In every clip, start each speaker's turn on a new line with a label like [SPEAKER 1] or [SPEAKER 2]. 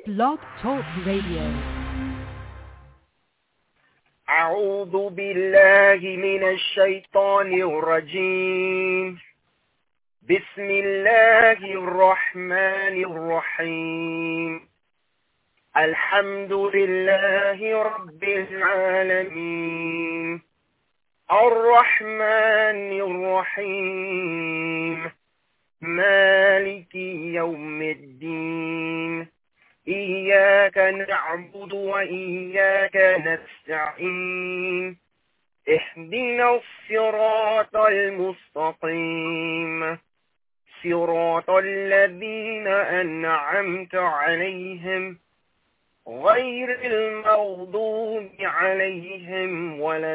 [SPEAKER 1] Blog Talk Radio.
[SPEAKER 2] أعوذ بالله من الشيطان الرجيم. بسم الله الرحمن الرحيم. الحمد لله رب العالمين الرحمن الرحيم مالك يوم الدين إياك نعبد وإياك نستعين اهدنا الصراط المستقيم صراط الذين أنعمت عليهم غير المغضوب عليهم ولا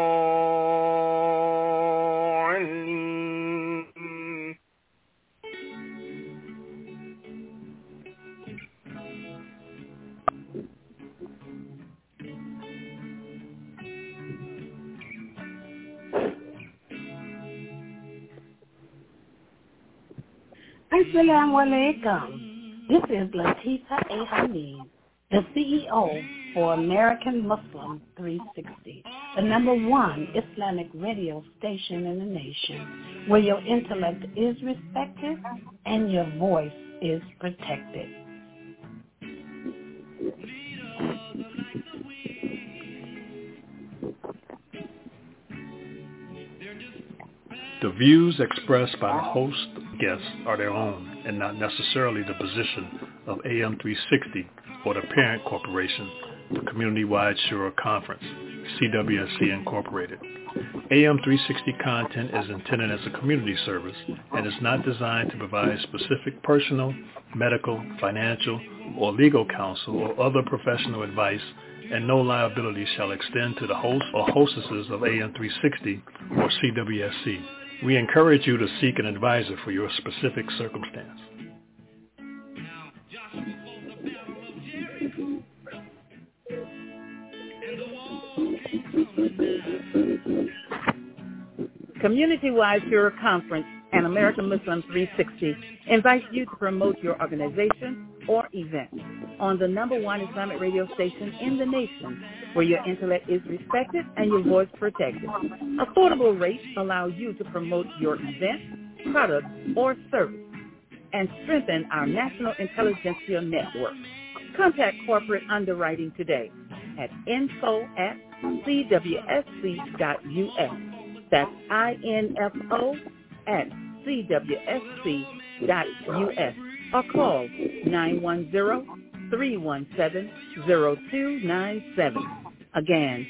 [SPEAKER 2] الضالين.
[SPEAKER 3] Assalamu alaikum. This is Latifa A. Hamid, the CEO for American Muslim 360, the #1 Islamic radio station in the nation, where your intellect is respected and your voice is protected.
[SPEAKER 4] The views expressed by the host guests are their own and not necessarily the position of AM 360 or the parent corporation, the Community-Wide Shura Conference, CWSC Incorporated. AM 360 content is intended as a community service and is not designed to provide specific personal, medical, financial, or legal counsel or other professional advice, and no liability shall extend to the host or hostesses of AM 360 or CWSC. We encourage you to seek an advisor for your specific circumstance.
[SPEAKER 5] Community-Wide Shura Conference and American Muslim 360 invites you to promote your organization or event on the #1 Islamic radio station in the nation, where your intellect is respected and your voice protected. Affordable rates allow you to promote your event, product, or service and strengthen our national intelligentsia network. Contact corporate underwriting today at info@cwsc.us. That's info@cwsc.us, or call 910-317-0297. Again,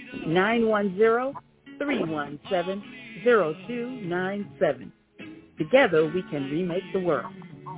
[SPEAKER 5] 910-317-0297. Together we can remake the world.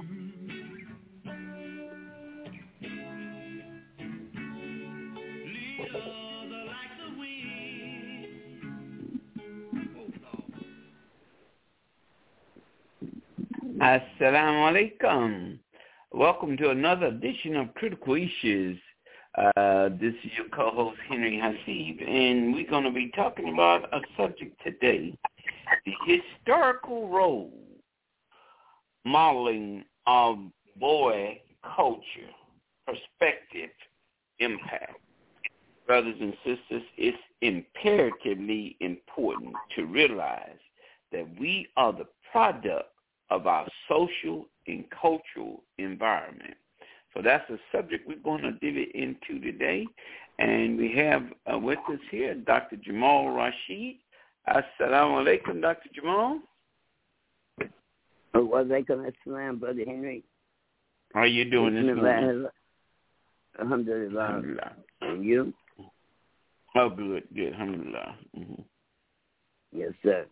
[SPEAKER 6] Assalamu alaikum. Welcome to another edition of Critical Issues. This is your co-host, Henry Hasib, and we're going to be talking about a subject today, the historical role modeling of boy culture, perspective, impact. Brothers and sisters, it's imperatively important to realize that we are the product of our social and cultural environment. So that's the subject we're going to dive into today. And we have with us here Dr. Jamal Rashid. Assalamu alaikum, Dr. Jamal.
[SPEAKER 7] Wa alaikum assalam, Brother Henry.
[SPEAKER 6] How are you doing this morning?
[SPEAKER 7] Alhamdulillah. Alhamdulillah. And you?
[SPEAKER 6] Oh, good. Alhamdulillah. Mm-hmm.
[SPEAKER 7] Yes, sir.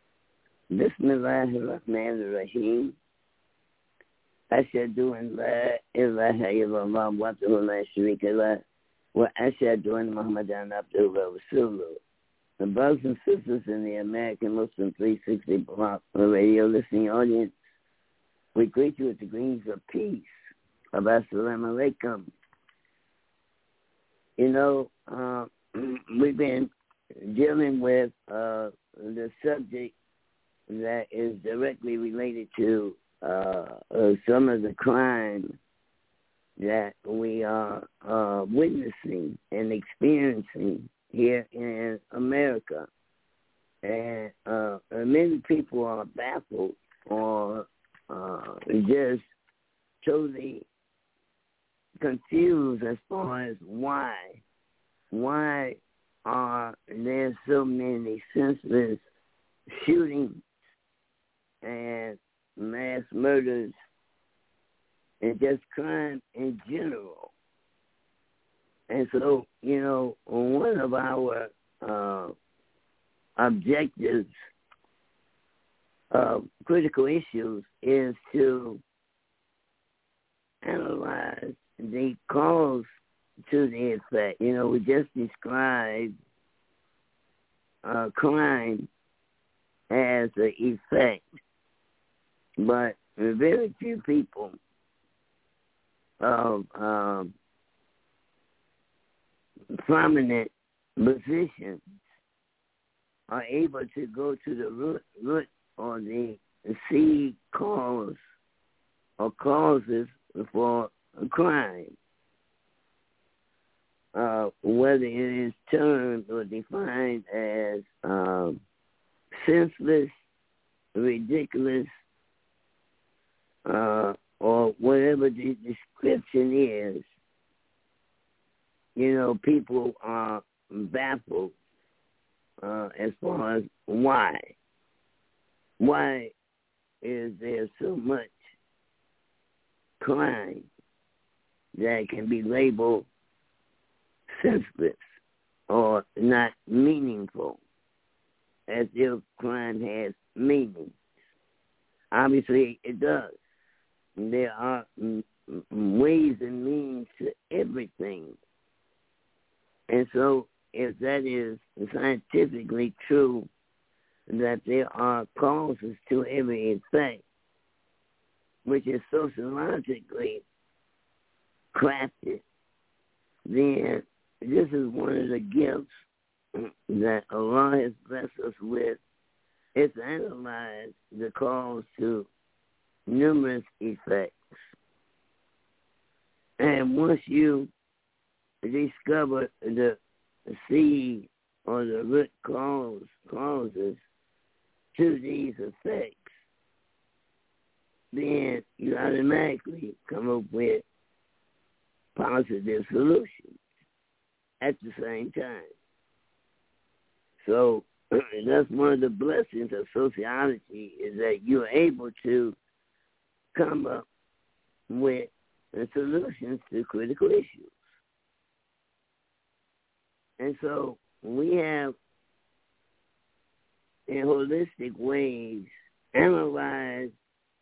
[SPEAKER 7] Bismillahirrahmanirrahim. Ashhadu an la ilaha illallah wahdahu la sharika lah wa ashhadu anna Muhammadan abduhu wa rasuluh. The brothers and sisters in the American Muslim 360 Block radio listening audience, we greet you with the greetings of peace. Assalamu alaikum. You know, we've been dealing with the subject that is directly related to some of the crime that we are witnessing and experiencing here in America. And many people are baffled or just totally confused as far as why are there so many senseless shootings and mass murders and just crime in general. And so, one of our objectives of critical issues is to analyze the cause to the effect. We just described crime as an effect, but very few people of prominent positions are able to go to the root or the seed cause or causes for a crime, whether it is termed or defined as senseless, ridiculous, or whatever the description is. People are baffled as far as why. Why is there so much crime that can be labeled senseless or not meaningful, as if crime has meaning? Obviously, it does. There are ways and means to everything. And so, if that is scientifically true, that there are causes to every effect, which is sociologically crafted, then this is one of the gifts that Allah has blessed us with, is to analyze the cause to numerous effects. And once you discover the seed or the root causes to these effects, then you automatically come up with positive solutions at the same time. So that's one of the blessings of sociology, is that you're able to come up with the solutions to critical issues. And so we have, in holistic ways, analyzed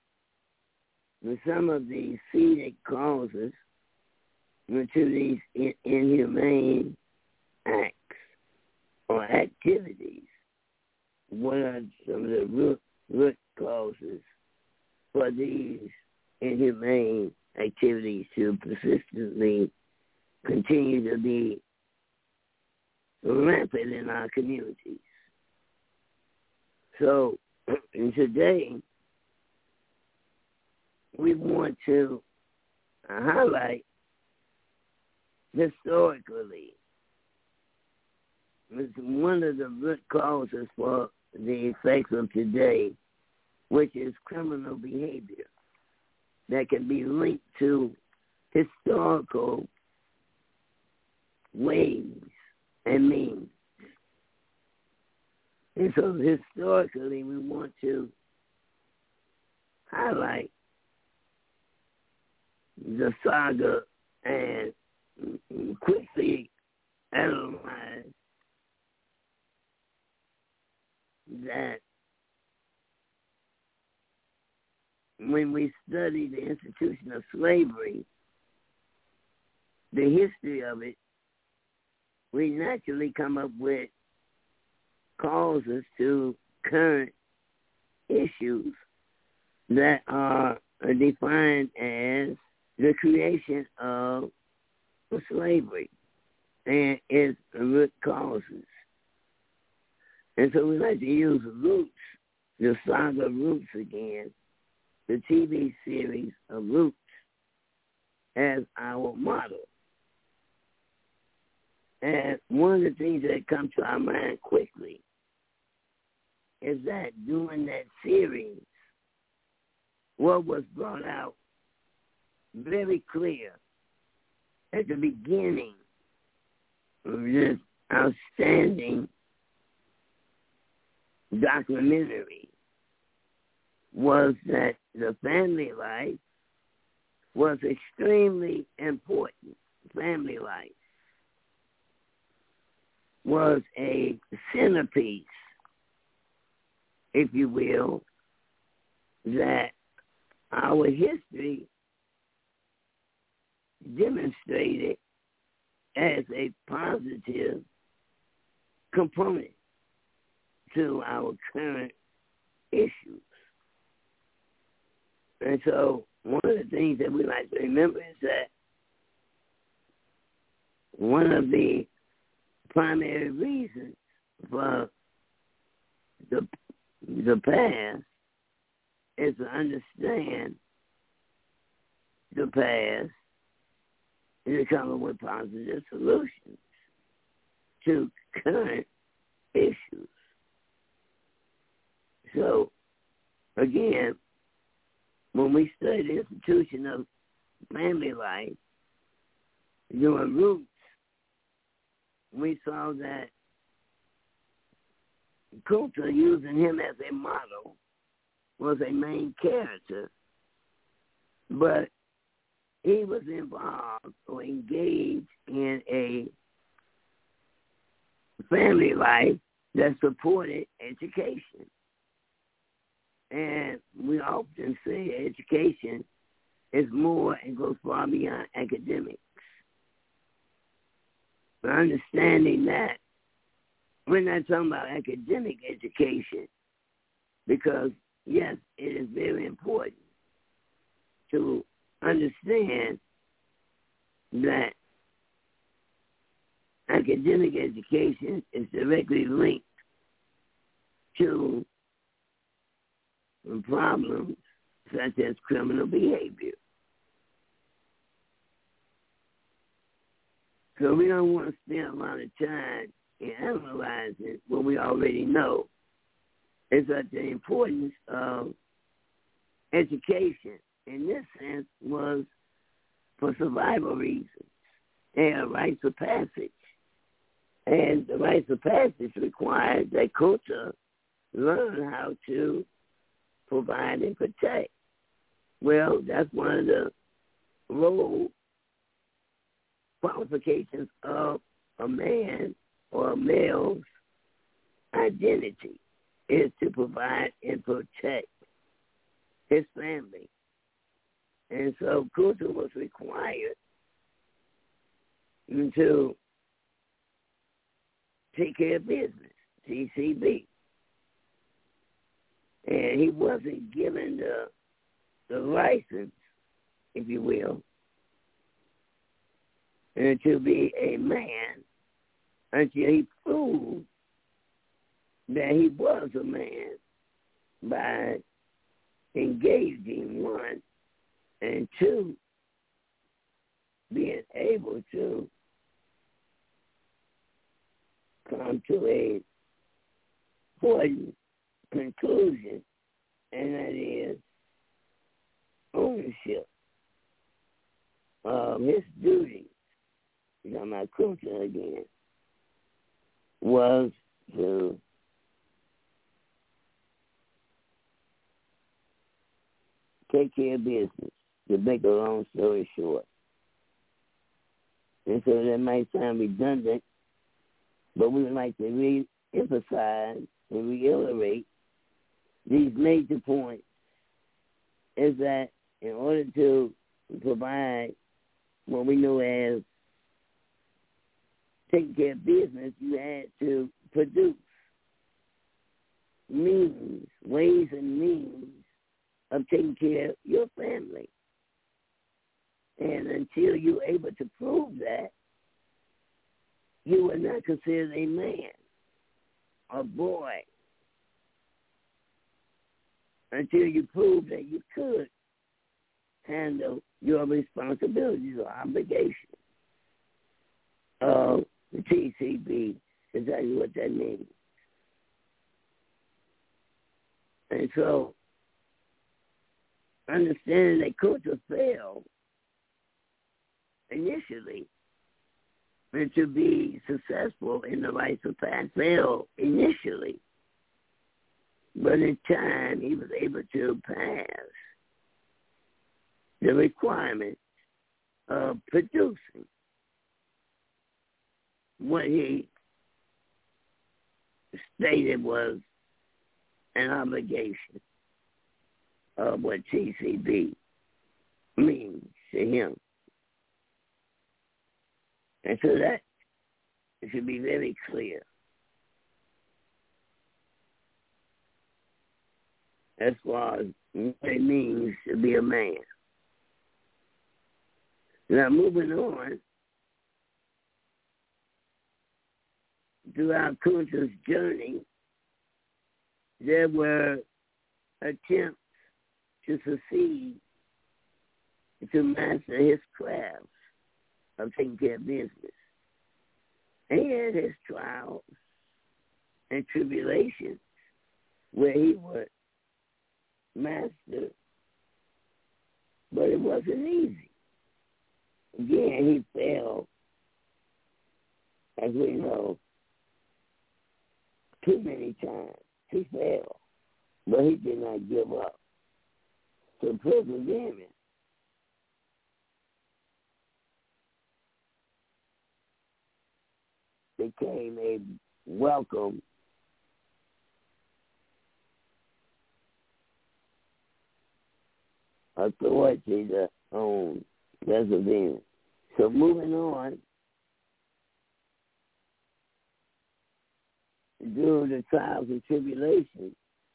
[SPEAKER 7] some of these seeded causes to these inhumane acts or activities. What are some of the root causes for these inhumane activities to persistently continue to be rampant in our communities? So, today, we want to highlight historically one of the root causes for the effects of today, which is criminal behavior that can be linked to historical ways and means. And so historically, we want to highlight the saga and quickly analyze that when we study the institution of slavery, the history of it, we naturally come up with causes to current issues that are defined as the creation of slavery and its root causes. And so we like to use Roots, the saga Roots again, the TV series of Roots, as our model. And one of the things that comes to our mind quickly is that during that series, what was brought out very clear at the beginning of this outstanding documentary was that the family life was extremely important. Family life was a centerpiece, if you will, that our history demonstrated as a positive component to our current issues. And so one of the things that we like to remember is that one of the primary reasons for the past is to understand the past and to come up with positive solutions to current issues. So, again, when we study the institution of family life, doing roots, we saw that Kunta, using him as a model, was a main character, but he was involved or engaged in a family life that supported education. And we often say education is more and goes far beyond academics. But understanding that, we're not talking about academic education because, yes, it is very important to understand that academic education is directly linked to problems such as criminal behavior. So we don't want to spend a lot of time in analyzing what we already know. It's that the importance of education in this sense was for survival reasons. They are rites of passage. And the rites of passage required that culture learn how to provide and protect. Well, that's one of the role qualifications of a man or a male's identity is to provide and protect his family. And so Kunta was required to take care of business, TCB. And he wasn't given the license, if you will, to be a man until he proved that he was a man by engaging, one, and two, being able to come to a important conclusion, and that is ownership of his duties. My Kunta again was to take care of business, to make a long story short. And so that might sound redundant, but we would like to re-emphasize and reiterate these major points is that in order to provide what we know as taking care of business, you had to produce means, ways and means of taking care of your family. And until you're able to prove that, you were not considered a man, a boy, until you prove that you could handle your responsibilities or obligations. The TCB, exactly what that means. And so, understanding that Kunta failed initially, and to be successful in the rites of passage failed initially, but in time he was able to pass the requirement of producing what he stated was an obligation of what TCB means to him. And so that it should be very clear as far as what it means to be a man. Now, moving on, throughout Kunta's journey, there were attempts to succeed, to master his craft of taking care of business. And he had his trials and tribulations where he would master, but it wasn't easy. Again, he failed, as we know, too many times. He failed, but he did not give up. So perseverance became a welcome authority to own perseverance. So moving on, through the trials and tribulations,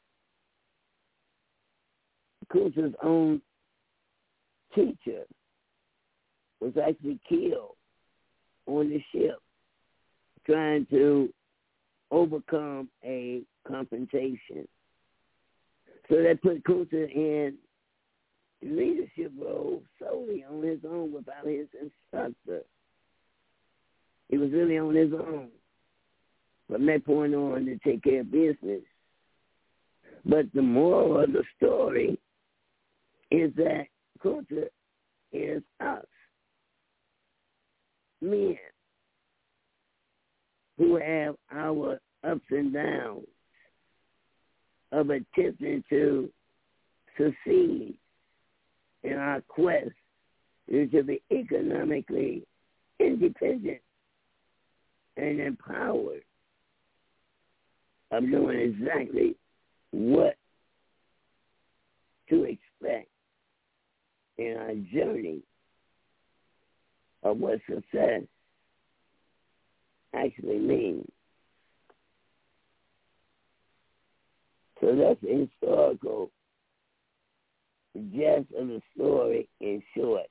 [SPEAKER 7] Kunta's own teacher was actually killed on the ship trying to overcome a confrontation. So that put Kunta in leadership role solely on his own without his instructor. He was really on his own from that point on to take care of business. But the moral of the story is that Kunta is us, men, who have our ups and downs of attempting to succeed in our quest to be economically independent and empowered of knowing exactly what to expect in our journey of what success actually means. So that's the historical gist of the story in short.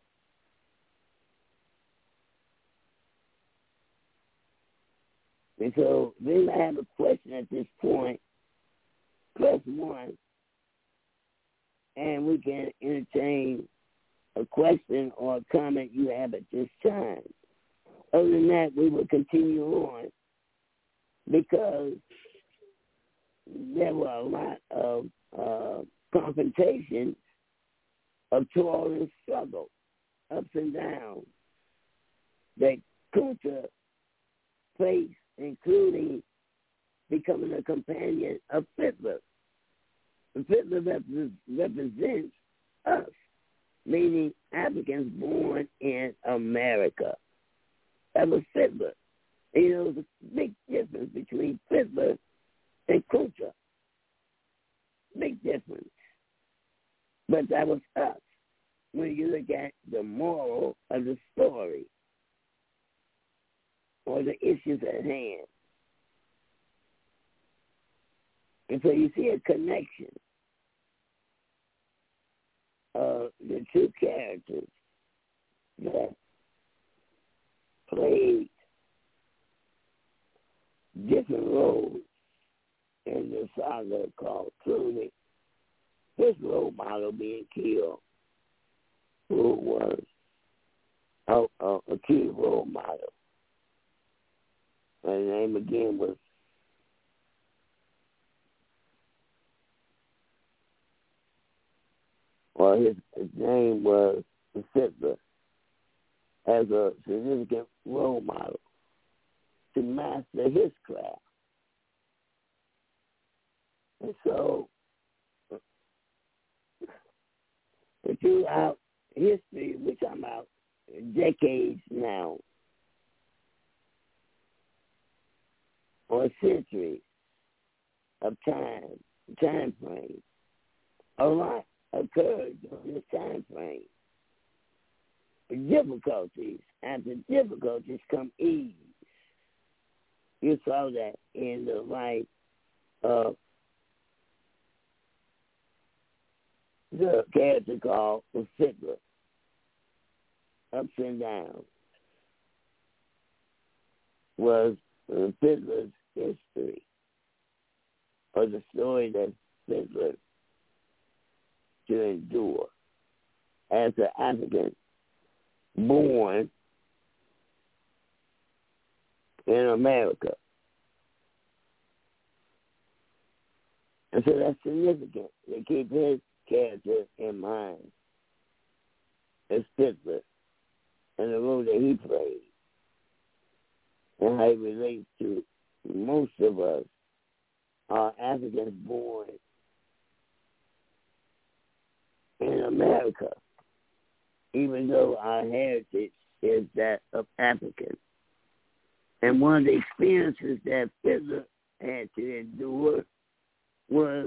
[SPEAKER 7] And so then I have a question at this point. Press 1, and we can entertain a question or a comment you have at this time. Other than that, we will continue on because there were a lot of confrontations, of toil and struggle, ups and downs that Kunta faced, including becoming a companion of Fiddler. And Fiddler represents us, meaning Africans born in America. That was Fiddler. And, there's a big difference between Fiddler and Kunta. Big difference. But that was us when you look at the moral of the story or the issues at hand. And so you see a connection of the two characters that played different roles in the saga called Clooney. His role model being killed who was a key role model. And his name again was his name was Fiddler, as a significant role model to master his craft. And so, throughout history, we're talking about decades now, or centuries of time frame, a lot occurred during this time frame. Difficulties, after difficulties come ease. You saw that in the life of the character called the Fiddler. Ups and downs was the Fiddler's history, or the story that Fiddler to endure as an African born in America. And so that's significant to keep his character in mind as Fiddler and the role that he played and how he relates to most of us are Africans born in America, even though our heritage is that of Africans. And one of the experiences that Fiddler had to endure was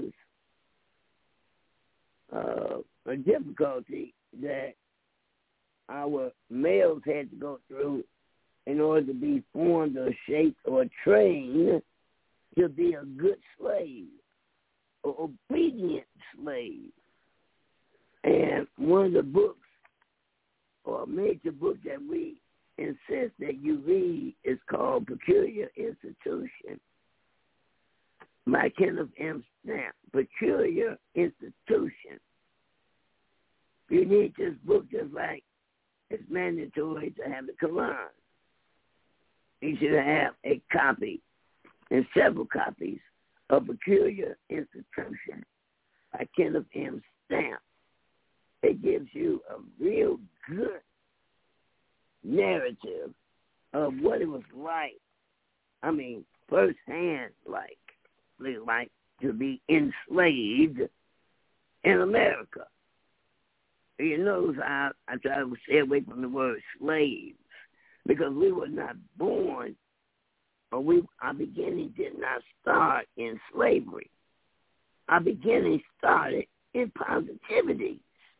[SPEAKER 7] a difficulty that our males had to go through in order to be formed or shaped or trained to be a good slave, or obedient slave. And one of the books, or a major book that we insist that you read, is called Peculiar Institution by Kenneth M. Stamp. Peculiar Institution. You need this book just like it's mandatory to have the Quran. You should have a copy and several copies of Peculiar Institution by Kenneth M. Stamp. It gives you a real good narrative of what it was like. I mean, firsthand, like to be enslaved in America. You notice I try to stay away from the word slaves, because we were not born, or our beginning did not start in slavery. Our beginning started in positivity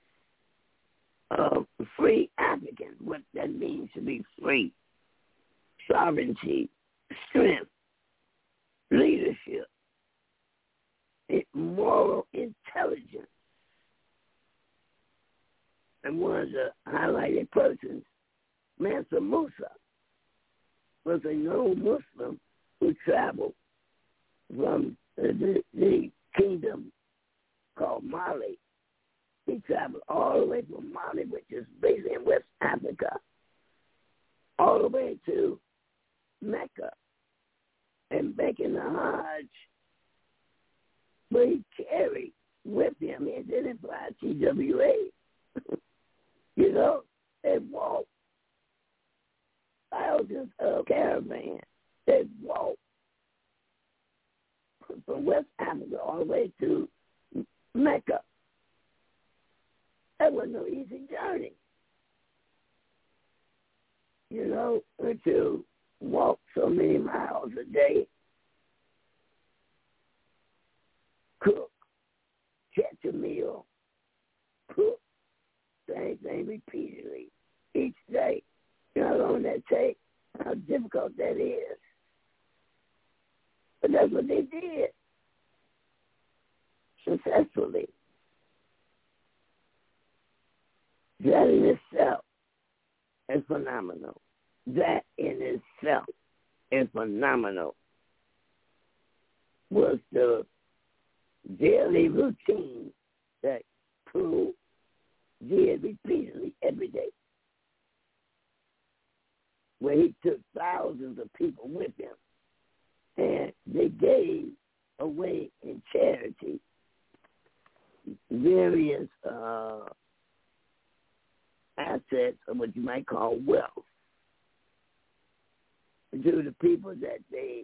[SPEAKER 7] of free Africans, what that means to be free. Sovereignty, strength, leadership, moral intelligence. And one of the highlighted persons, Mansa Musa, was a known Muslim who traveled from the kingdom called Mali. He traveled all the way from Mali, which is basically in West Africa, all the way to Mecca and making the Hajj. But he carried with him, it didn't imply TWA. You know, they walked thousands of caravans. They walked from West Africa all the way to Mecca. That was no easy journey. You know, to walk so many miles a day, cook, catch a meal, cook, same thing repeatedly each day. You know how long that takes, how difficult that is. But that's what they did successfully. That in itself is phenomenal. That in itself is phenomenal. Was the daily routine that Crew did repeatedly every day, where he took thousands of people with him, and they gave away in charity various assets of what you might call wealth to the people that they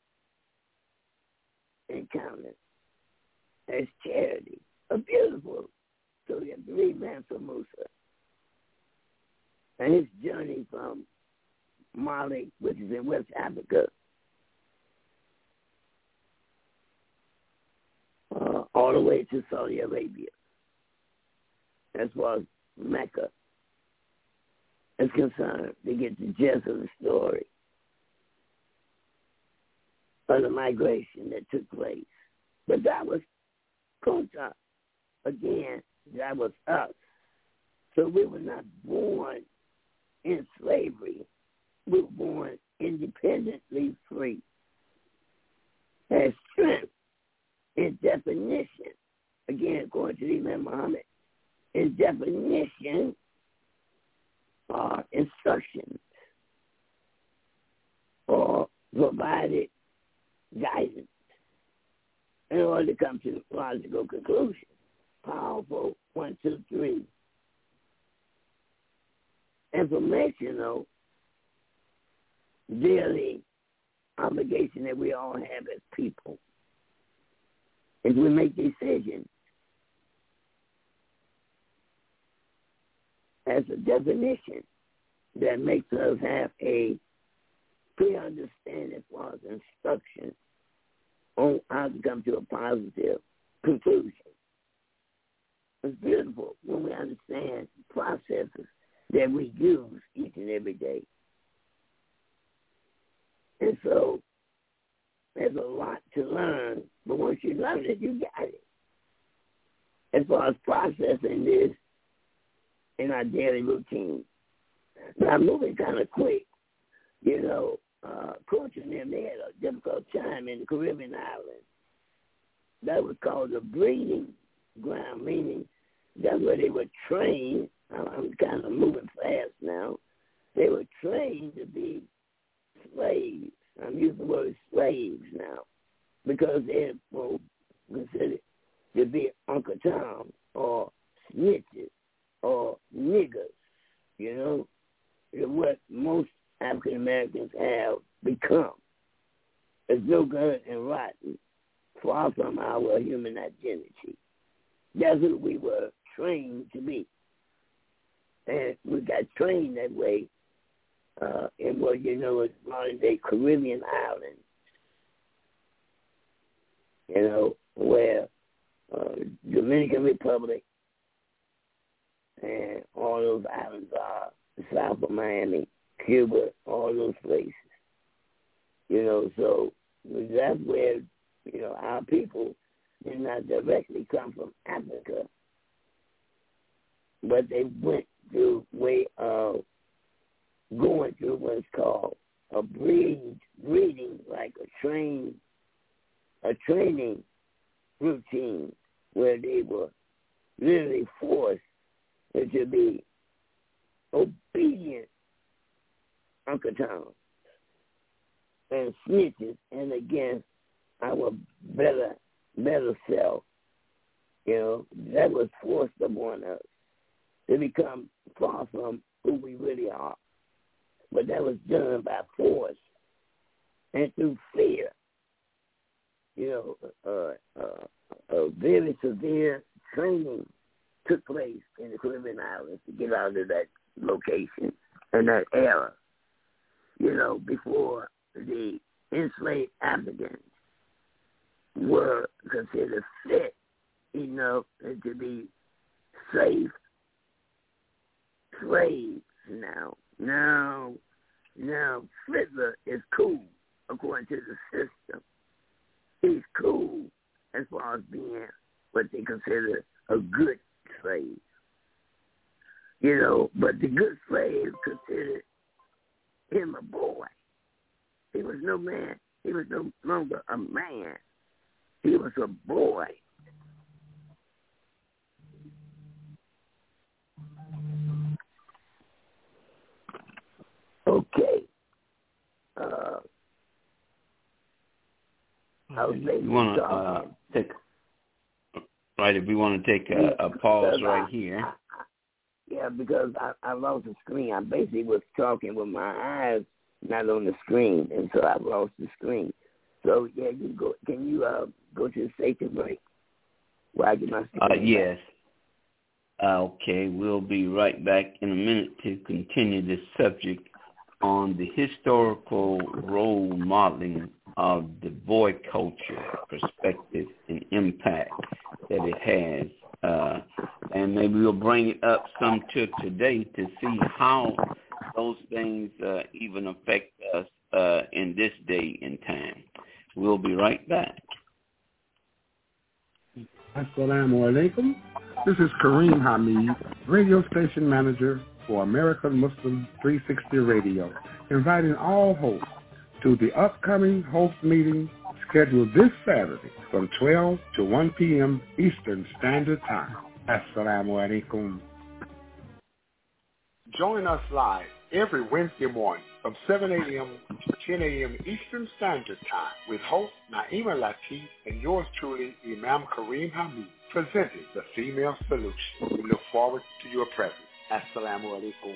[SPEAKER 7] encountered as charity. A beautiful story. You have to read Mansa Musa and his journey from Mali, which is in West Africa, all the way to Saudi Arabia, as far as Mecca is concerned, to get the gist of the story of the migration that took place. But that was Kota. Again, that was us. So we were not born in slavery. We were born independently free. As strength in definition, again, according to the Imam Muhammad, in definition are instructions or provided guidance in order to come to a logical conclusion. Powerful, 1, 2, 3. Informational, daily obligation that we all have as people. As we make decisions as a definition that makes us have a clear understanding as far as instruction on how to come to a positive conclusion. It's beautiful when we understand processes that we use each and every day. And so there's a lot to learn, but once you learn it, you got it. As far as processing this in our daily routine. Now, I'm moving kind of quick. You know, Coach and them, they had a difficult time in the Caribbean islands. That was called a breeding ground, meaning that's where they were trained. I'm kind of moving fast now. They were trained to be slaves. I'm using the word slaves now because they were considered to be Uncle Tom or snitches or niggers, you know, what most African Americans have become. It's no good and rotten, far from our human identity. That's who we were trained to be. And we got trained that way in what you know is modern-day Caribbean islands, you know, where Dominican Republic and all those islands are, south of Miami, Cuba, all those places. You know, so that's where, you know, our people did not directly come from Africa, but they went through way of going through what's called a breeding, like a training routine where they were literally forced to be obedient Uncle Tom and snitches and against our better self. You know, that was forced upon us to become far from who we really are. But that was done by force and through fear. You know, a very severe training took place in the Caribbean islands to get out of that location and that era, you know, before the enslaved Africans were considered fit enough to be slaves now. Now, Fritzer is cool according to the system. He's cool as far as being what they consider a good slave. You know, but the good slave considered him a boy. He was no man. He was no longer a man. He was a boy. Okay.
[SPEAKER 6] You want to take right? If we want to take a pause right here.
[SPEAKER 7] Yeah, because I lost the screen. I basically was talking with my eyes not on the screen, and so I lost the screen. So yeah, you go. Can you go to the station break? While I get my screen
[SPEAKER 6] yes. Okay, we'll be right back in a minute to continue this subject on the historical role modeling of the boy culture, perspective and impact that it has. And maybe we'll bring it up some to today to see how those things even affect us in this day and time. We'll be right back.
[SPEAKER 8] Assalamu alaikum. This is Kareem Hamid, radio station manager for American Muslim 360 Radio, inviting all hosts to the upcoming host meeting scheduled this Saturday from 12 to 1 p.m. Eastern Standard Time. Assalamu alaikum. Join us live every Wednesday morning from 7 a.m. to 10 a.m. Eastern Standard Time with host Naima Latif and yours truly, Imam Kareem Hamid, presenting The Female Solution. We look forward to your presence. Assalamu alaikum.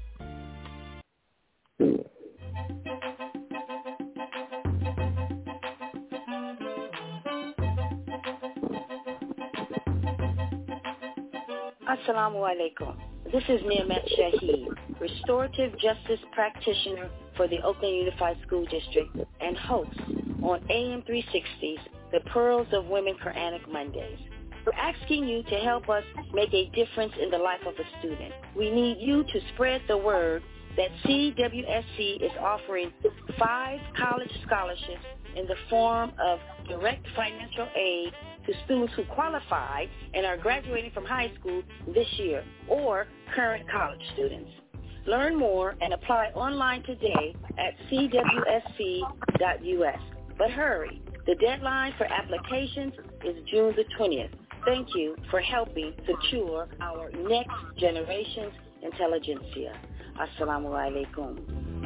[SPEAKER 9] Assalamu alaikum. This is Niamat Shaheed, restorative justice practitioner for the Oakland Unified School District and host on AM 360's The Pearls of Women Quranic Mondays. We're asking you to help us make a difference in the life of a student. We need you to spread the word that CWSC is offering 5 college scholarships in the form of direct financial aid to students who qualify and are graduating from high school this year or current college students. Learn more and apply online today at cwsc.us. But hurry, the deadline for applications is June the 20th. Thank you for helping secure our next generation's intelligentsia. Assalamu alaikum.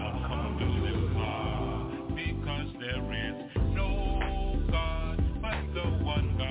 [SPEAKER 10] Because there is no God but the one God.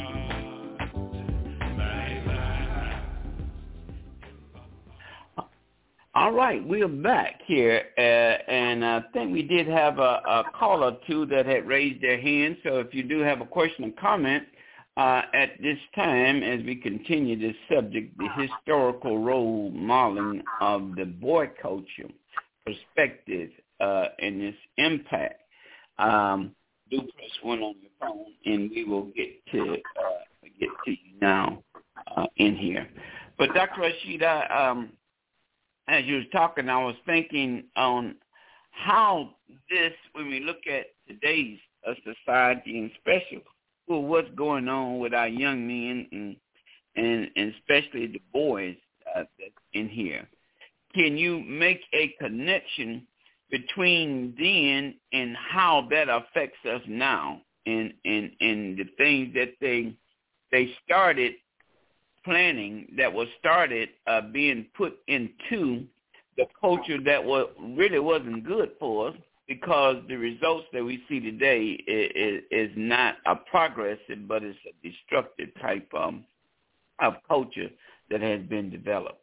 [SPEAKER 6] All right, we're back here, and I think we did have a call or two that had raised their hand. So if you do have a question or comment at this time, as we continue this subject, the historical role modeling of the boy culture, perspective, and its impact, do press 1 on your phone, and we will get to you now in here. But Dr. Rashida, as you was talking, I was thinking on how this, when we look at today's society, and especially what's going on with our young men and especially the boys that's in here, can you make a connection between then and how that affects us now, and the things that they started planning, that was started being put into the culture that really wasn't good for us, because the results that we see today is not a progressive, but it's a destructive type of culture that has been developed.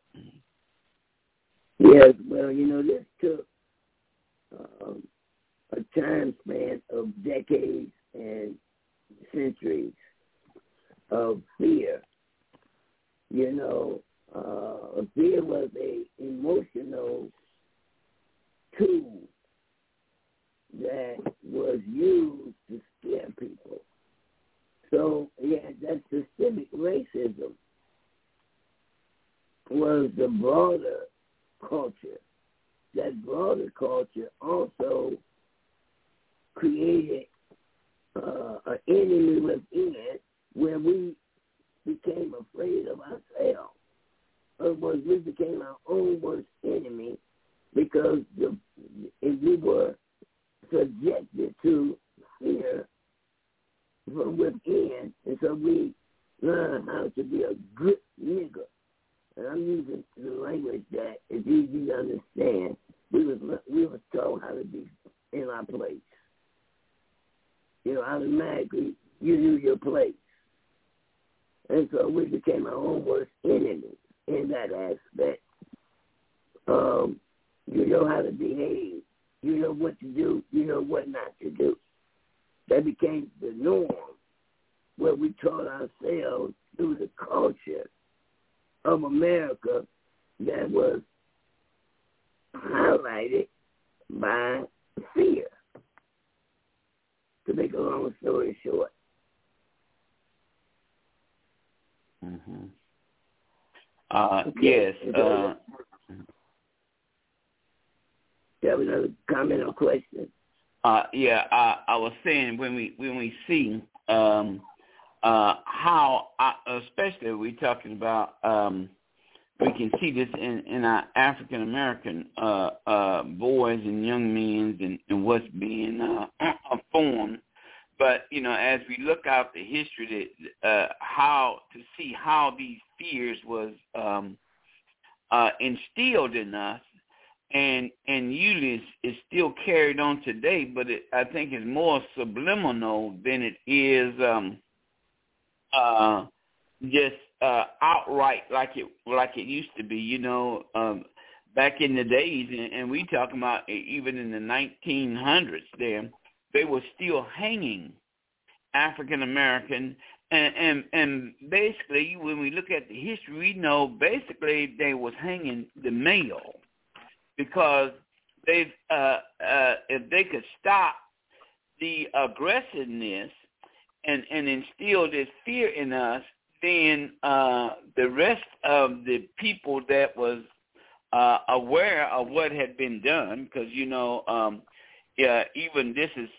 [SPEAKER 7] Yes, well, this took a time span of decades and centuries of fear. Fear was an emotional tool that was used to scare people. So, that systemic racism was the broader culture. That broader culture also created an enemy within where we became afraid of ourselves. Otherwise, we became our own worst enemy, because if we were subjected to fear from within, and so we learned how to be a good nigger. And I'm using the language that is easy to understand, we was told how to be in our place. You know, automatically you knew your place. And so we became our own worst enemy in that aspect. You know how to behave. You know what to do. You know what not to do. That became the norm, where we taught ourselves through the culture of America that was highlighted by fear. To make a long story short.
[SPEAKER 6] Mm-hmm. Yes.
[SPEAKER 7] You have another comment or question?
[SPEAKER 6] I was saying when we see how, especially we're talking about, we can see this in our African American boys and young men and what's being formed. But you know, as we look out the history, that how to see how these fears was instilled in us. And usually it's still carried on today, but I think it's more subliminal than it is just outright like it used to be. You know, back in the days, and we talking about even in the 1900s, they were still hanging African American, and basically when we look at the history, we know basically they was hanging the male. Because if they could stop the aggressiveness and instill this fear in us, then the rest of the people that was aware of what had been done, because you know, even this is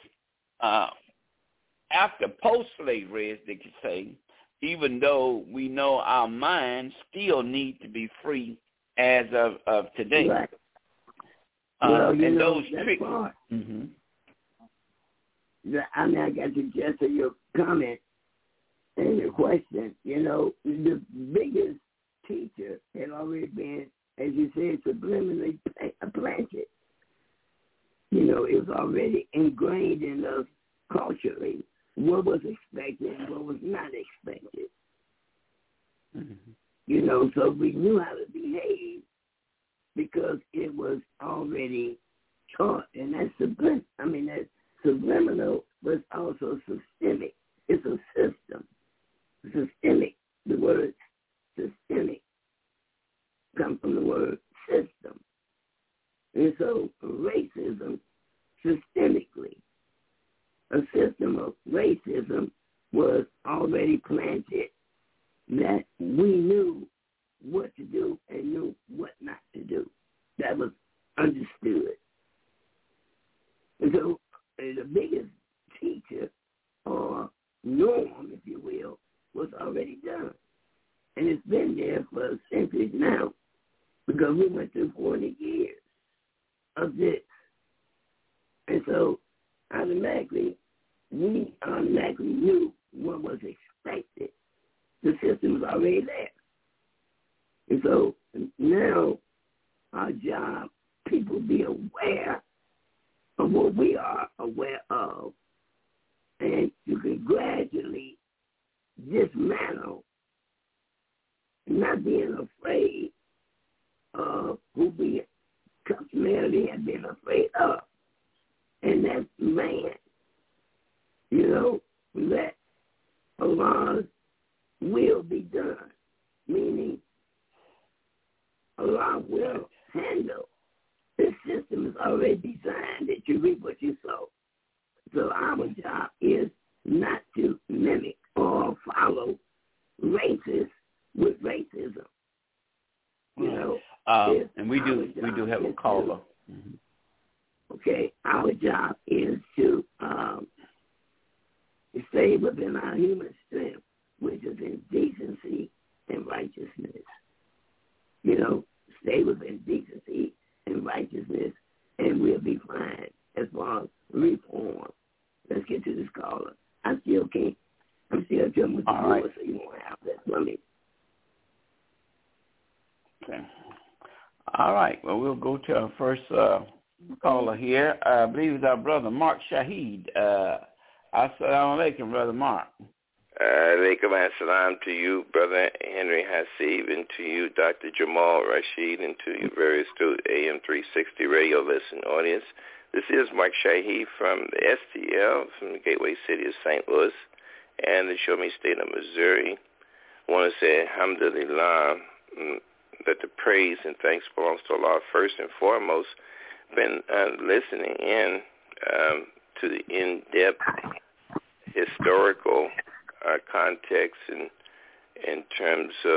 [SPEAKER 6] after post-slavery, as they could say, even though we know our minds still need to be free as of today.
[SPEAKER 7] Right. Well,
[SPEAKER 6] and those tricks.
[SPEAKER 7] Mm-hmm. I mean, I got to just to your comment and your question. You know, the biggest teacher had already been, as you said, subliminally planted. You know, it was already ingrained in us culturally what was expected and what was not expected. Mm-hmm. You know, so we knew how to behave because it was already taught, and that's subliminal, but it's also systemic. It's a system. Systemic. The word systemic comes from the word system. And so racism, systemically, a system of racism was already planted that we knew what to do and knew what not to do. That was understood. And so the biggest teacher or norm, if you will, was already done. And it's been there for centuries now because we went through 40 years of this. And so we automatically knew what was expected. The system was already there. And so now our job, people be aware of what we are aware of. And you can gradually dismantle, not being afraid of who we customarily have been afraid of. And that's man. You know, let Allah's will be done, meaning Allah will handle. This system is already designed that you reap what you sow. So our job is not to mimic or follow racists with racism. You know,
[SPEAKER 6] and we do have a caller.
[SPEAKER 7] Okay, our job is to stay within our human strength, which is in decency and righteousness. You know, stay within decency and righteousness, and we'll be fine as far as reform. Let's get to this caller. I'm still dealing with the board, so you won't have that for me.
[SPEAKER 6] Okay. All right. Well, we'll go to our first caller here. I believe it's our brother Mark Shaheed. Assalamu alaikum, Brother Mark.
[SPEAKER 11] Alaikum assalam to you, Brother Henry Hassib, and to you, Dr. Jamal Rashid, and to your very astute AM 360 radio listening audience. This is Mark Shaheed from the STL, from the gateway city of St. Louis, and the Show Me State of Missouri. I want to say alhamdulillah, that the praise and thanks belongs to Allah first and foremost. Been listening in to the in-depth historical context in terms of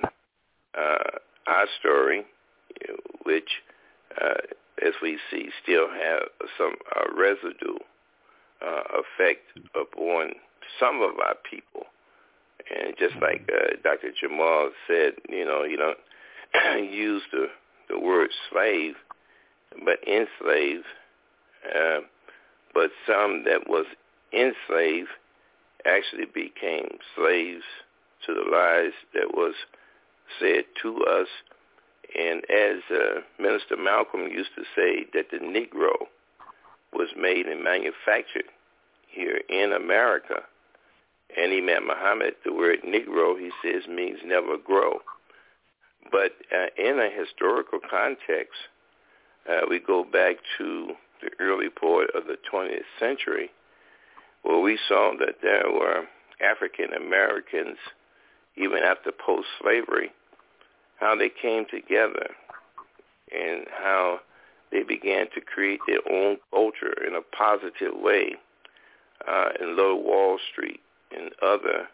[SPEAKER 11] our story, which, as we see, still have some residue effect upon some of our people. And just like Dr. Jamal said, you don't use the word slave, but enslave. But some that was enslaved actually became slaves to the lies that was said to us. And as Minister Malcolm used to say, that the Negro was made and manufactured here in America. And Imam Muhammad, the word Negro, he says, means never grow. But in a historical context, we go back to the early part of the 20th century, where we saw that there were African Americans, even after post-slavery, how they came together and how they began to create their own culture in a positive way in Lower Wall Street and other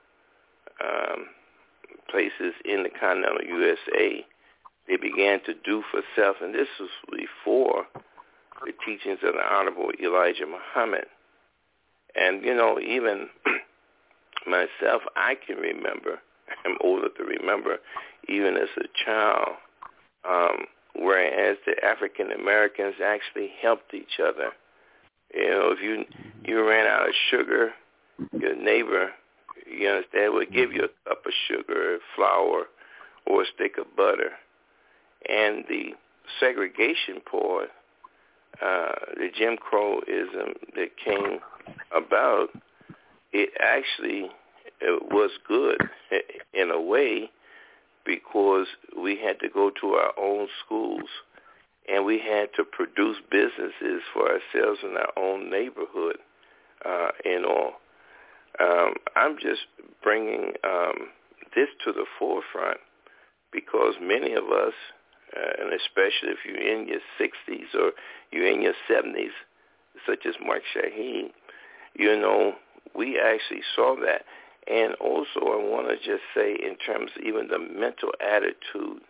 [SPEAKER 11] places in the continental USA. They began to do for self, and this was before the teachings of the Honorable Elijah Muhammad. And, even myself, I can remember, I'm older to remember, even as a child, whereas the African Americans actually helped each other. If you ran out of sugar, your neighbor, you understand, would give you a cup of sugar, flour, or a stick of butter. And the segregation part, the Jim Crowism that came about, it actually was good in a way, because we had to go to our own schools and we had to produce businesses for ourselves in our own neighborhood and all. I'm just bringing this to the forefront because many of us, and especially if you're in your 60s or you're in your 70s, such as Mark Shaheed, we actually saw that. And also I want to just say, in terms of even the mental attitude,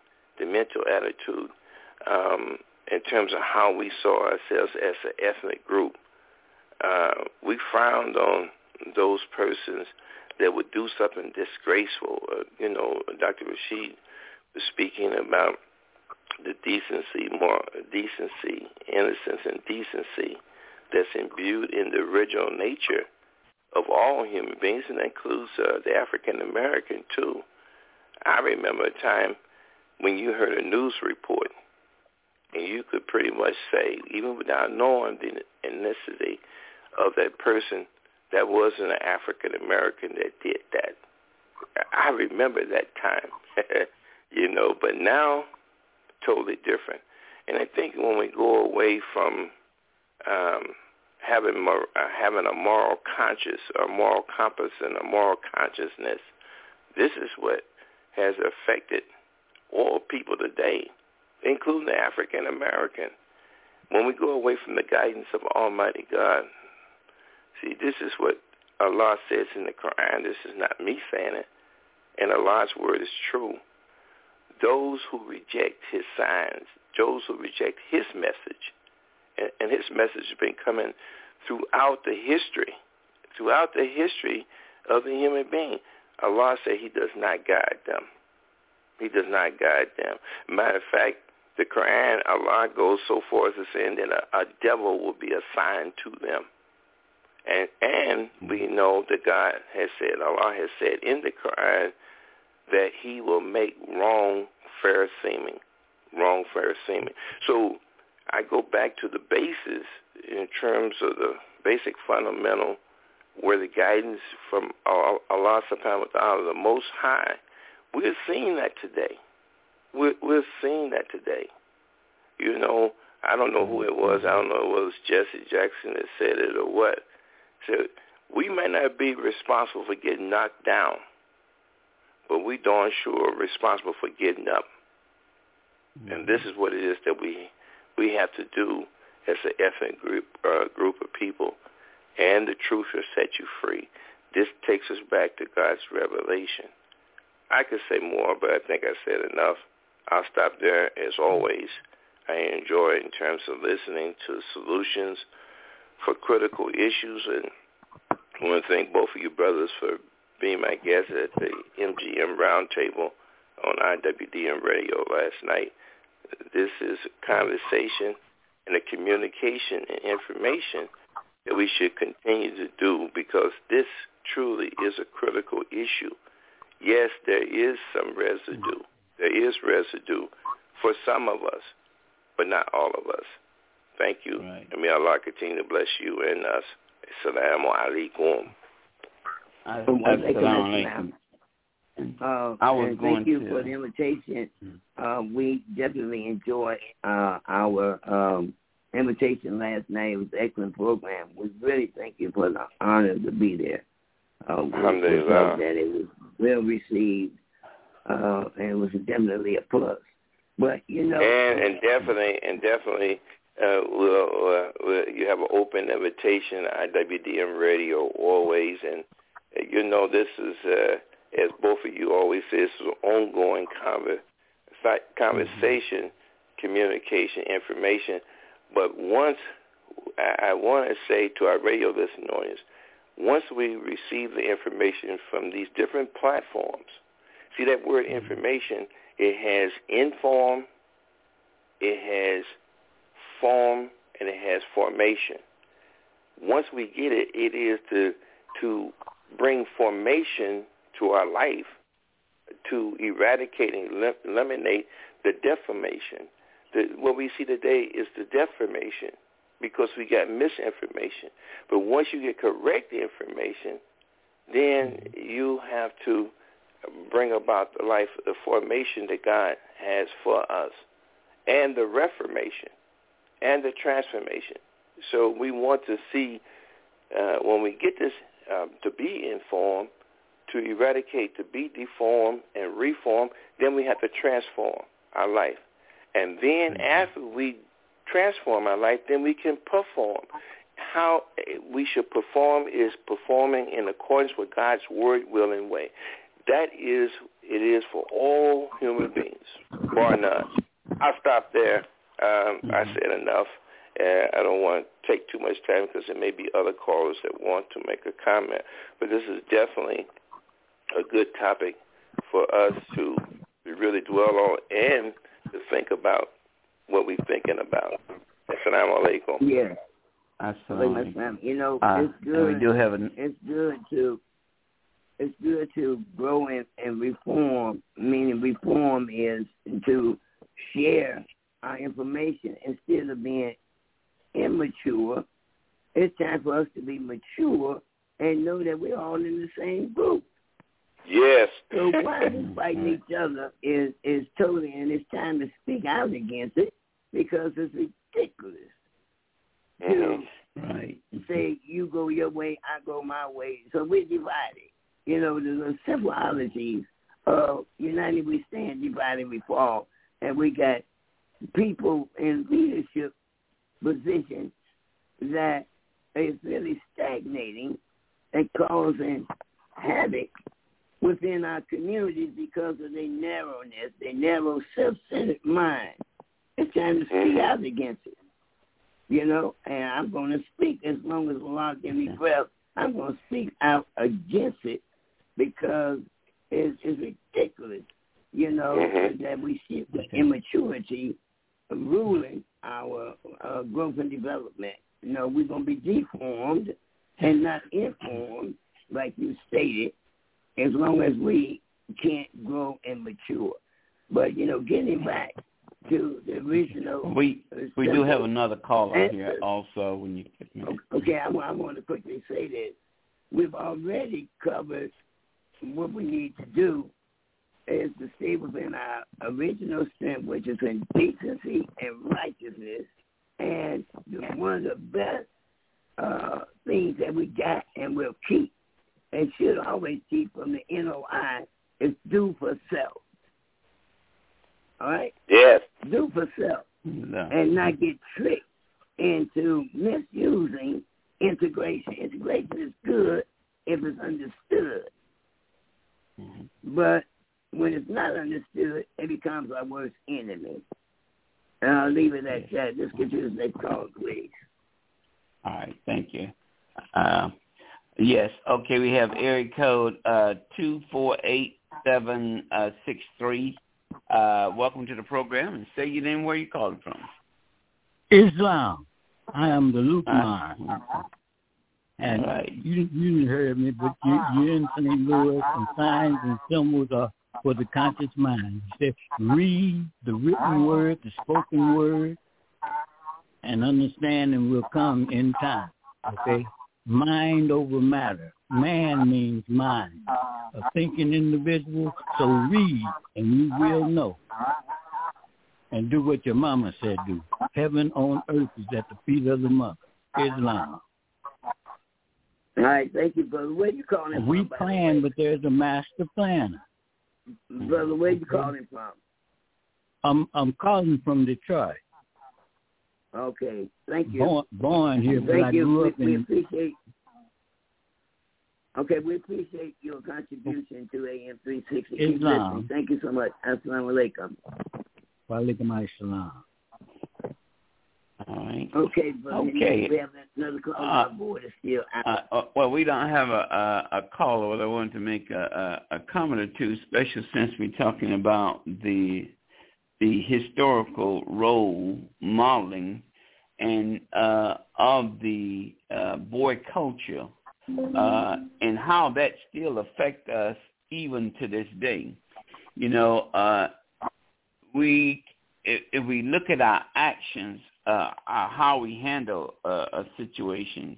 [SPEAKER 11] in terms of how we saw ourselves as an ethnic group, we frowned on those persons that would do something disgraceful. Dr. Rashid was speaking about the decency, innocence, and decency that's imbued in the original nature of all human beings, and that includes the African American too. I remember a time when you heard a news report, and you could pretty much say, even without knowing the ethnicity of that person, that wasn't an African American that did that. I remember that time, but now, totally different. And I think when we go away from having a moral conscience, a moral compass, and a moral consciousness, this is what has affected all people today, including the African American. When we go away from the guidance of Almighty God, see, this is what Allah says in the Quran. This is not me saying it, and Allah's word is true. Those who reject his signs, those who reject his message, and his message has been coming throughout the history of the human being. Allah said he does not guide them. He does not guide them. Matter of fact, the Quran, Allah goes so far as to saying that a devil will be assigned to them. And we know that God has said, Allah has said in the Quran that he will make wrong fair seeming. So I go back to the basis in terms of the basic fundamental where the guidance from Allah subhanahu wa ta'ala, the Most High, we're seeing that today. We're seeing that today. You know, I don't know who it was. I don't know if it was Jesse Jackson that said it or what. So we may not be responsible for getting knocked down, but we darn sure are responsible for getting up. And this is what it is that we have to do as an ethnic group of people. And the truth will set you free. This takes us back to God's revelation. I could say more, but I think I said enough. I'll stop there. As always, I enjoy in terms of listening to solutions for critical issues. And I want to thank both of you brothers for being my guests at the MGM Roundtable on IWDM Radio last night. This is a conversation and a communication and information that we should continue to do, because this truly is a critical issue. Yes, there is some residue. There is residue for some of us, but not all of us. Thank you. Right. And may Allah continue to bless you and us. Assalamu alaikum.
[SPEAKER 7] Thank you for the invitation. We definitely enjoyed our invitation last night. It was an excellent program. We really thank you for the honor to be there. We felt that it was well received, and it was definitely a plus. But you know, and definitely, you have an open invitation at IWDM Radio always, and you know this is as both of you always say, this is an ongoing conversation, communication, information. But once, I want to say to our radio listening audience, once we receive the information from these different platforms, see that word information, it has inform, it has form, and it has formation. Once we get it, it is to bring formation to our life, to eradicate and eliminate the deformation. What we see today is the deformation because we got misinformation. But once you get correct information, then you have to bring about the life, the formation that God has for us, and the reformation, and the transformation. So we want to see, when we get this to be informed, to eradicate, to be deformed and reformed, then we have to transform our life. And then after we transform our life, then we can perform. How we should perform is performing in accordance with God's word, will, and way. That is, it is for all human beings, bar none. I'll stop there. I said enough. I don't want to take too much time because there may be other callers that want to make a comment. But this is definitely a good topic for us to really dwell on and to think about what we're thinking about. Assalamu alaikum. Yeah. Assalamu alaikum. You know, it's good. We do have it's good to grow and reform. Meaning reform is to share our information instead of being immature. It's time for us to be mature and know that we're all in the same group.
[SPEAKER 11] Yes.
[SPEAKER 7] So why we fighting each other is totally, and it's time to speak out against it because it's ridiculous to say you go your way, I go my way. So we're divided. You know, there's a simple analogy of united we stand, divided we fall, and we got people in leadership positions that is really stagnating and causing havoc within our communities because of their narrowness, their narrow, self-centered mind. It's time to speak out against it, you know, and I'm going to speak as long as Allah gives me breath. I'm going to speak out against it because it's ridiculous, you know, that we see the immaturity ruling our growth and development. You know, we're going to be deformed and not informed, like you stated, as long as we can't grow and mature. But, you know, getting back to the original.
[SPEAKER 11] We do have another caller here also. When you
[SPEAKER 7] okay, I want to quickly say this. We've already covered what we need to do is to stay within our original strength, which is in decency and righteousness. And one of the best things that we got and will keep and should always keep from the NOI is do for self. All right?
[SPEAKER 11] Yes.
[SPEAKER 7] Do for self.
[SPEAKER 11] No.
[SPEAKER 7] And not get tricked into misusing integration. Integration is good if it's understood. Mm-hmm. But when it's not understood, it becomes our worst enemy. And I'll leave it at that. Just get you the next call, please.
[SPEAKER 11] All right. Thank you. Yes. Okay. We have area code 248-763. Welcome to the program, and say your name, where you calling from.
[SPEAKER 12] Islam. I am the Luke Mar. And
[SPEAKER 11] right.
[SPEAKER 12] you heard me, but you're in St. Louis, and signs and symbols are for the conscious mind. You said read the written word, the spoken word, and understanding will come in time. Okay? Mind over matter. Man means mind. A thinking individual, so read and you will know. And do what your mama said do. Heaven on earth is at the feet of the mother. Islam.
[SPEAKER 7] All right, thank you, brother. Where you calling from?
[SPEAKER 12] We plan, but there's a master planner.
[SPEAKER 7] Brother, where you calling from?
[SPEAKER 12] I'm calling from Detroit.
[SPEAKER 7] Okay, thank you.
[SPEAKER 12] Born here, but
[SPEAKER 7] thank
[SPEAKER 12] I
[SPEAKER 7] you.
[SPEAKER 12] grew up
[SPEAKER 7] we
[SPEAKER 12] in...
[SPEAKER 7] appreciate. Okay, we appreciate your contribution to AM 360.
[SPEAKER 12] Islam.
[SPEAKER 7] Thank you so much. Assalamu alaikum.
[SPEAKER 12] Wa alaikum assalam.
[SPEAKER 11] All right.
[SPEAKER 7] Okay, brother.
[SPEAKER 11] Okay.
[SPEAKER 7] We have another call on our board. Is still out.
[SPEAKER 11] Well, we don't have a caller, but I wanted to make a comment or two, especially since we're talking about the historical role modeling and of the boy culture and how that still affects us even to this day. You know, if we look at our actions, how we handle situations,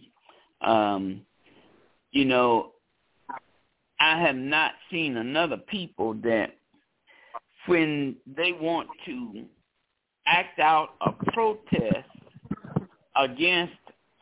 [SPEAKER 11] you know, I have not seen another people that when they want to act out a protest against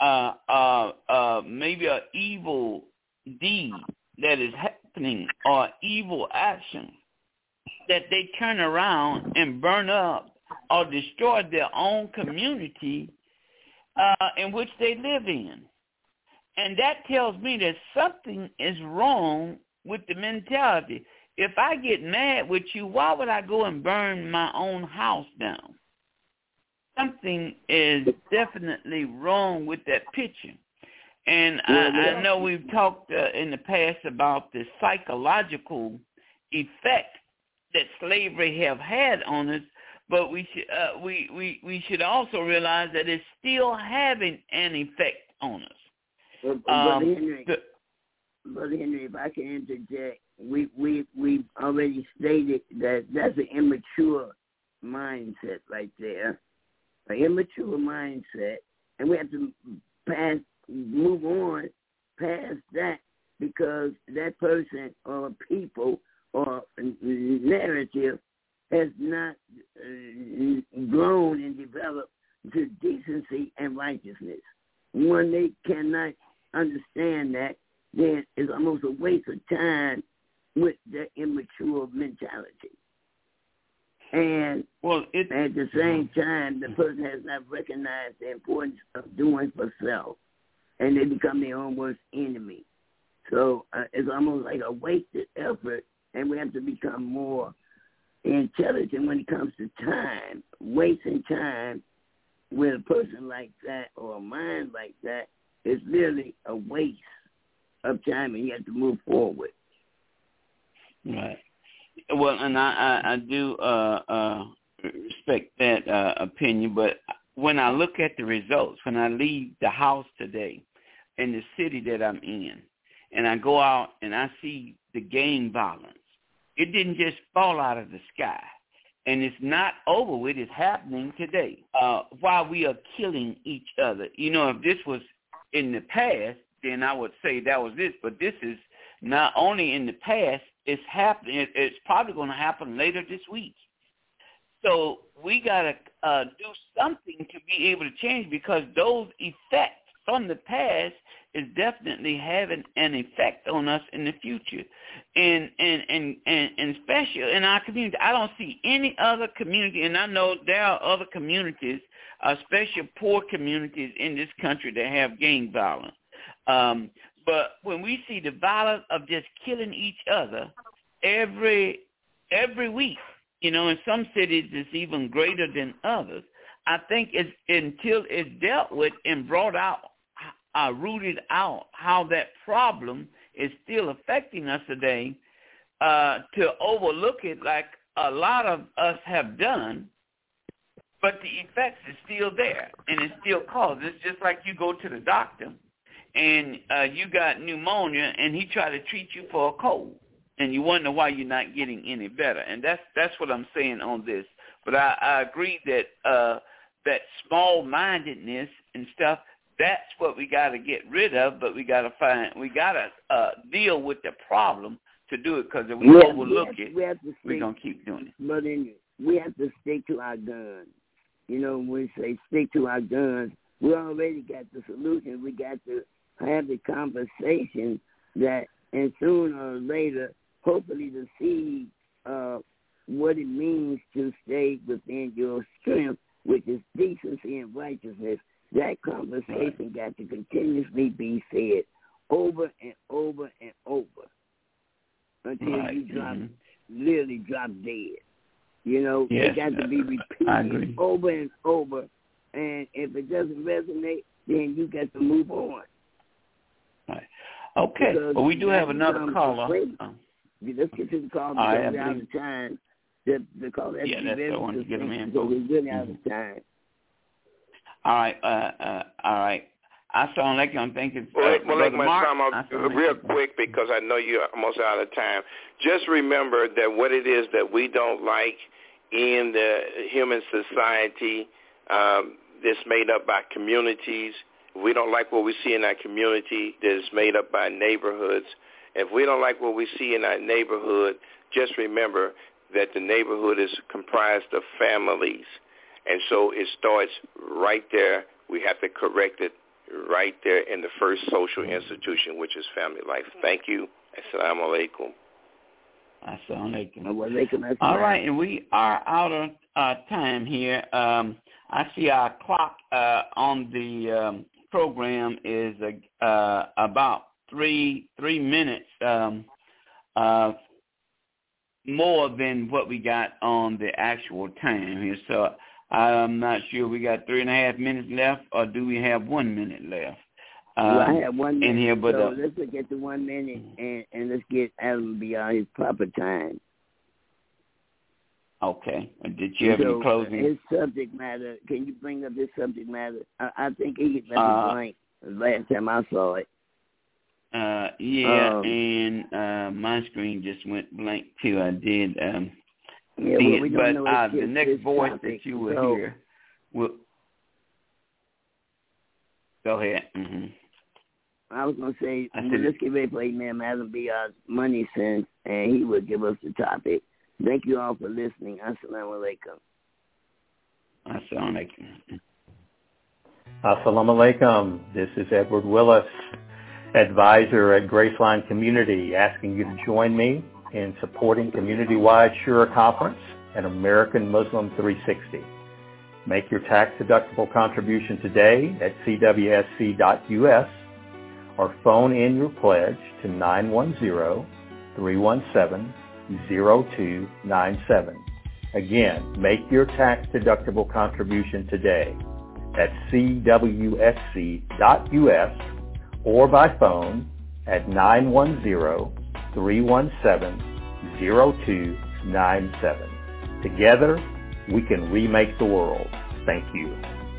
[SPEAKER 11] maybe an evil deed that is happening or evil action, that they turn around and burn up or destroy their own community in which they live in. And that tells me that something is wrong with the mentality. If I get mad with you, why would I go and burn my own house down? Something is definitely wrong with that picture. And I know we've talked in the past about the psychological effect that slavery have had on us, but we should also realize that it's still having an effect on us.
[SPEAKER 7] Brother Henry, if I can interject, we've already stated that that's an immature mindset right there, an immature mindset, and we have to move on past that, because that person or people or narrative has not grown and developed to decency and righteousness. When they cannot understand that, then it's almost a waste of time with the immature mentality. And at the same time, the person has not recognized the importance of doing for self, and they become their own worst enemy. So it's almost like a wasted effort, and we have to become more intelligent when it comes to time. Wasting time with a person like that or a mind like that is really a waste of time, and you have to move forward.
[SPEAKER 11] Right. Well, and I do respect that opinion, but when I look at the results, when I leave the house today in the city that I'm in, and I go out and I see the gang violence, it didn't just fall out of the sky.
[SPEAKER 6] and it's not over with. It's happening today. While we are killing each other. You know, if this was in the past, then I would say that was this. But this is not only in the past, it's happening. It's probably going to happen later this week. So we got to do something to be able to change, because those effects from the past is definitely having an effect on us in the future, and especially in our community. I don't see any other community, and I know there are other communities, especially poor communities in this country, that have gang violence. But when we see the violence of just killing each other every week, you know, in some cities it's even greater than others. I think it's until it's dealt with and brought out, rooted out, how that problem is still affecting us today, to overlook it like a lot of us have done, but the effects is still there, and it's still caused. It's just like you go to the doctor, and you got pneumonia, and he try to treat you for a cold, and you wonder why you're not getting any better. And that's what I'm saying on this. But I agree that that small-mindedness and stuff, that's what we got to get rid of. But we got to deal with the problem to do it, because if we overlook it, we're going to keep doing it.
[SPEAKER 7] But we have to stick to our guns. You know, when we say stick to our guns, we already got the solution. We got to have the conversation that, and sooner or later, hopefully to see what it means to stay within your strength, which is decency and righteousness. That conversation got to continuously be said over and over and over until you literally drop dead. You know, it got to be repeated over and over. And if it doesn't resonate, then you got to move on.
[SPEAKER 6] Right. Okay. Well, we do have another caller.
[SPEAKER 7] Let's get to the call because we're out of time. The call has to be very succinct, so we're really out of time.
[SPEAKER 6] All right. Assalamu alaikum. Thank you.
[SPEAKER 11] Real quick, because I know you're almost out of time. Just remember that what it is that we don't like in the human society, that's made up by communities. We don't like what we see in our community that is made up by neighborhoods. If we don't like what we see in our neighborhood, just remember that the neighborhood is comprised of families. And so it starts right there. We have to correct it right there in the first social institution, which is family life. Thank you. Assalamu alaikum.
[SPEAKER 6] Assalamu alaikum. All right, and we are out of time here. I see our clock on the program is about three minutes more than what we got on the actual time here. So I'm not sure we got 3.5 minutes left, or do we have 1 minute left?
[SPEAKER 7] I have 1 minute.
[SPEAKER 6] In here, but,
[SPEAKER 7] so let's look at the 1 minute and let's get Adam beyond his proper time.
[SPEAKER 6] Okay. Did you have any closing?
[SPEAKER 7] His subject matter, can you bring up his subject matter? I think he left it blank the last time I saw it.
[SPEAKER 6] And my screen just went blank too. I did see it, but the next voice that you will hear will... Go ahead. Mm-hmm.
[SPEAKER 7] I was going to say, let's get ready for Imam Adam Biaz's Money Sense, and he will give us the topic. Thank you all for listening. Assalamu alaikum.
[SPEAKER 6] Assalamu alaikum.
[SPEAKER 13] Assalamu alaikum. This is Edward Willis, advisor at Graceline Community, asking you to join me in supporting community-wide Shura Conference and American Muslim 360. Make your tax-deductible contribution today at cwsc.us or phone in your pledge to 910-317-0297. Again, make your tax-deductible contribution today at cwsc.us or by phone at 910-317-0297. Together, we can remake the world. Thank you.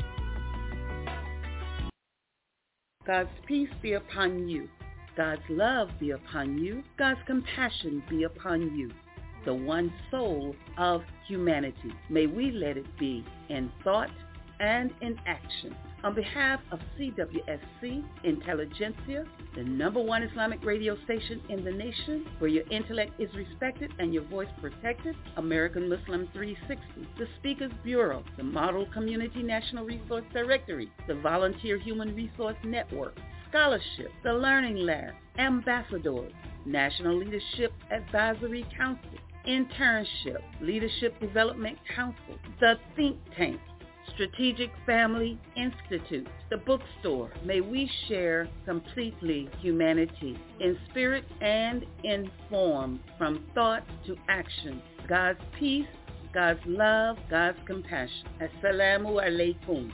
[SPEAKER 14] God's peace be upon you. God's love be upon you. God's compassion be upon you. the one soul of humanity. May we let it be in thought and in action. On behalf of CWSC Intelligentsia, the #1 Islamic radio station in the nation, where your intellect is respected and your voice protected, American Muslim 360, the Speakers Bureau, the Model Community National Resource Directory, the Volunteer Human Resource Network, Scholarship, the Learning Lab, Ambassadors, National Leadership Advisory Council, Internship, Leadership Development Council, the Think Tank, Strategic Family Institute, the bookstore. May we share completely humanity in spirit and in form, from thought to action. God's peace, God's love, God's compassion. Assalamu alaikum.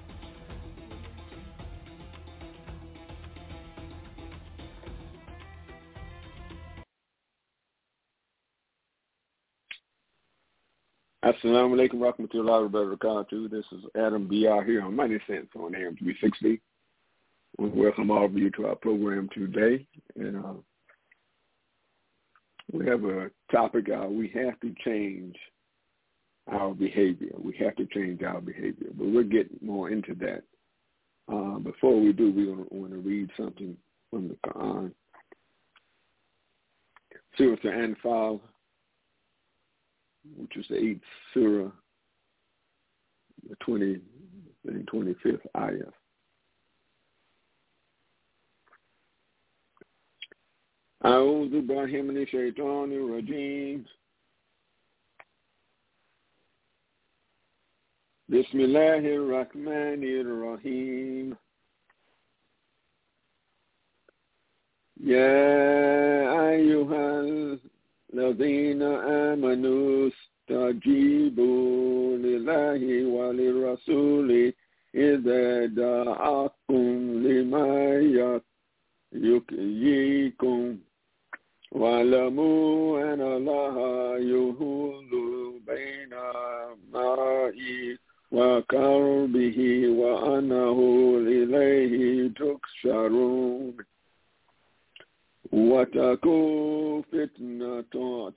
[SPEAKER 15] Assalamu alaikum warahmatullahi wabarakatuh. This is Adam B.R. here on Money Sense on AM 360. We welcome all of you to our program today. And we have a topic, we have to change our behavior. We have to change our behavior. But we'll get more into that. Before we do, we want to read something from the Quran. Surah Al-Anfal, which is the 8th surah, the 20th and 25th ayah. أعوذ بالله من الشيطان الرجيم. بسم الله الرحمن الرحيم. يا أيها الذين آمنوا استجيبوا لله وللرسول إذا دعاكم لما يحييكم واعلموا أن الله يحول بين المرء وقلبه وأنه إليه تحشرون وتكون فتنة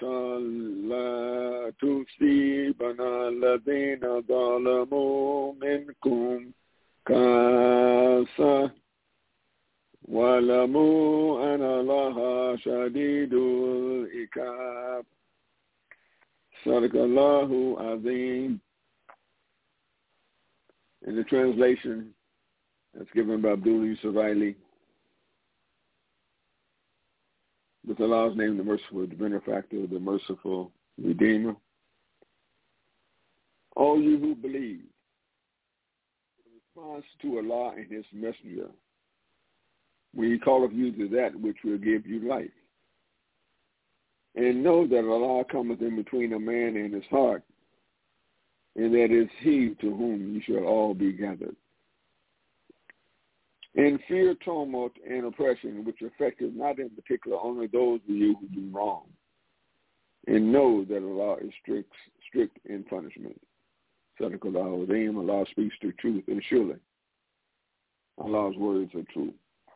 [SPEAKER 15] لا تصيبن الذين ظلموا منكم خاصة واعلموا أن الله شديد العقاب. صدق الله العظيم. In the translation that's given by Abdul Yusuf Riley, with Allah's name, the merciful, the benefactor, the merciful Redeemer. All you who believe, in response to Allah and His Messenger, we call of you to that which will give you life. And know that Allah cometh in between a man and his heart, and that is He to whom you shall all be gathered. And fear, tumult, and oppression, which affected not in particular only those of you who do wrong. And know that Allah is strict in punishment. Sadaqallahu al-Azim. Allah speaks the truth, and surely Allah's words are true.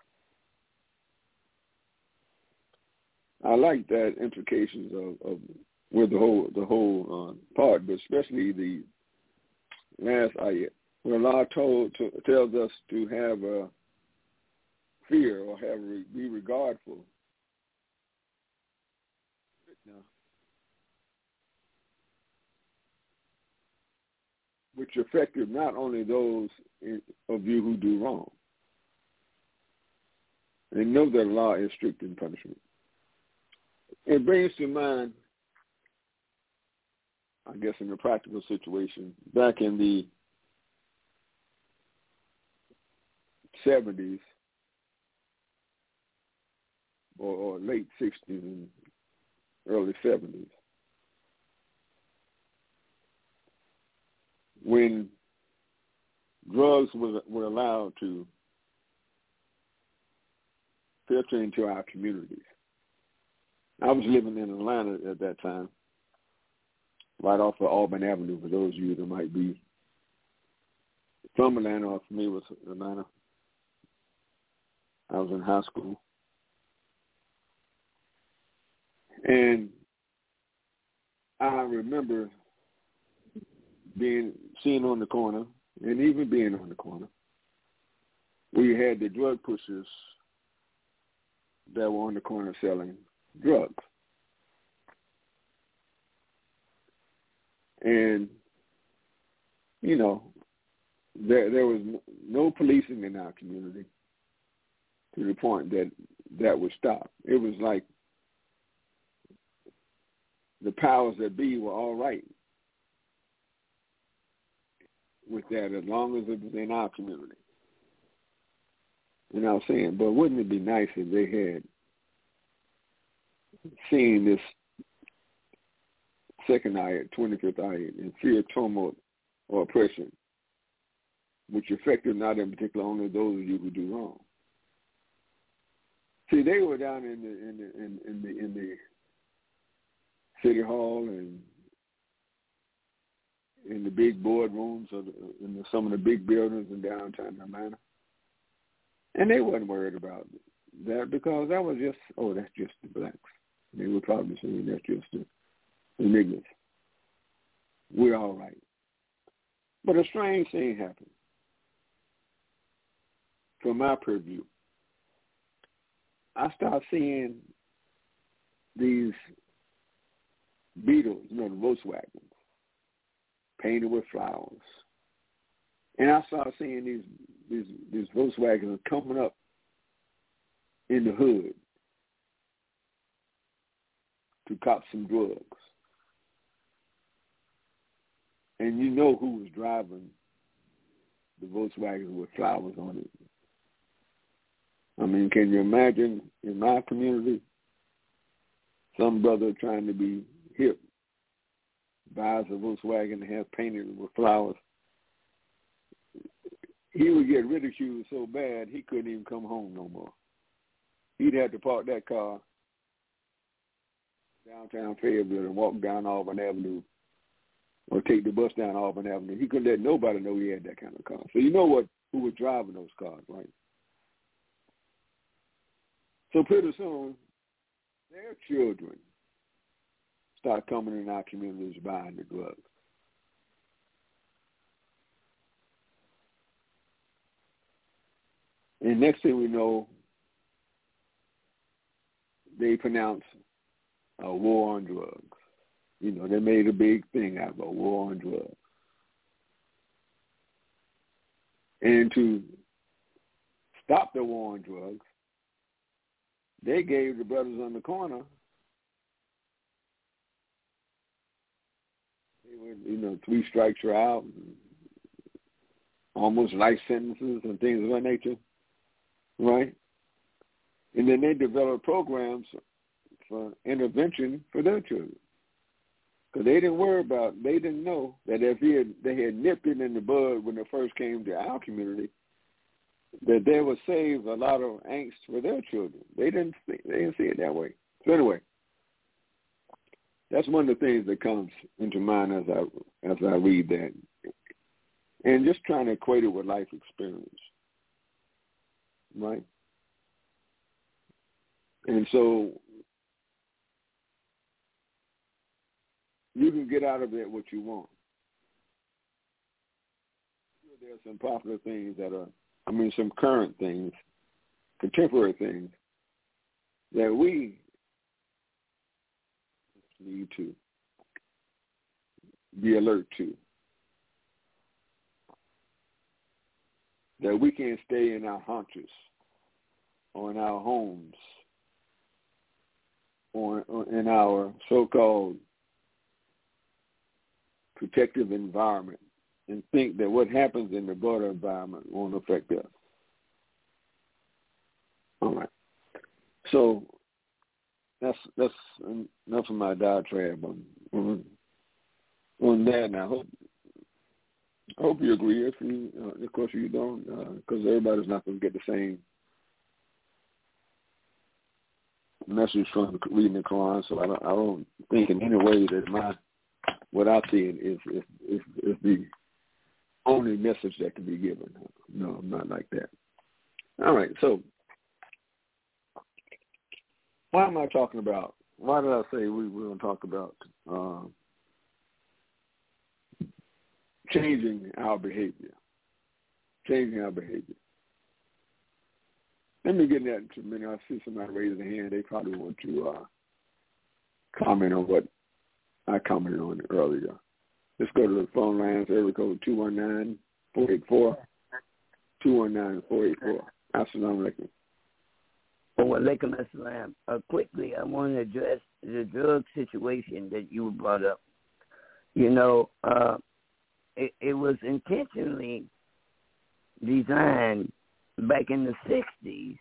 [SPEAKER 15] I like that implications of with the whole part, but especially the last ayat, where Allah tells us to have a fear or be regardful. Which affected not only those of you who do wrong. And know that Allah is strict in punishment. It brings to mind, I guess in a practical situation, back in the 70s or late 60s and early 70s, when drugs were allowed to filter into our communities. I was living in Atlanta at that time, right off of Auburn Avenue, for those of you that might be from Atlanta or familiar with Atlanta. I was in high school. And I remember seeing on the corner, and even being on the corner, we had the drug pushers that were on the corner selling drugs. And, you know, there was no policing in our community to the point that would stop. It was like the powers that be were all right with that as long as it was in our community. And I was saying, but wouldn't it be nice if they had seen this second ayat, 25th ayat, in fear, tumult, or oppression, which affected not in particular only those of you who do wrong. See, they were down in the city hall and in the big boardrooms or in some of the big buildings in downtown Atlanta, and they wasn't worried about that because that was just, that's just the blacks. They were probably saying that's just the niggas. We're all right. But a strange thing happened from my purview. I started seeing these Beetles, the Volkswagens, painted with flowers. And I started seeing these Volkswagens coming up in the hood to cop some drugs. And you know who was driving the Volkswagens with flowers on it. I mean, can you imagine in my community, some brother trying to be hip buys a Volkswagen and has painted with flowers? He would get ridiculed so bad he couldn't even come home no more. He'd have to park that car downtown Fayetteville and walk down Auburn Avenue or take the bus down Auburn Avenue. He couldn't let nobody know he had that kind of car. So you know who was driving those cars, right? So pretty soon, their children start coming in our communities buying the drugs. And next thing we know, they pronounce a war on drugs. You know, they made a big thing out of a war on drugs. And to stop the war on drugs, they gave the brothers on the corner, they were, 3 strikes are out, almost life sentences and things of that nature, right? And then they developed programs for intervention for their children. Because they didn't know that if they had nipped it in the bud when they first came to our community, that they would save a lot of angst for their children. They didn't see it that way. So anyway, that's one of the things that comes into mind as I read that, and just trying to equate it with life experience, right? And so you can get out of it what you want. There's some popular things some current things, contemporary things that we need to be alert to. That we can't stay in our haunches or in our homes or in our so-called protective environment and think that what happens in the broader environment won't affect us. All right. So that's enough of my diatribe on that. And I hope you agree. If you, of course, you don't, because everybody's not going to get the same message from reading the Quran. So I don't think in any way that what I see is the only message that can be given. No, I'm not like that. All right, so why am I talking about? Why did I say we were going to talk about changing our behavior. Let me get that to a minute. I see somebody raising their hand. They probably want to comment on what I commented on earlier. Let's go to the phone lines. Area code 219-484. 219-484. Assalamu alaikum.
[SPEAKER 7] Wa alaikum assalam. Quickly, I want to address the drug situation that you brought up. You know, it was intentionally designed back in the 60s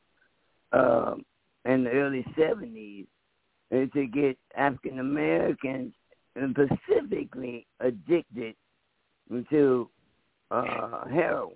[SPEAKER 7] and the early 70s to get African Americans specifically addicted to heroin.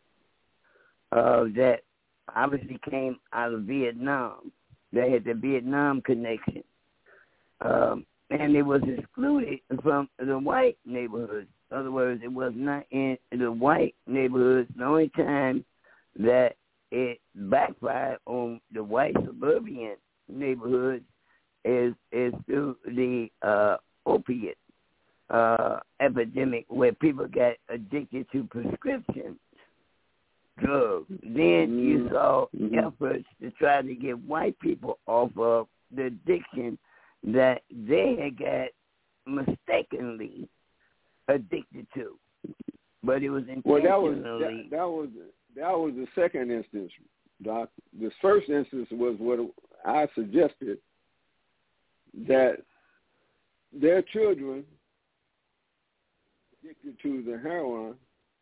[SPEAKER 7] That obviously came out of Vietnam. They had the Vietnam connection. And it was excluded from the white neighborhoods. In other words, it was not in the white neighborhoods. The only time that it backfired on the white suburban neighborhoods is through the opiate epidemic, where people got addicted to prescription drugs. Then you saw efforts to try to get white people off of the addiction that they had got mistakenly addicted to, but it was intentionally.
[SPEAKER 15] That was the second instance, Doc. The first instance was what I suggested, that their children addicted to the heroin.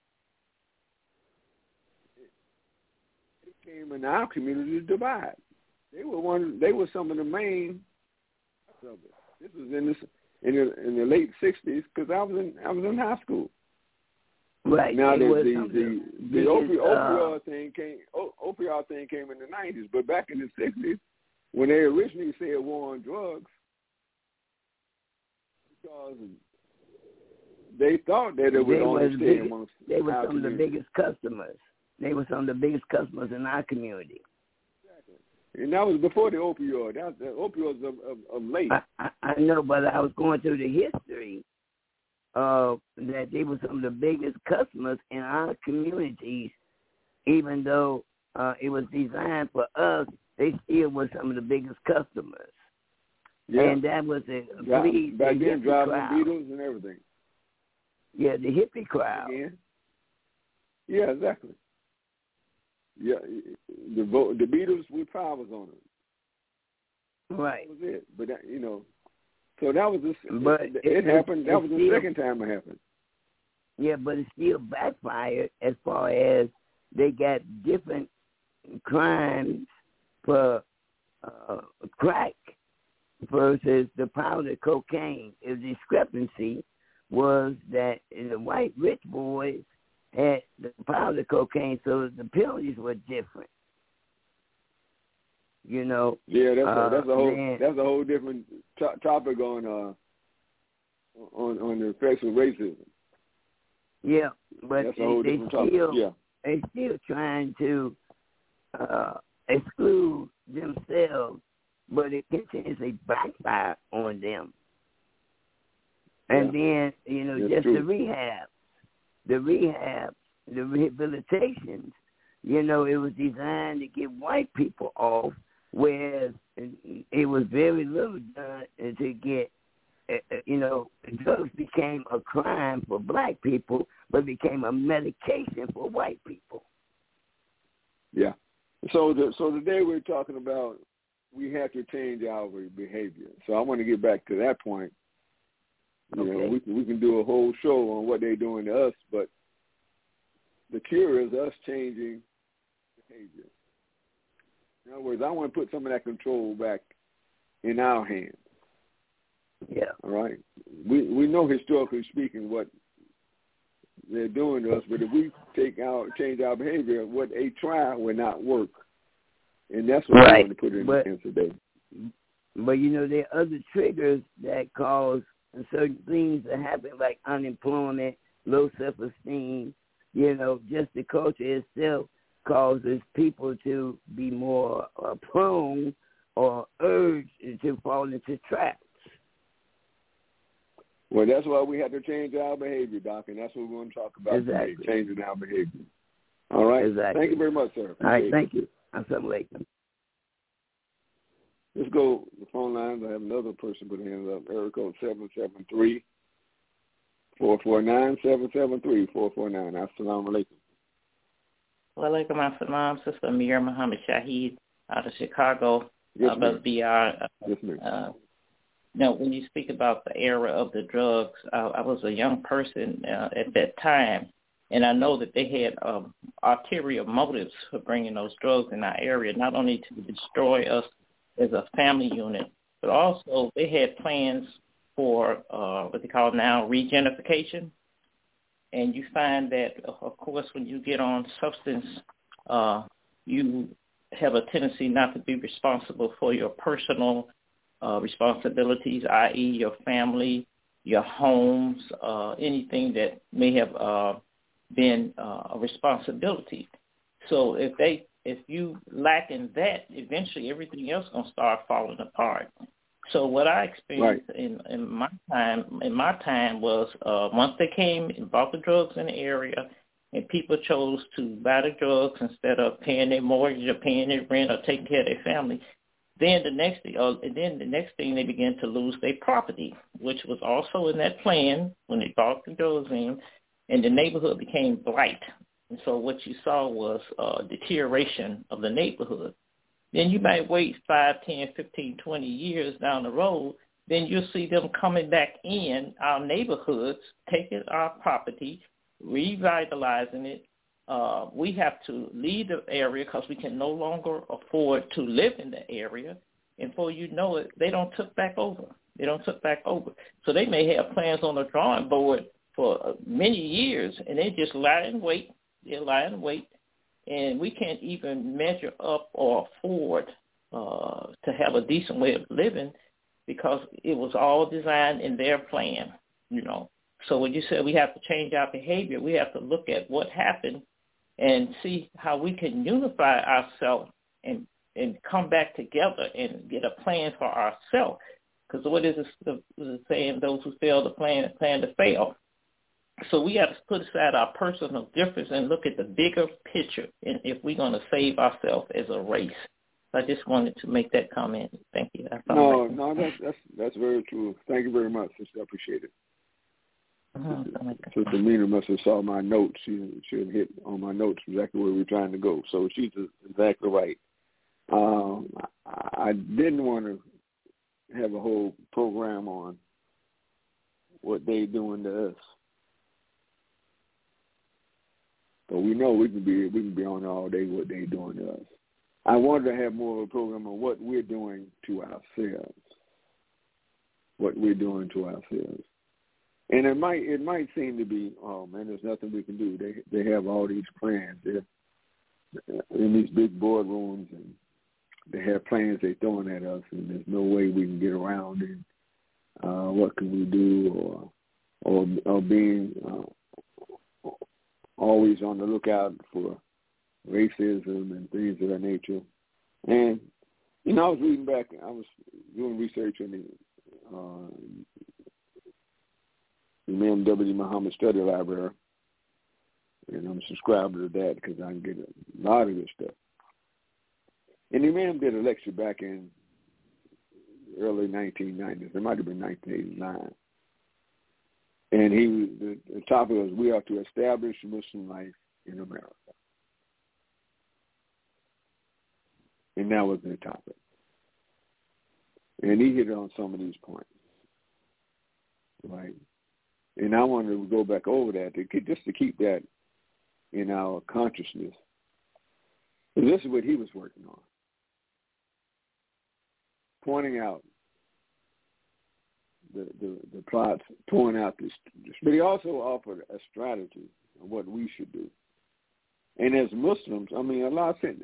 [SPEAKER 15] It came in our community to divide. They were some of the main of it. This was in the late 60s, because I was in high school.
[SPEAKER 7] Right.
[SPEAKER 15] Now the opioid thing came in the 90s, but back in the 60s, when they originally said war on drugs, because they thought that it would only stay amongst our community.
[SPEAKER 7] They were some of the biggest customers. They were some of the biggest customers in our community.
[SPEAKER 15] And that was before the opioid. The opioids of late.
[SPEAKER 7] I know, but I was going through the history of that they were some of the biggest customers in our communities. Even though it was designed for us, they still were some of the biggest customers. Yeah. And that was
[SPEAKER 15] back then, driving Beatles and everything.
[SPEAKER 7] Yeah, the hippie crowd.
[SPEAKER 15] Yeah, exactly. Yeah, the Beatles with powers on it.
[SPEAKER 7] Right.
[SPEAKER 15] That was it. But so that was it happened. That was the second time it happened.
[SPEAKER 7] Yeah, but it still backfired as far as they got different crimes for crack versus the powder cocaine. The discrepancy was that the white rich boys had the powder cocaine, so the penalties were different.
[SPEAKER 15] Yeah, that's a whole different topic on the effects of racism.
[SPEAKER 7] Yeah, but they still trying to exclude themselves, but it continuously backfire on them. And then just true. the rehabilitations, it was designed to get white people off, whereas it was very little done to get, drugs became a crime for black people, but became a medication for white people.
[SPEAKER 15] Yeah. So today we're talking about we have to change our behavior. So I want to get back to that point. We can do a whole show on what they're doing to us, but the cure is us changing behavior. In other words, I want to put some of that control back in our hands.
[SPEAKER 7] Yeah.
[SPEAKER 15] All right. We know historically speaking what they're doing to us, but if we change our behavior, what they try will not work. And that's what I want to put in the hands today.
[SPEAKER 7] But there are other triggers that cause certain things to happen, like unemployment, low self-esteem. Just the culture itself causes people to be more prone or urged to fall into traps.
[SPEAKER 15] Well, that's why we have to change our behavior, Doc, and that's what we're going to talk about
[SPEAKER 7] Exactly.
[SPEAKER 15] today, changing our behavior. All right?
[SPEAKER 7] Exactly.
[SPEAKER 15] Thank you very much, sir.
[SPEAKER 7] All right, thank you. Assalamu alaikum.
[SPEAKER 15] Let's go to the phone lines. I have another person put hands up. Area code 773-449-773-449. Assalamu alaikum.
[SPEAKER 16] Wa alaikum assalam, Sister Amir Muhammad Shahid out of Chicago.
[SPEAKER 15] Yes,
[SPEAKER 16] Brother BR.
[SPEAKER 15] Yes, ma'am.
[SPEAKER 16] Now, when you speak about the era of the drugs, I was a young person at that time, and I know that they had ulterior motives for bringing those drugs in our area, not only to destroy us as a family unit, but also they had plans for what they call now regentrification. And you find that, of course, when you get on substance, you have a tendency not to be responsible for your personal responsibilities, i.e. your family, your homes, anything that may have been a responsibility. So if you lack in that, eventually everything else is going to start falling apart. So what I experienced in my time was once they came and bought the drugs in the area, and people chose to buy the drugs instead of paying their mortgage or paying their rent or taking care of their family, then the next thing they began to lose their property, which was also in that plan when they bought the drugs in, and the neighborhood became blight. And so what you saw was deterioration of the neighborhood. Then you might wait 5, 10, 15, 20 years down the road, then you'll see them coming back in our neighborhoods, taking our property, revitalizing it. We have to leave the area because we can no longer afford to live in the area. And before you know it, they don't took back over. So they may have plans on the drawing board for many years, and they just lie in wait. And we can't even measure up or afford to have a decent way of living because it was all designed in their plan, you know. So when you said we have to change our behavior, we have to look at what happened and see how we can unify ourselves and come back together and get a plan for ourselves. Because what is the saying, those who fail to plan to fail. So we have to put aside our personal difference and look at the bigger picture, and if we're going to save ourselves as a race. I just wanted to make that comment. Thank you.
[SPEAKER 15] That's very true. Thank you very much, sister. I appreciate it. Sister Mina must have saw my notes. She had hit on my notes exactly where we're trying to go. So she's exactly right. I didn't want to have a whole program on what they're doing to us. But we know we can be on all day what they're doing to us. I wanted to have more of a program on what we're doing to ourselves. And it might seem to be, oh man, there's nothing we can do. They have all these plans. They're in these big boardrooms, and they have plans they're throwing at us, and there's no way we can get around it. What can we do, or being always on the lookout for racism and things of that nature. And, you know, I was reading back, I was doing research in the Imam W. Muhammad Study Library, and I'm subscribed to that because I can get a lot of this stuff. And the Imam did a lecture back in the early 1990s. It might have been 1989. And the topic was, we are to establish Muslim life in America. And that was the topic. And he hit on some of these points, right? And I wanted to go back over that just to keep that in our consciousness. So this is what he was working on, pointing out the plots, pointing out this. But he also offered a strategy of what we should do. And as Muslims, I mean, Allah sent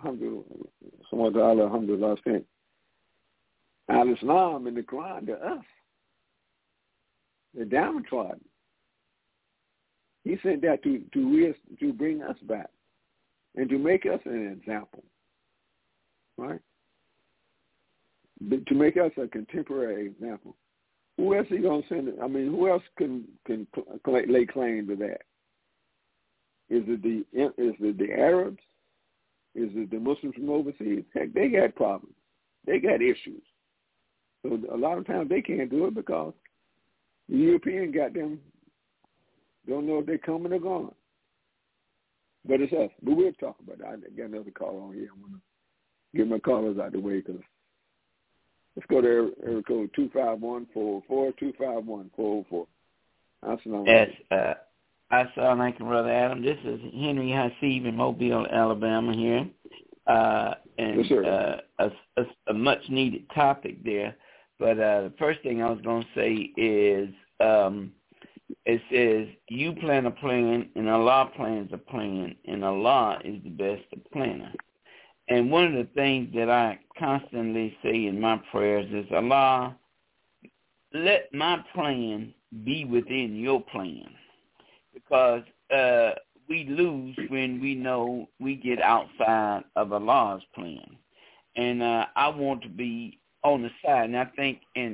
[SPEAKER 15] al-Islam in the Quran to us. The downtrodden. He sent that to bring us back and to make us an example, right? To make us a contemporary example. who else are you going to send it? I mean, who else can lay claim to that? Is it the Arabs? Is it the Muslims from overseas? Heck, they got problems. They got issues. So a lot of times they can't do it because the European got them, don't know if they're coming or gone. But it's us. But we'll talk about that. I got another call on here. I want to get my callers out the way because let's go to area code 251-404, 251-404.
[SPEAKER 6] Yes, assalamu alaikum, Brother Adam. This is Henry Hasib in Mobile, Alabama here. And
[SPEAKER 15] yes,
[SPEAKER 6] a much-needed topic there. But the first thing I was going to say is it says, you plan a plan and Allah plans a plan, and Allah is the best planner. And one of the things that I constantly say in my prayers is, Allah, let my plan be within your plan. Because we lose when we know we get outside of Allah's plan. And I want to be on the side. And I think in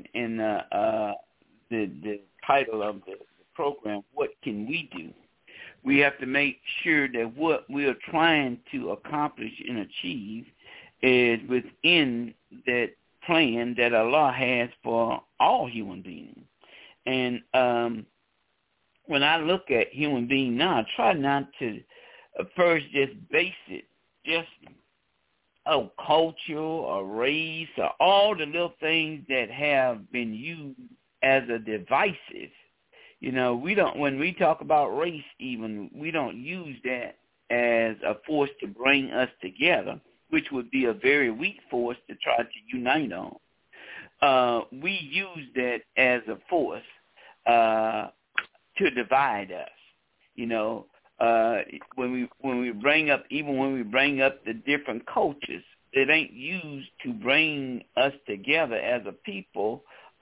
[SPEAKER 6] the title of the program, what can we do? We have to make sure that what we are trying to accomplish and achieve is within that plan that Allah has for all human beings. And when I look at human beings now, I try not to first just base it just culture or race or all the little things that have been used as a divisive. You know, when we talk about race even, we don't use that as a force to bring us together, which would be a very weak force to try to unite on. We use that as a force to divide us. You know, when we bring up the different cultures, it ain't used to bring us together as a people.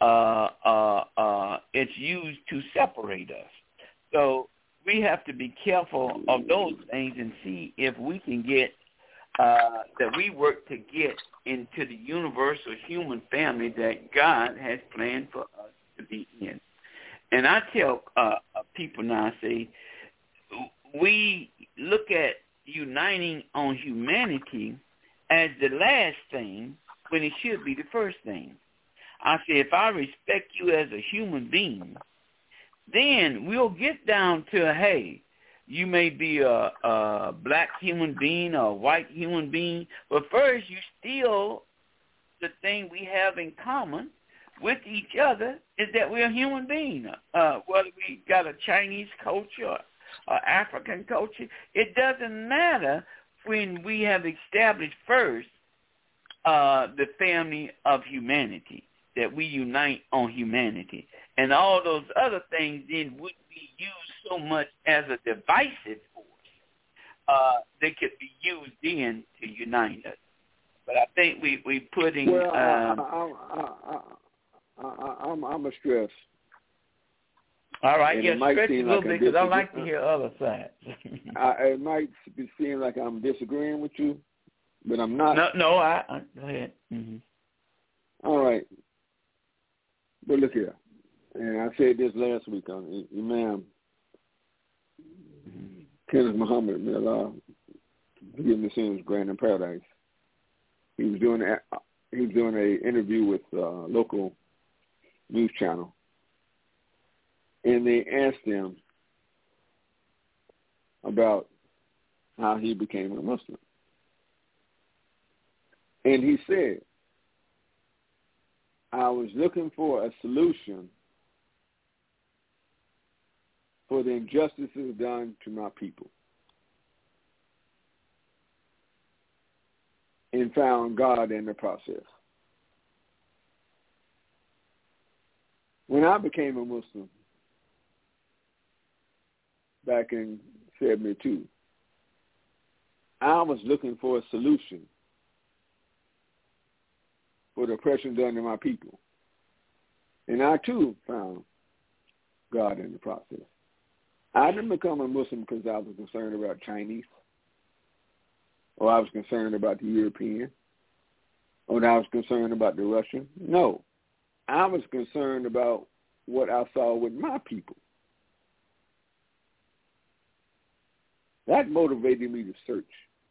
[SPEAKER 6] It's used to separate us. So we have to be careful of those things and see if we can get that we work to get into the universal human family that God has planned for us to be in. And I tell people now, I say, we look at uniting on humanity as the last thing when it should be the first thing. I say, if I respect you as a human being, then we'll get down to, hey, you may be a black human being or a white human being, but first you still, the thing we have in common with each other is that we're a human being. Whether we got a Chinese culture or African culture, it doesn't matter when we have established first the family of humanity, that we unite on humanity. And all those other things then would be used so much as a divisive force. They could be used then to unite us. But I think we putting...
[SPEAKER 15] I'm a stress.
[SPEAKER 6] All right,
[SPEAKER 15] and
[SPEAKER 6] yeah, stretch a little bit because I like to hear other sides.
[SPEAKER 15] It might seem like I'm disagreeing with you, but I'm not.
[SPEAKER 6] No, I go ahead. Mm-hmm.
[SPEAKER 15] All right. But look here, and I said this last week on Imam Kenneth Muhammad, may Allah forgive me sins, grand in paradise. He was doing an interview with a local news channel, and they asked him about how he became a Muslim, and he said, I was looking for a solution for the injustices done to my people, and found God in the process. When I became a Muslim back in 1972, I was looking for a solution for the oppression done to my people. And I, too, found God in the process. I didn't become a Muslim because I was concerned about Chinese, or I was concerned about the European, or I was concerned about the Russian. No. I was concerned about what I saw with my people. That motivated me to search.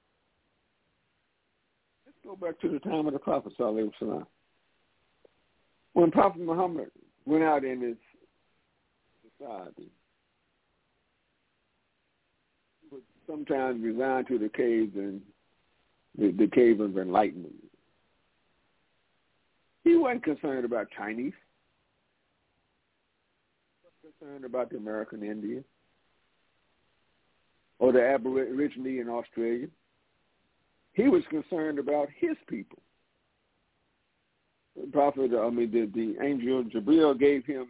[SPEAKER 15] Let's go back to the time of the Prophet sallallahu alaihi wasallam. When Prophet Muhammad went out in his society, he would sometimes resign to the caves and the cave of enlightenment. He wasn't concerned about Chinese. He wasn't concerned about the American Indian or the Aborigine in Australia. He was concerned about his people. The prophet, the angel Jibril gave him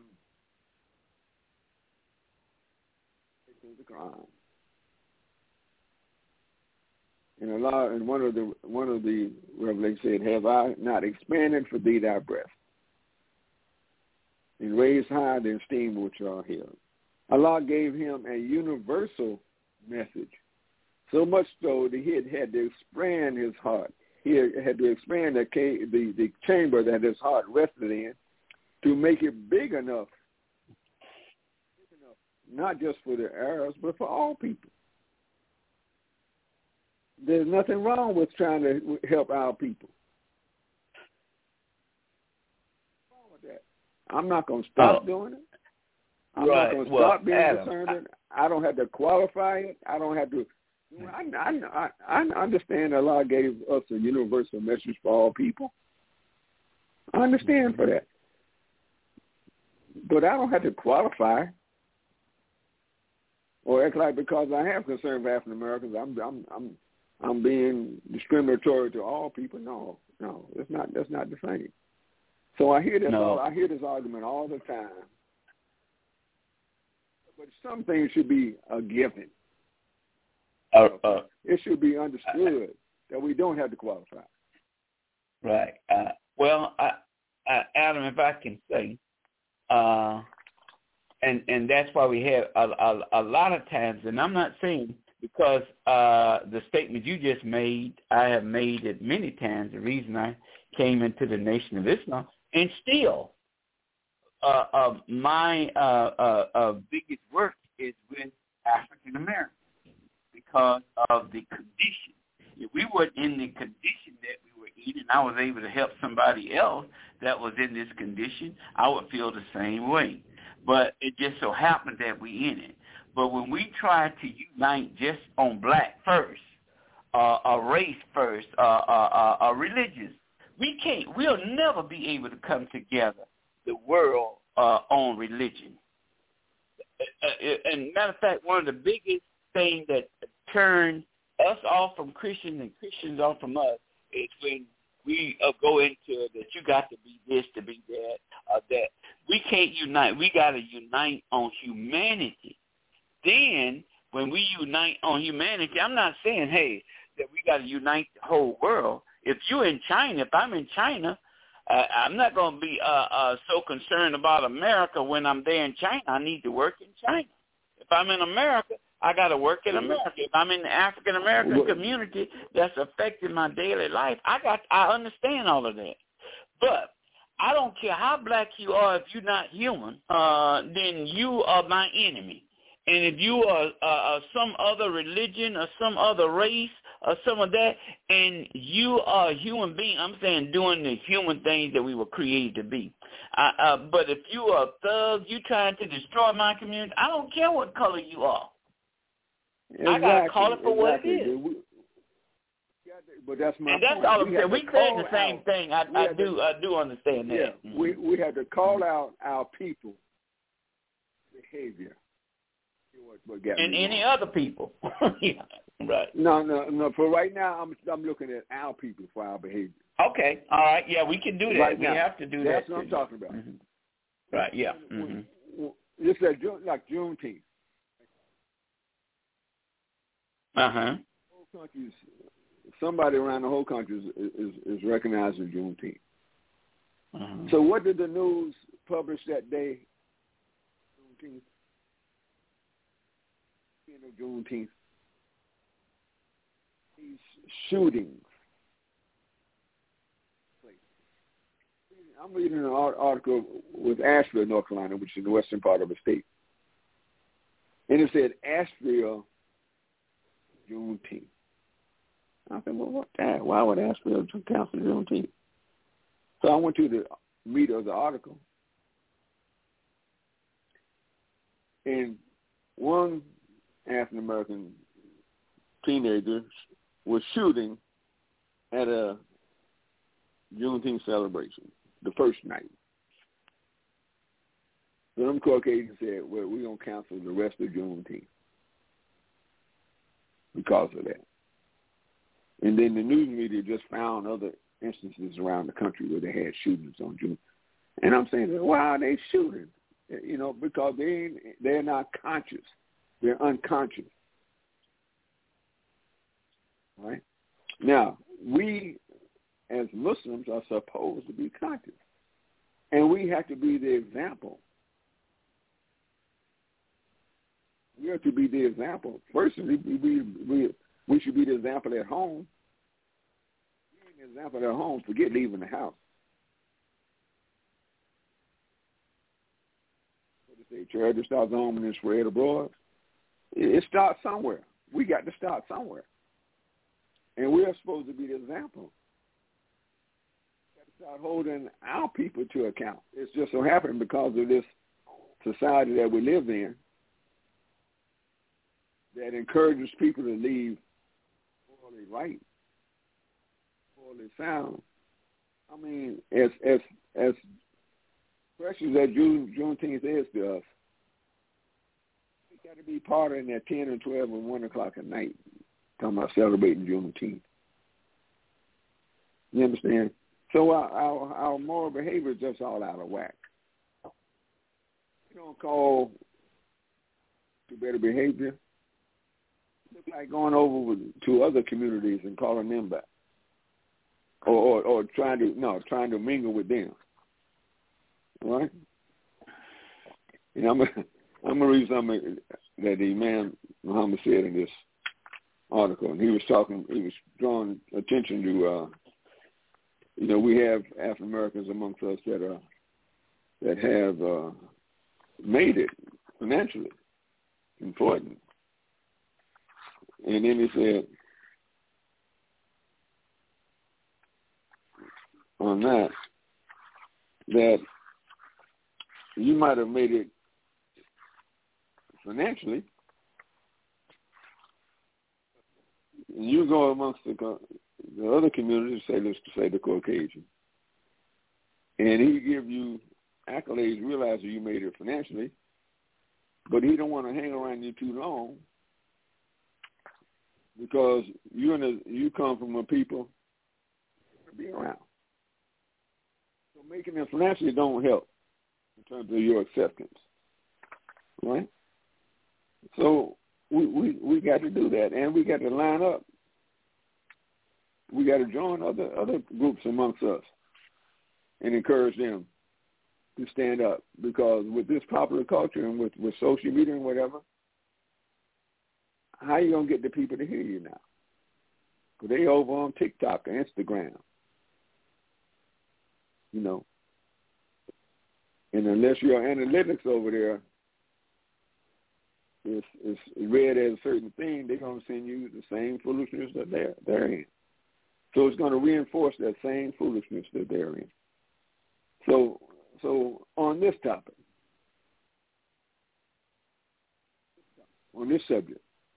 [SPEAKER 15] the Quran. And Allah, in one of the revelations said, "Have I not expanded for thee thy breast, and raised high the esteem which are here?" Allah gave him a universal message, so much so that he had to expand his heart. He had to expand the chamber that his heart rested in to make it big enough, not just for the Arabs, but for all people. There's nothing wrong with trying to help our people. What's wrong with that? I'm not going to stop doing it. I'm not going to stop being concerned. I don't have to qualify it. I don't have to. I understand Allah gave us a universal message for all people. I understand for that. But I don't have to qualify or act like because I have concern for African Americans, I'm being discriminatory to all people. No, that's not the same. So I hear this. I hear this argument all the time. But some things should be a given. It should be understood that we don't have to qualify.
[SPEAKER 6] Right. Well, Adam, if I can say, and that's why we have a lot of times, and I'm not saying because the statement you just made, I have made it many times. The reason I came into the Nation of Islam, and still, my biggest work is with African Americans because of the condition. If we were in the condition that we were in, and I was able to help somebody else that was in this condition, I would feel the same way. But it just so happened that we in it. But when we try to unite just on black first, a race first, a religious, we'll never be able to come together, the world, on religion. And matter of fact, one of the biggest things that turned us off from Christians and Christians off from us is when we go into that you got to be this to be that. We can't unite. We got to unite on humanity. Then when we unite on humanity, I'm not saying, hey, that we got to unite the whole world. If you're in China, if I'm in China, I'm not going to be so concerned about America when I'm there in China. I need to work in China. If I'm in America, I got to work in America. If I'm in the African American community that's affecting my daily life, I understand all of that. But I don't care how black you are. If you're not human, then you are my enemy. And if you are some other religion or some other race or some of that, and you are a human being, I'm saying doing the human things that we were created to be. But if you are a thug, you trying to destroy my community, I don't care what color you are. Exactly, I got to call it for what it is.
[SPEAKER 15] But that's my
[SPEAKER 6] and that's
[SPEAKER 15] point.
[SPEAKER 6] all I'm saying. We saying the same thing. I do understand that.
[SPEAKER 15] Yeah, we have to call out our people's behavior.
[SPEAKER 6] And any other people. Yeah, right.
[SPEAKER 15] No. For right now, I'm looking at our people for our behavior.
[SPEAKER 6] Okay. All right. Yeah, we can do that.
[SPEAKER 15] Right
[SPEAKER 6] we
[SPEAKER 15] now,
[SPEAKER 6] have to do
[SPEAKER 15] that's
[SPEAKER 6] that.
[SPEAKER 15] That's what I'm talking about.
[SPEAKER 6] Mm-hmm. Right. Yeah. Mm-hmm.
[SPEAKER 15] Just like Juneteenth. Whole countries, somebody around the whole country is recognizing Juneteenth. So what did the news publish that day? Juneteenth. Of Juneteenth. These shootings. I'm reading an article with Asheville, North Carolina, which is in the western part of the state. And it said Asheville Juneteenth. I said, well, what that? Why would Asheville cancel Juneteenth? So I went to the meat of the article. And one African-American teenager was shooting at a Juneteenth celebration, the first night. So them Caucasians said, well, we're going to cancel the rest of Juneteenth because of that. And then the news media just found other instances around the country where they had shootings on June. And I'm saying, why are they shooting? You know, because they're not conscious. They're unconscious. Right? Now, we as Muslims are supposed to be conscious. And we have to be the example. We have to be the example. Firstly, we should be the example at home. Being the example at home, forget leaving the house. What do they say? Charity starts at home and then spread abroad. It starts somewhere. We got to start somewhere. And we are supposed to be the example. We got to start holding our people to account. It's just so happened because of this society that we live in that encourages people to leave morally right, morally sound. I mean, as precious as Juneteenth is to us, we got to be part of that 10 and 12 and 1 o'clock at night, talking about celebrating Juneteenth. You understand? So our moral behavior is just all out of whack. You don't call to better behavior. It's like going over to other communities and calling them back, or trying to mingle with them. All right? And I'm gonna read something that the Imam Muhammad said in this article, and he was drawing attention to, we have African Americans amongst us that have made it financially important. And then he said, on that you might have made it financially, and you go amongst the other communities, let's say the Caucasian, and he give you accolades, realizing you made it financially, but he don't want to hang around you too long because you come from a people to be around. So making it financially don't help in terms of your acceptance, right? So we got to do that, and we got to line up. We got to join other groups amongst us and encourage them to stand up, because with this popular culture and with social media and whatever, how you going to get the people to hear you now? Because they over on TikTok and Instagram, And unless your analytics over there is read as a certain thing, they're going to send you the same foolishness that they're in. So it's going to reinforce that same foolishness that they're in. So on this topic, on this subject,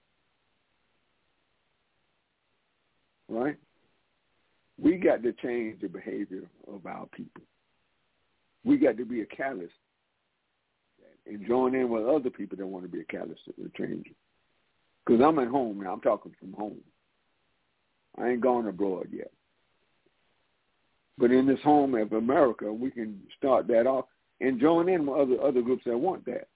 [SPEAKER 15] right, we got to change the behavior of our people. We got to be a catalyst and join in with other people that want to be a catalyst to change it. Because I'm at home now. I'm talking from home. I ain't gone abroad yet. But in this home of America, we can start that off and join in with other groups that want that.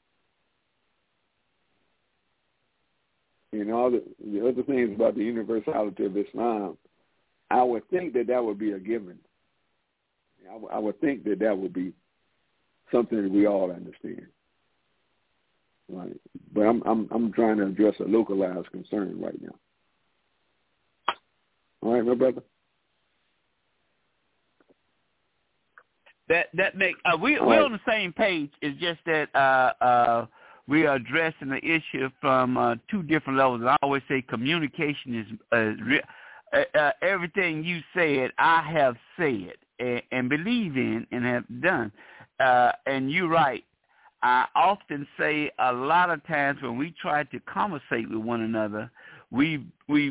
[SPEAKER 15] And all the other things about the universality of Islam, I would think that would be a given. I would think that would be something that we all understand. Right. But I'm trying to address a localized concern right now. All right, my brother?
[SPEAKER 6] That make we're on the same page. It's just that we are addressing the issue from two different levels. I always say communication is everything you said. I have said and believe in and have done. And you're right. I often say a lot of times when we try to conversate with one another, we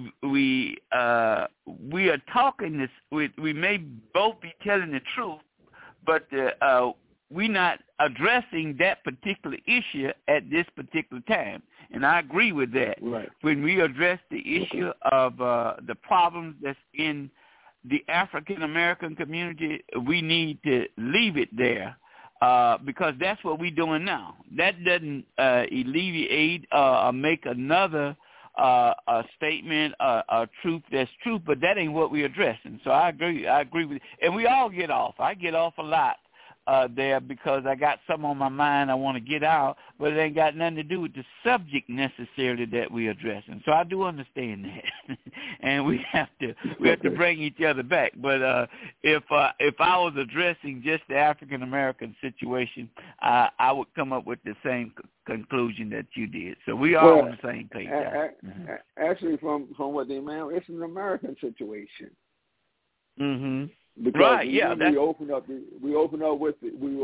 [SPEAKER 6] are talking this. We may both be telling the truth, but we're not addressing that particular issue at this particular time. And I agree with that.
[SPEAKER 15] Right.
[SPEAKER 6] When we address the issue of the problems that's in the African American community, we need to leave it there. Because that's what we're doing now. That doesn't alleviate or make another a statement, a truth that's true, but that ain't what we're addressing. So I agree with you. And we all get off. I get off a lot there because I got something on my mind I want to get out, but it ain't got nothing to do with the subject necessarily that we're addressing. So I do understand that. And we have to bring each other back. But if I was addressing just the African American situation, I would come up with the same conclusion that you did. So we are on the same page.
[SPEAKER 15] Actually, from what they meant, it's an American situation.
[SPEAKER 6] Mm-hmm.
[SPEAKER 15] Because
[SPEAKER 6] right, yeah.
[SPEAKER 15] We open up with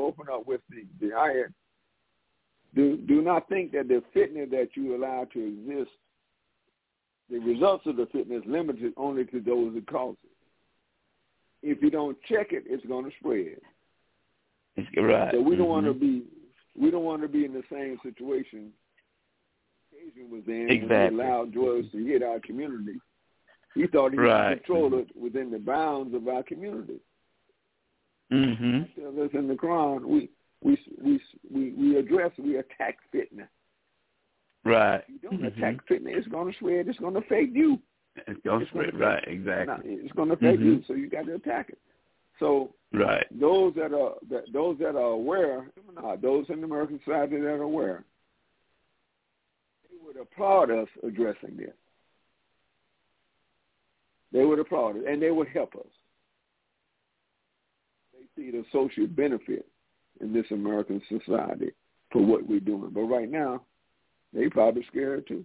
[SPEAKER 15] the iron. Do not think that the fitness that you allow to exist, the results of the fitness limited only to those it causes. If you don't check it, it's going to spread.
[SPEAKER 6] Right.
[SPEAKER 15] So we don't want to be in the same situation Cajun was in when they allowed drugs to hit our community. He thought he could control it within the bounds of our community.
[SPEAKER 6] Mm-hmm.
[SPEAKER 15] That's in the Quran. We attack fitness.
[SPEAKER 6] Right.
[SPEAKER 15] If you don't attack fitness, it's going to spread. It's going to affect you.
[SPEAKER 6] It's going to spread. Right. Exactly.
[SPEAKER 15] It's going to affect you. So you got to attack it. So those that are aware, those in the American society that are aware, they would applaud us addressing this. They would applaud it, and they would help us. They see the social benefit in this American society for what we're doing. But right now, they probably scared too.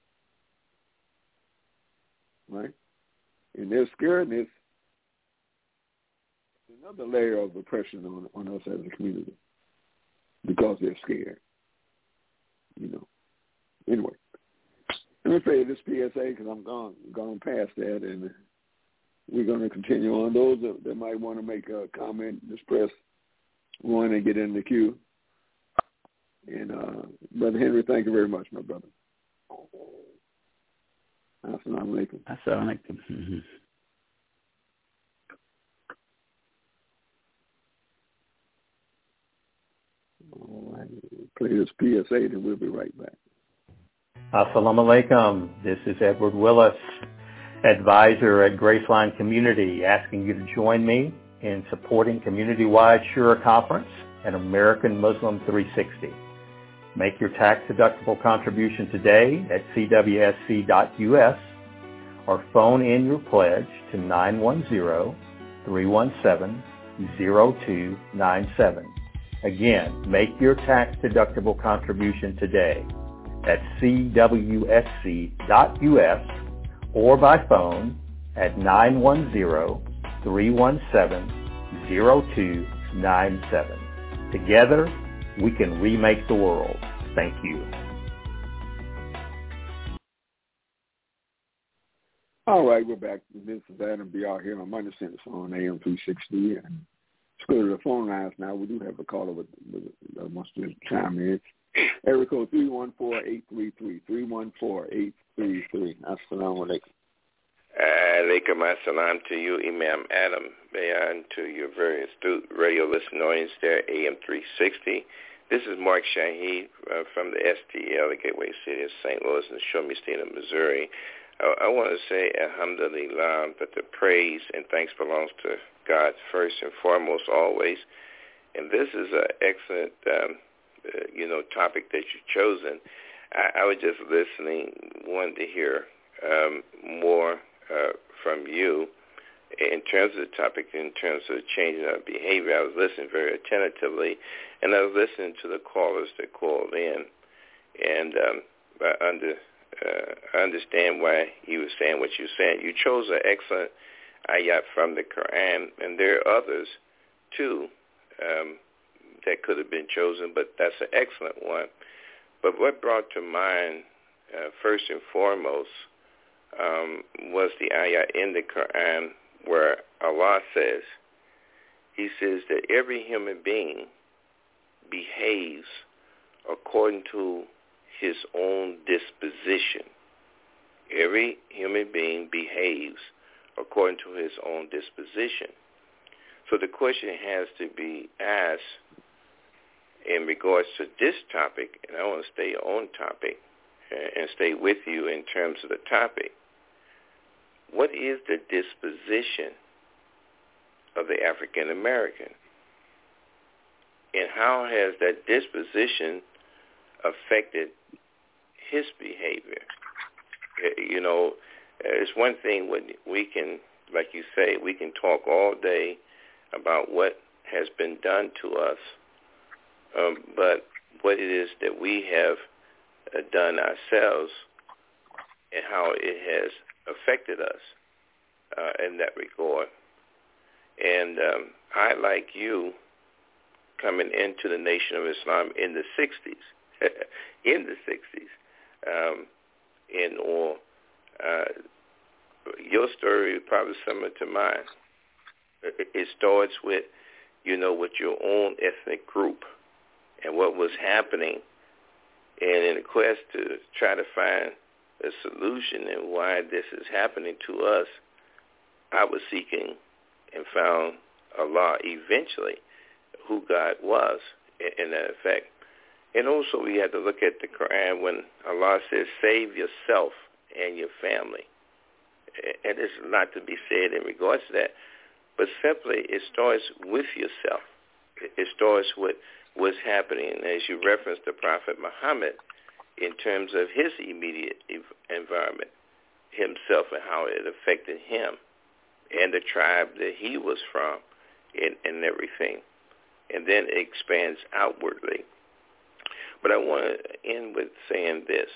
[SPEAKER 15] Right? And their scaredness is another layer of oppression on us as a community because they're scared. Anyway. Let me play this PSA because I'm gone past that, and we're going to continue on. Those that might want to make a comment, just press 1 and get in the queue. And Brother Henry, thank you very much, my brother. Assalamu alaikum.
[SPEAKER 6] Assalamu alaikum.
[SPEAKER 15] All right. Play this PSA, and we'll be right back.
[SPEAKER 13] Assalamu alaikum. This is Edward Willis, advisor at Graceline Community, asking you to join me in supporting community-wide Shura Conference and American Muslim 360. Make your tax-deductible contribution today at cwsc.us or phone in your pledge to 910-317-0297. Again, make your tax-deductible contribution today at cwsc.us or by phone at 910-317-0297. Together, we can remake the world. Thank you.
[SPEAKER 15] All right, we're back. This is Adam B.R. here on Monday Center on AM 360. And let's go to the phone lines now. We do have a caller that wants to chime in. Area code 314-833. 314-833. Assalamu alaikum.
[SPEAKER 11] Alaikum assalam to you, Imam Adam Bayan, to your very astute radio listening audience there, AM 360. This is Mark Shaheed from the STL, the Gateway City of St. Louis in the Show Me State of Missouri. I want to say, alhamdulillah, that the praise and thanks belongs to God first and foremost always. And this is an excellent, topic that you've chosen. I was just listening, wanted to hear more from you in terms of the topic, in terms of changing our behavior. I was listening very attentively, and I was listening to the callers that called in, and I understand why you were saying what you were saying. You chose an excellent ayat from the Quran, and there are others, too, that could have been chosen, but that's an excellent one. But what brought to mind, first and foremost, was the ayat in the Quran where Allah says, He says that every human being behaves according to his own disposition. Every human being behaves according to his own disposition. So the question has to be asked in regards to this topic, and I want to stay on topic and stay with you in terms of the topic. What is the disposition of the African American? And how has that disposition affected his behavior? You know, it's one thing when we can, like you say, we can talk all day about what has been done to us, but what it is that we have done ourselves and how it has affected us in that regard. And I, like you, coming into the Nation of Islam in the 60s, your story is probably similar to mine. It starts with, with your own ethnic group and what was happening, and in a quest to try to find a solution and why this is happening to us, I was seeking and found Allah eventually, who God was in that effect. And also we have to look at the Quran when Allah says, save yourself and your family. And there's a lot to be said in regards to that. But simply, it starts with yourself. It starts with what's happening. As you referenced the Prophet Muhammad in terms of his immediate environment, himself and how it affected him and the tribe that he was from and everything. And then it expands outwardly. But I want to end with saying this,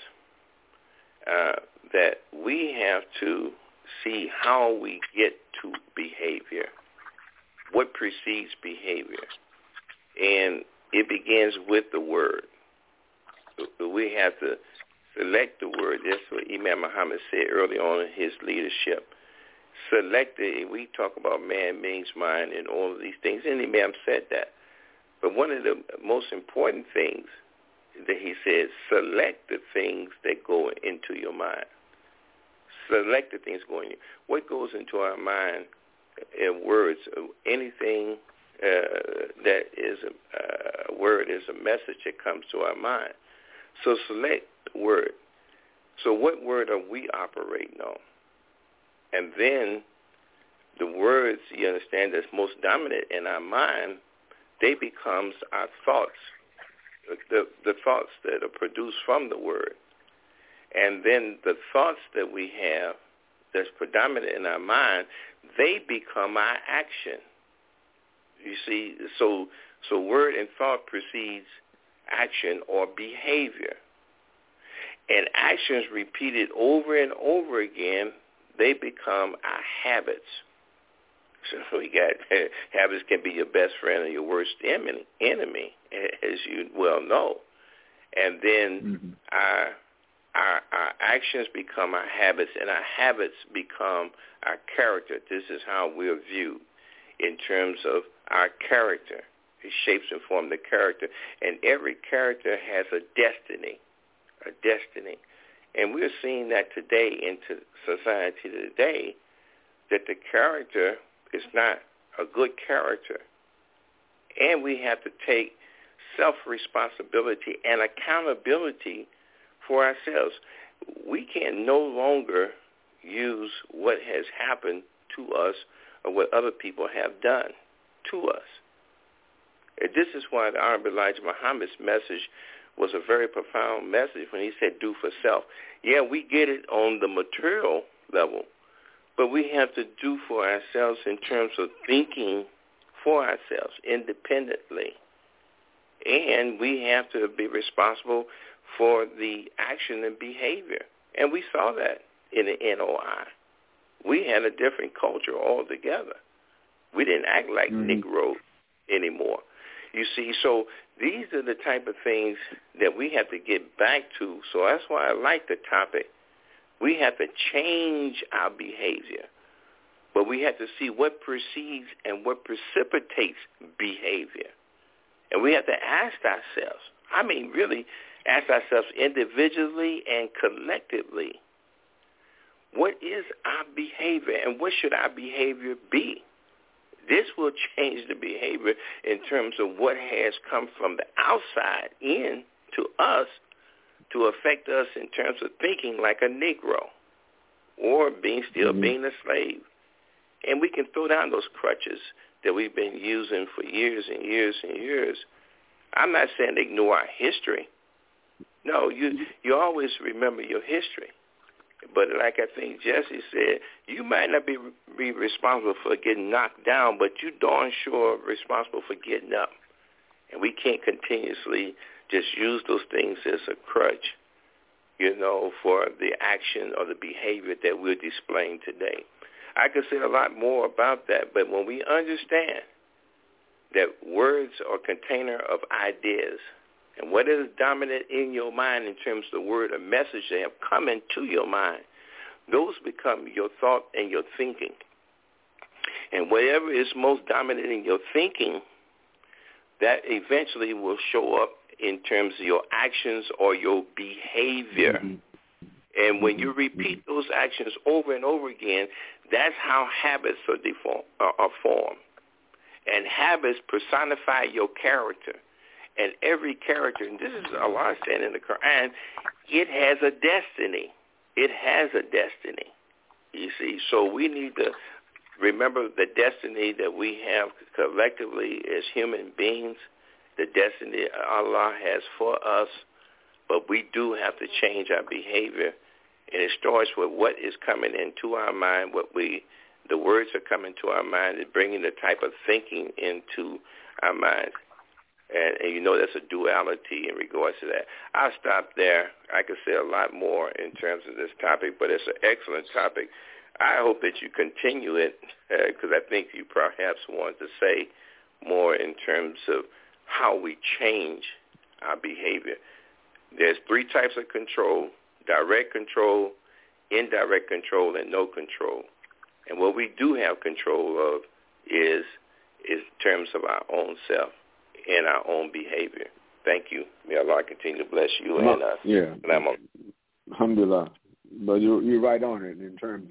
[SPEAKER 11] that we have to see how we get to behavior, what precedes behavior. And it begins with the word. We have to select the word. That's what Imam Muhammad said early on in his leadership. Select it. We talk about man means mind and all of these things, and Imam said that. But one of the most important things that he said, select the things that go into your mind. Select the things going in. What goes into our mind in words, anything that is a word is a message that comes to our mind. So select the word. So what word are we operating on? And then the words, you understand, that's most dominant in our mind, they becomes our thoughts, the thoughts that are produced from the word. And then the thoughts that we have that's predominant in our mind, they become our action. You see, so word and thought precedes action or behavior. And actions repeated over and over again, they become our habits. So we got habits can be your best friend or your worst enemy, as you well know. And then our actions become our habits, and our habits become our character. This is how we're viewed in terms of our character. It shapes and forms the character. And every character has a destiny. And we're seeing that today into society today, that the character is not a good character. And we have to take self-responsibility and accountability for ourselves. We can no longer use what has happened to us or what other people have done to us. And this is why the Honorable Elijah Muhammad's message was a very profound message when he said, do for self. Yeah, we get it on the material level, but we have to do for ourselves in terms of thinking for ourselves independently. And we have to be responsible for the action and behavior. And we saw that in the NOI. We had a different culture altogether. We didn't act like Negroes anymore. You see, so these are the type of things that we have to get back to. So that's why I like the topic. We have to change our behavior. But we have to see what precedes and what precipitates behavior. And we have to ask ourselves, really ask ourselves individually and collectively, what is our behavior and what should our behavior be? This will change the behavior in terms of what has come from the outside in to us to affect us in terms of thinking like a Negro or being a slave. And we can throw down those crutches that we've been using for years and years and years. I'm not saying ignore our history. No, you always remember your history. But like I think Jesse said, you might not be responsible for getting knocked down, but you darn sure responsible for getting up. And we can't continuously just use those things as a crutch, for the action or the behavior that we're displaying today. I could say a lot more about that, but when we understand that words are a container of ideas, and what is dominant in your mind in terms of the word or message that have come into your mind, those become your thought and your thinking. And whatever is most dominant in your thinking, that eventually will show up in terms of your actions or your behavior. And when you repeat those actions over and over again, that's how habits are formed. And habits personify your character. And every character, and this is Allah saying in the Quran, it has a destiny. It has a destiny, you see. So we need to remember the destiny that we have collectively as human beings, the destiny Allah has for us, but we do have to change our behavior. And it starts with what is coming into our mind, the words are coming to our mind and bringing the type of thinking into our minds. And that's a duality in regards to that. I'll stop there. I could say a lot more in terms of this topic, but it's an excellent topic. I hope that you continue it because I think you perhaps want to say more in terms of how we change our behavior. There's 3 types of control: direct control, indirect control, and no control. And what we do have control of is in terms of our own self and our own behavior. Thank you. May Allah continue to bless you and us.
[SPEAKER 15] Yeah. Alhamdulillah. But you're right on it in terms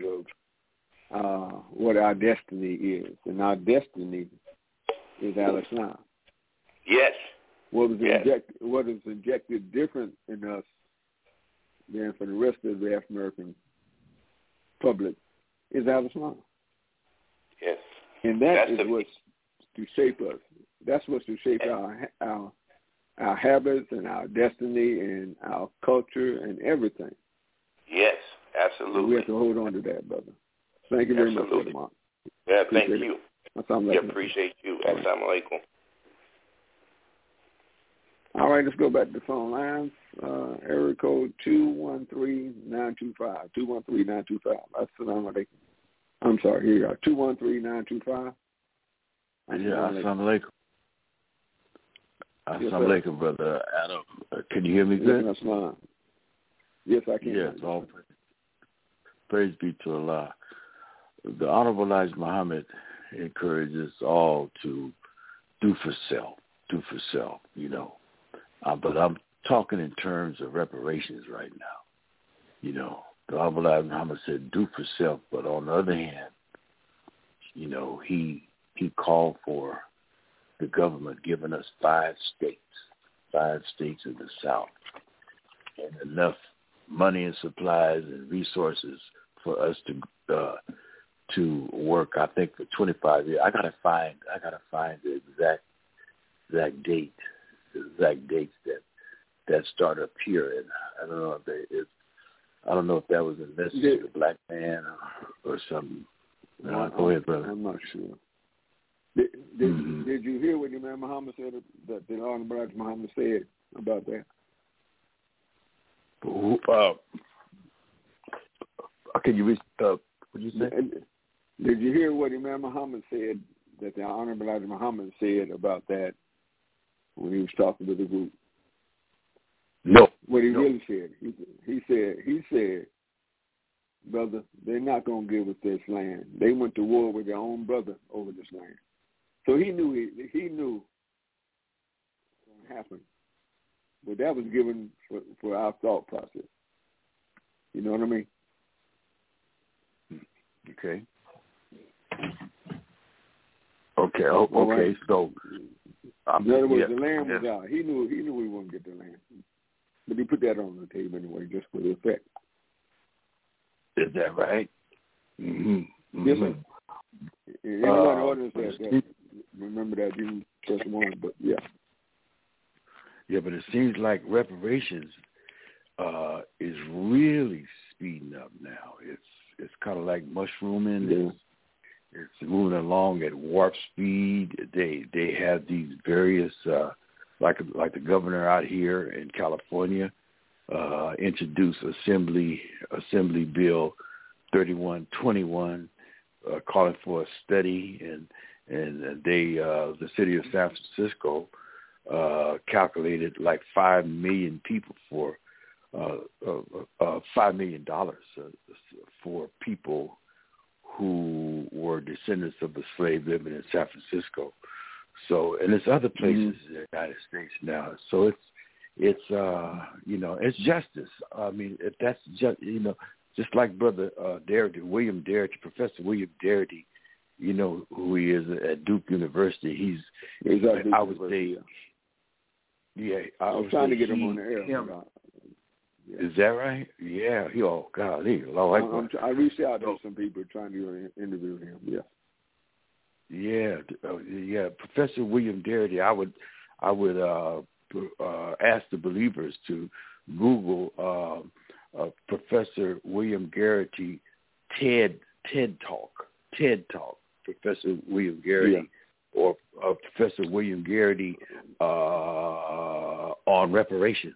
[SPEAKER 15] of what our destiny is. And our destiny is Al-Islam.
[SPEAKER 11] Yes.
[SPEAKER 15] What is injected different in us than for the rest of the African American public is Al-Islam.
[SPEAKER 11] Yes.
[SPEAKER 15] And that's what's to shape us. That's what's to shape our habits and our destiny and our culture and everything.
[SPEAKER 11] Yes, absolutely.
[SPEAKER 15] And we have to hold on to that, brother. Thank you very much, Brother Mark.
[SPEAKER 11] Yeah, thank you.
[SPEAKER 15] I
[SPEAKER 11] appreciate you. Assalamu alaikum.
[SPEAKER 15] All right, let's go back to the phone lines. Area code 213-925. 213-925. Assalamu alaikum. I'm sorry, here you are. 213-925.
[SPEAKER 17] Yeah, assalamu alaikum. Assalamu alaikum, Brother Adam. Can you hear me good?
[SPEAKER 15] Yes, I can.
[SPEAKER 17] Yes, all praise be to Allah. The Honorable Elijah Muhammad encourages all to do for self, but I'm talking in terms of reparations right now. The Honorable Elijah Muhammad said do for self, but on the other hand, he called for the government giving us 5 states in the South, and enough money and supplies and resources for us to work. I think for 25 years. I gotta find the exact dates that start up here, and I don't know if I don't know if that was a message to the black man or something. No, go ahead, brother.
[SPEAKER 15] I'm not sure. Did you hear what Imam Muhammad said, that the Honorable Elijah Muhammad said about that?
[SPEAKER 17] Can you read what did you say?
[SPEAKER 15] Did you hear what Imam Muhammad said, that the Honorable Elijah Muhammad said about that when he was talking to the group?
[SPEAKER 17] No.
[SPEAKER 15] What he really said. He said, brother, they're not going to give us this land. They went to war with their own brother over this land. So he knew it was going to happen. But that was given for our thought process. You know what I mean?
[SPEAKER 17] Okay. Okay. So,
[SPEAKER 15] in other words, the land was out. He knew we wouldn't get the land, but he put that on the table anyway, just for the effect.
[SPEAKER 17] Is that right? Mm-hmm.
[SPEAKER 15] Yes, sir. Anyone in the audience that remember that you just one, but yeah.
[SPEAKER 17] Yeah, but it seems like reparations is really speeding up now. It's kind of like mushrooming.
[SPEAKER 15] Yeah.
[SPEAKER 17] It's moving along at warp speed. They have these various like the governor out here in California introduced Assembly Bill 3121 calling for a study, and they the city of San Francisco calculated like 5 million people for $5 million for people who were descendants of the slave living in San Francisco. So, and there's other places in the United States now. So it's it's justice. I mean, if that's just just like Brother William Darity, Professor William Darity, you know who he is at Duke University. He's I would say. Yeah, I was
[SPEAKER 15] trying to get him on the air.
[SPEAKER 17] Yeah. Is that right? Yeah. Oh, God.
[SPEAKER 15] I reached out to some people trying to interview him. Yeah.
[SPEAKER 17] Yeah. Professor William Darity. I would ask the believers to Google Professor William Darity TED Talk. TED Talk. Professor William Darity. Yeah. Or Professor William Garrity on reparations.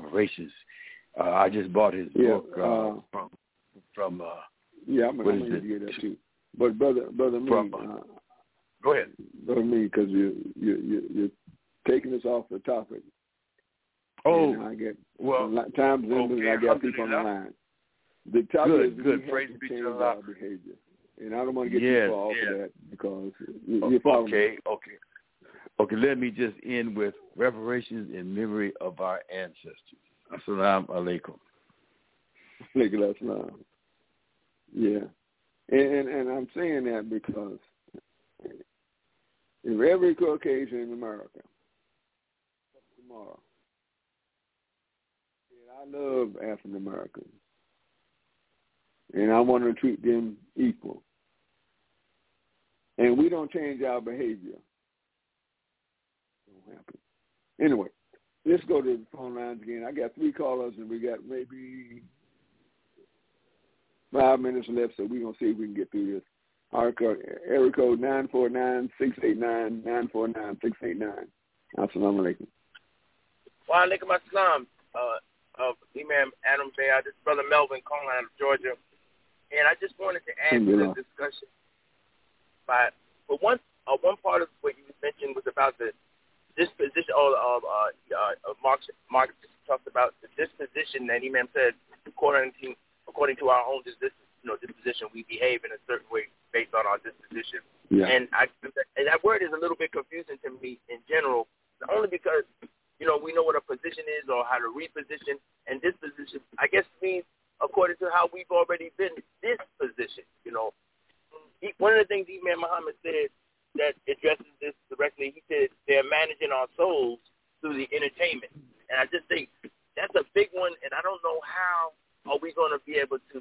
[SPEAKER 17] I just bought his book from.
[SPEAKER 15] I'm going to get that too. But brother, me.
[SPEAKER 17] Go ahead,
[SPEAKER 15] brother, me, because you're taking us off the topic.
[SPEAKER 17] Oh,
[SPEAKER 15] and I get times I got people on the line. The topic is
[SPEAKER 17] good. Praise
[SPEAKER 15] be to our behavior. And I don't want to get too far off of that because you're following me.
[SPEAKER 17] Okay, let me just end with reparations in memory of our ancestors. Assalamu alaikum.
[SPEAKER 15] Alaikum assalam. Yeah. And I'm saying that because if every Caucasian in America tomorrow, I love African Americans and I want to treat them equal. And we don't change our behavior. It won't happen. Anyway, let's go to the phone lines again. I got 3 callers, and we got maybe 5 minutes left, so we're going to see if we can get through this. Our area code 949-689-949-689. Assalamu alaikum.
[SPEAKER 2] Wa alaikum assalam. Imam Adam Bear. This is Brother Melvin calling out of Georgia. And I just wanted to add to the discussion. But one part of what you mentioned was about the disposition of Marx talked about the disposition that Imam said according to our own disposition we behave in a certain way based on our disposition.
[SPEAKER 15] Yeah.
[SPEAKER 2] And that word is a little bit confusing to me in general, only because we know what a position is or how to reposition, and disposition I guess means according to how we've already been dispositioned. One of the things Imam Muhammad said that addresses this directly, he said they're managing our souls through the entertainment. And I just think that's a big one, and I don't know how are we going to be able to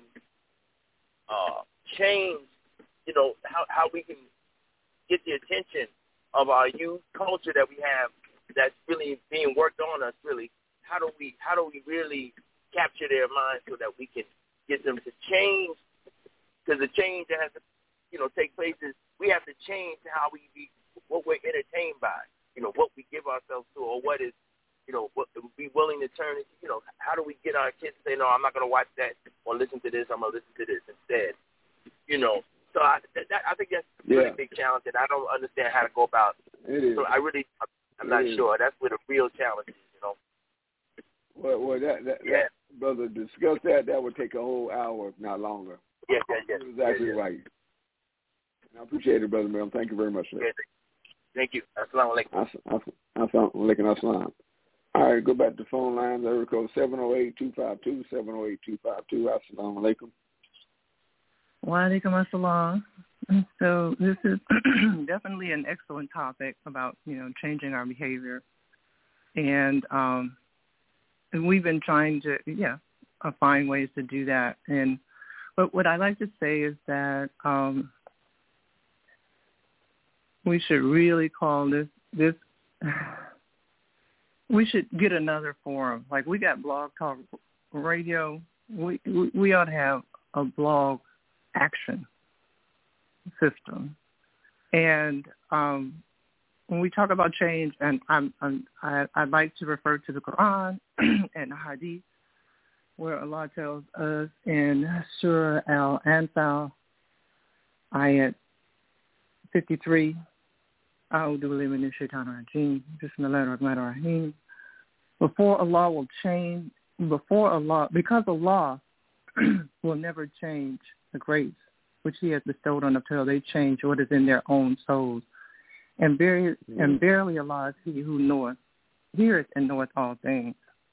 [SPEAKER 2] change, how we can get the attention of our youth culture that we have that's really being worked on us, really. How do we really capture their minds so that we can get them to change. Because the change that has to, take place is we have to change how what we're entertained by, what we give ourselves to, or what is, what be willing to turn into, how do we get our kids to say, no, I'm not going to watch that or listen to this, I'm going to listen to this instead, So I think that's a really big challenge, and I don't understand how to go about it. So I'm not sure. That's where the real challenge is,
[SPEAKER 15] Well, that brother, discuss that. That would take a whole hour, if not longer.
[SPEAKER 2] Yeah.
[SPEAKER 15] That's exactly right. And I appreciate it, Brother Mel. Thank you very much, sir.
[SPEAKER 2] Thank you. Assalamu alaikum.
[SPEAKER 15] Assalamu alaikum. Assalam. All right, go back to the phone lines. Area code 708-252, 708-252. Assalamu alaikum.
[SPEAKER 18] Wa alaikum assalam. So this is definitely an excellent topic about, changing our behavior. And we've been trying to, find ways to do that. But what I like to say is that we should really call this we should get another forum. Like we got Blog Talk Radio. We ought to have a blog action system. And when we talk about change, and I'd like to refer to the Quran and the Hadith, where Allah tells us in Surah Al-Anfal, ayat 53, A'udhu billahi minash shaitanir rajeem, Bismillahir Rahmanir Rahim. Because Allah will never change the grace which He has bestowed on them until they change what is in their own souls. And verily Allah is He who heareth and knoweth all things.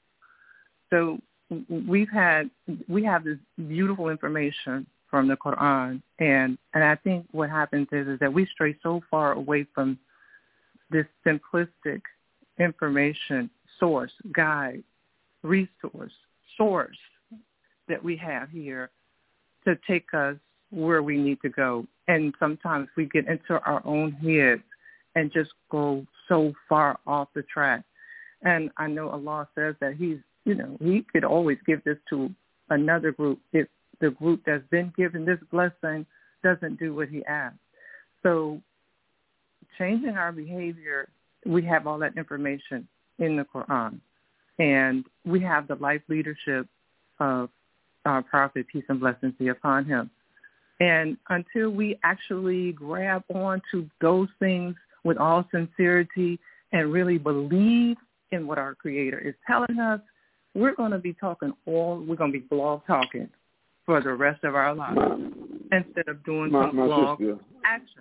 [SPEAKER 18] So we have this beautiful information from the Quran, and I think what happens is that we stray so far away from this simplistic information source, guide, resource, source that we have here to take us where we need to go. And sometimes we get into our own heads and just go so far off the track. And I know Allah says that He could always give this to another group if the group that's been given this blessing doesn't do what He asked. So changing our behavior, we have all that information in the Quran. And we have the life leadership of our Prophet, peace and blessings be upon him. And until we actually grab on to those things with all sincerity and really believe in what our Creator is telling us, we're going to be blog talking for the rest of our lives instead of doing some blog action.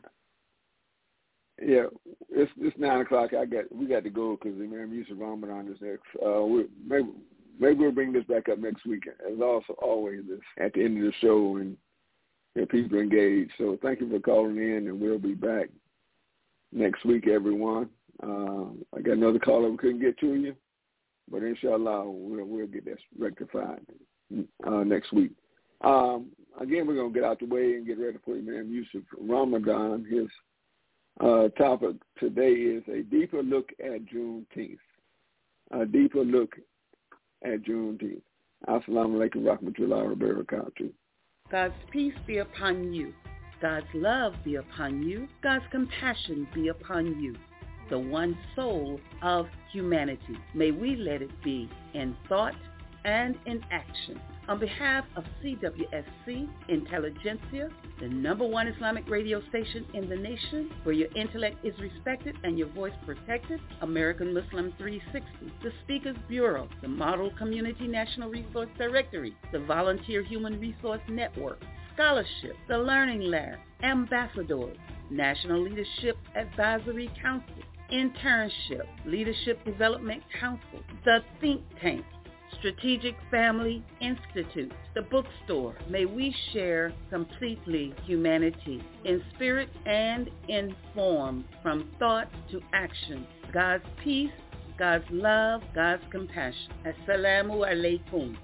[SPEAKER 15] Yeah, it's 9 o'clock. We got to go because Imam Yusuf Ramadan is next. Maybe we'll bring this back up next week. As always, at the end of the show and people engaged. So thank you for calling in, and we'll be back next week, everyone. I got another caller we couldn't get to you, but inshallah we'll get that rectified next week. Again, we're going to get out the way and get ready for Imam Yusuf Ramadan. His topic today is a deeper look at Juneteenth. A deeper look at Juneteenth. Assalamu alaikum rahmatullahi wa barakatuh.
[SPEAKER 14] God's peace be upon you. God's love be upon you. God's compassion be upon you. The one soul of humanity. May we let it be in thought and in action. On behalf of CWSC Intelligentsia, the #1 Islamic radio station in the nation, where your intellect is respected and your voice protected, American Muslim 360, the Speakers Bureau, the Model Community National Resource Directory, the Volunteer Human Resource Network, Scholarship, the Learning Lab, Ambassadors, National Leadership Advisory Council, Internship, Leadership Development Council, the Think Tank, Strategic Family Institute, the bookstore. May we share completely humanity in spirit and in form, from thought to action. God's peace, God's love, God's compassion. Assalamu alaikum.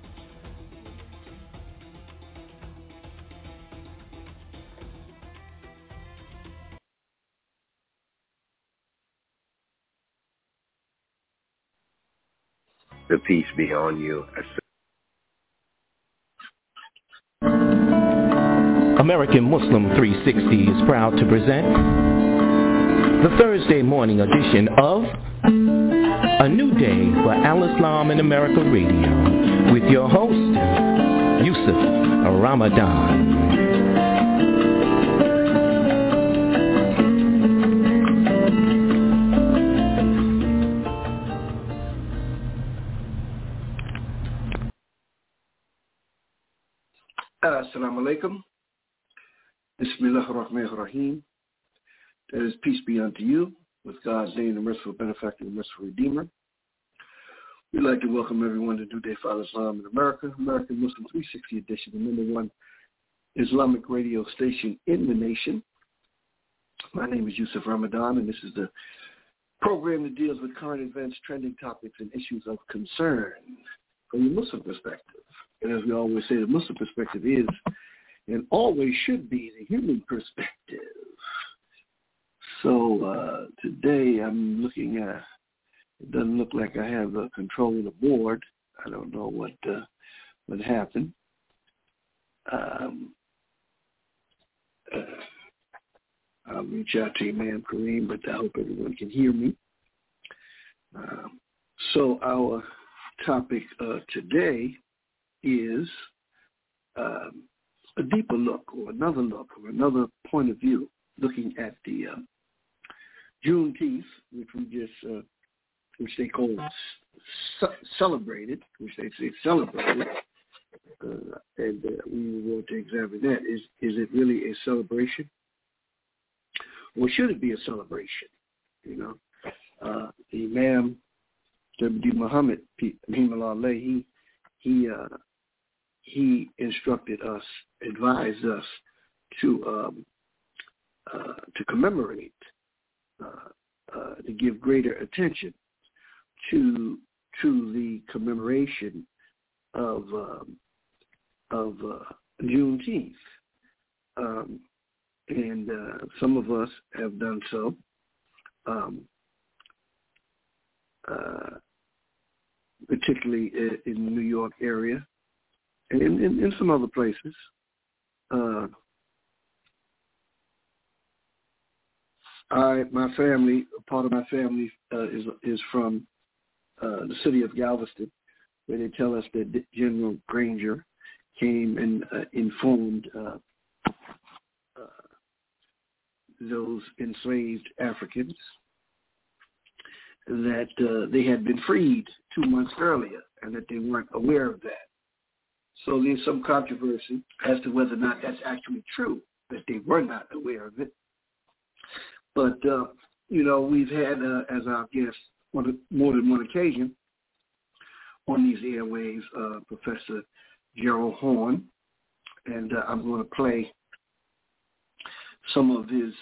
[SPEAKER 19] The peace be on you. American Muslim 360 is proud to present the Thursday morning edition of A New Day for Al-Islam in America Radio with your host, Yusuf Ramadan.
[SPEAKER 20] Assalamu alaikum. Bismillah ar-Rahman ar-Rahim. That is, peace be unto you, with God's name, the merciful benefactor, the merciful redeemer. We'd like to welcome everyone to New Day for Islam in America, American Muslim 360 edition, the number one Islamic radio station in the nation. My name is Yusuf Ramadan, and this is the program that deals with current events, trending topics, and issues of concern from the Muslim perspective. And as we always say, the Muslim perspective is and always should be the human perspective. So today I'm looking at, it doesn't look like I have control of the board. I don't know what happened. I'll reach out to Imam Kareem, but I hope everyone can hear me. So our topic today is a deeper look, or another point of view, looking at the Juneteenth, which they call celebrated, which they say celebrated, and we want to examine that. Is it really a celebration, or should it be a celebration? You know, the Imam W. Muhammad, he instructed us, advised us to commemorate, to give greater attention to the commemoration of Juneteenth, and some of us have done so. Particularly in the New York area, and in some other places. My family, part of my family is from the city of Galveston, where they tell us that General Granger came and informed those enslaved Africans that they had been freed 2 months earlier and that they weren't aware of that. So there's some controversy as to whether or not that's actually true, that they were not aware of it. But, we've had as our guest on more than one occasion on these airwaves, Professor Gerald Horne, and I'm going to play some of his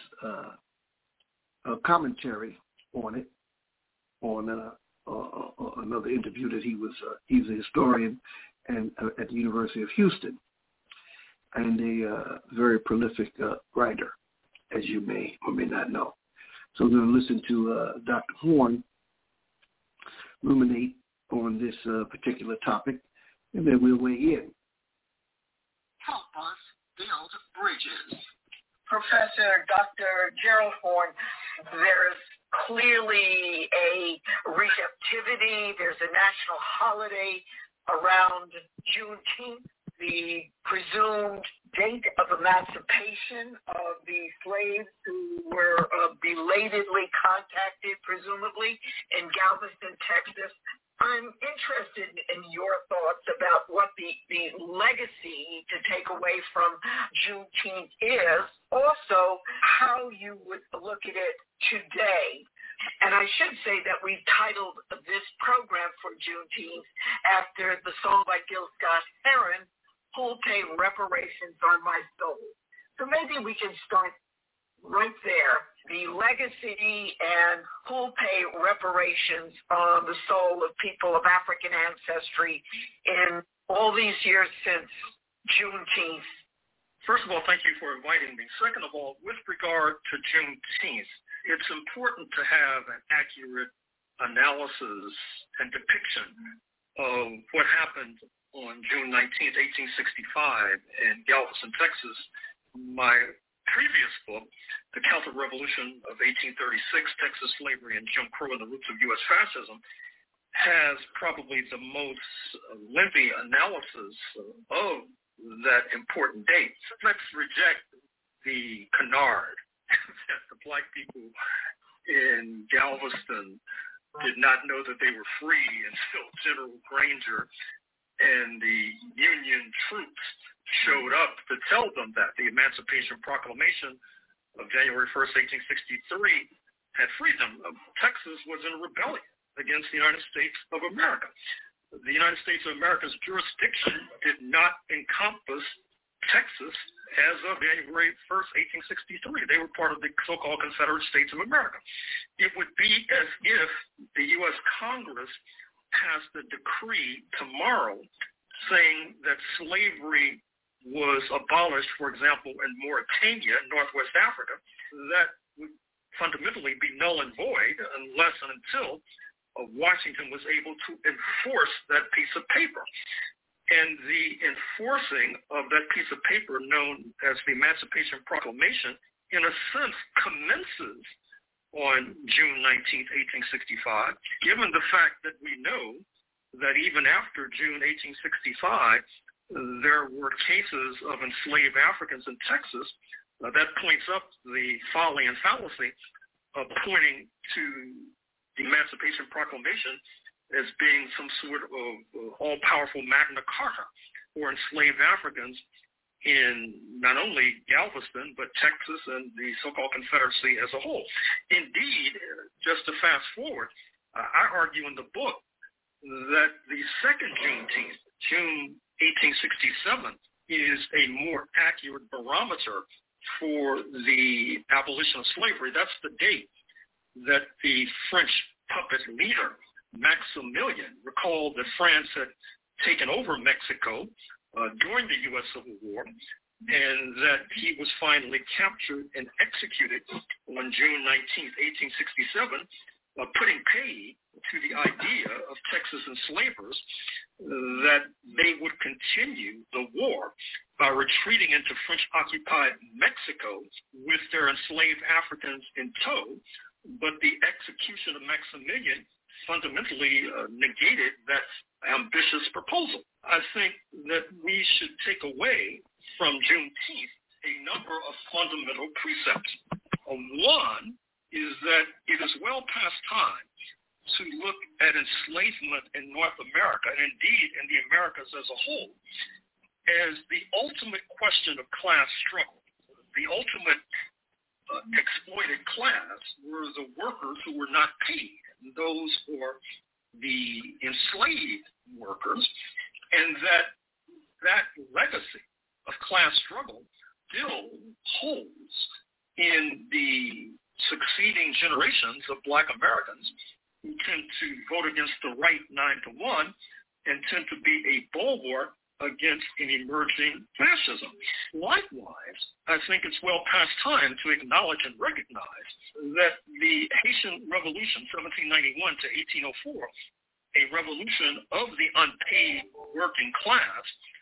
[SPEAKER 20] commentary on it, on another interview that he's a historian and at the University of Houston, and a very prolific writer, as you may or may not know. So we're going to listen to Dr. Horne ruminate on this particular topic, and then we'll weigh in.
[SPEAKER 21] Help us build bridges. Professor Dr. Gerald Horne, there's clearly a receptivity. There's a national holiday around Juneteenth, the presumed date of emancipation of the slaves who were belatedly contacted, presumably, in Galveston, Texas. I'm interested in your thoughts about what the legacy to take away from Juneteenth is, also how you would look at it today. And I should say that we titled this program for Juneteenth after the song by Gil Scott-Heron, Who'll Pay Reparations on My Soul. So maybe we can start right there, the legacy and who'll pay reparations on the soul of people of African ancestry in all these years since Juneteenth.
[SPEAKER 4] First of all, thank you for inviting me. Second of all, with regard to Juneteenth, it's important to have an accurate analysis and depiction of what happened on June 19th, 1865 in Galveston, Texas,
[SPEAKER 1] my previous book, The Counter-Revolution of 1836, Texas Slavery and Jim Crow and the Roots of U.S. Fascism, has probably the most lengthy analysis of that important date. Let's reject the canard that the black people in Galveston did not know that they were free until General Granger and the Union troops showed up to tell them that. The Emancipation Proclamation of January 1st, 1863 had freed them. Texas was in rebellion against the United States of America. The United States of America's jurisdiction did not encompass Texas as of January 1st, 1863. They were part of the so-called Confederate States of America. It would be as if the U.S. Congress passed a decree tomorrow saying that slavery was abolished, for example, in Mauritania, Northwest Africa. That would fundamentally be null and void unless and until Washington was able to enforce that piece of paper. And the enforcing of that piece of paper, known as the Emancipation Proclamation, in a sense commences on June 19th, 1865, given the fact that we know that even after June 1865, there were cases of enslaved Africans in Texas. That points up the folly and fallacy of pointing to the Emancipation Proclamation as being some sort of all-powerful Magna Carta for enslaved Africans in not only Galveston, but Texas and the so-called Confederacy as a whole. Indeed, just to fast forward, I argue in the book that the second Juneteenth, June 1867, is a more accurate barometer for the abolition of slavery. That's the date that the French puppet leader, Maximilian, recalled that France had taken over Mexico during the U.S. Civil War, and that he was finally captured and executed on June 19th, 1867, putting paid to the idea of Texas enslavers that they would continue the war by retreating into French-occupied Mexico with their enslaved Africans in tow, but the execution of Maximilian fundamentally negated that ambitious proposal. I think that we should take away from Juneteenth a number of fundamental precepts. One is that it is well past time to look at enslavement in North America, and indeed in the Americas as a whole, as the ultimate question of class struggle. The ultimate exploited class were the workers who were not paid, those were the enslaved workers, and that legacy of class struggle still holds in the succeeding generations of Black Americans who tend to vote against the right 9-1 and tend to be a bulwark against an emerging fascism. Likewise, I think it's well past time to acknowledge and recognize that the Haitian Revolution, 1791 to 1804, a revolution of the unpaid working class,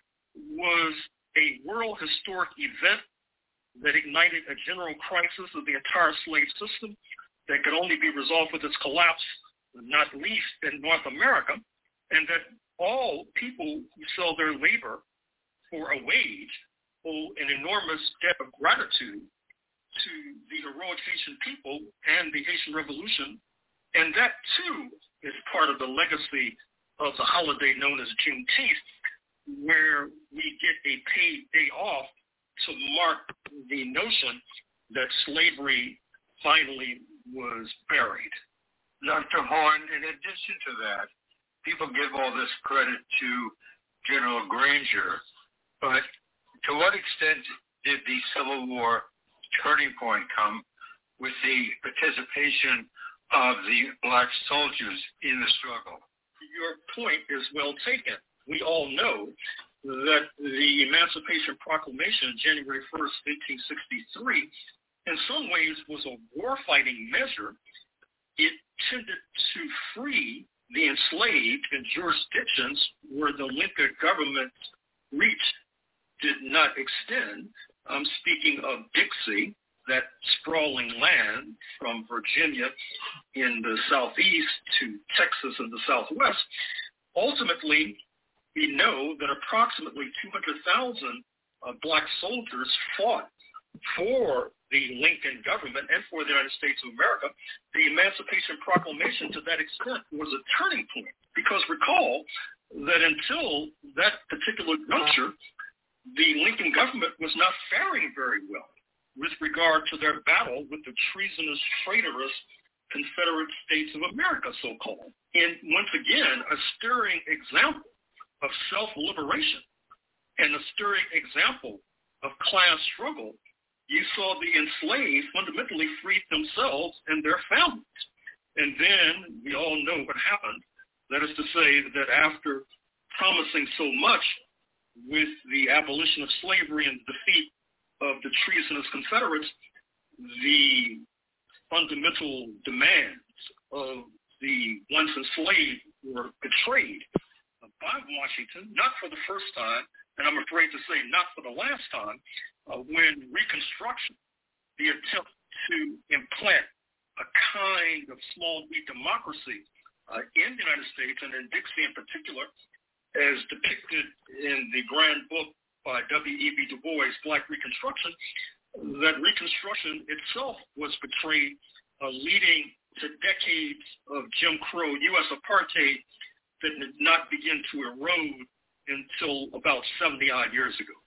[SPEAKER 1] was a world historic event that ignited a general crisis of the entire slave system that could only be resolved with its collapse, not least in North America, and that all people who sell their labor for a wage owe an enormous debt of gratitude to the heroic Haitian people and the Haitian Revolution. And that, too, is part of the legacy of the holiday known as Juneteenth, where we get a paid day off to mark the notion that slavery finally was buried.
[SPEAKER 22] Dr. Horn, in addition to that, people give all this credit to General Granger, but to what extent did the Civil War turning point come with the participation of the Black soldiers in the struggle?
[SPEAKER 1] Your point is well taken. We all know that the Emancipation Proclamation, January 1st, 1863, in some ways was a war-fighting measure. It tended to free the enslaved in jurisdictions where the Lincoln government's reach did not extend. I'm speaking of Dixie, that sprawling land from Virginia in the southeast to Texas in the southwest. Ultimately, we know that approximately 200,000 black soldiers fought for the Lincoln government and for the United States of America. The Emancipation Proclamation, to that extent, was a turning point, because recall that until that particular juncture, the Lincoln government was not faring very well with regard to their battle with the treasonous, traitorous Confederate States of America, so-called. And once again, a stirring example of self-liberation and a stirring example of class struggle. You saw the enslaved fundamentally freed themselves and their families. And then we all know what happened. That is to say that after promising so much with the abolition of slavery and the defeat of the treasonous Confederates, the fundamental demands of the once enslaved were betrayed by Washington, not for the first time, and I'm afraid to say not for the last time, when Reconstruction, the attempt to implant a kind of small d democracy in the United States, and in Dixie in particular, as depicted in the grand book by W.E.B. Du Bois, Black Reconstruction, that Reconstruction itself was betrayed, leading to decades of Jim Crow, U.S. apartheid, that did not begin to erode until about 70-odd years ago.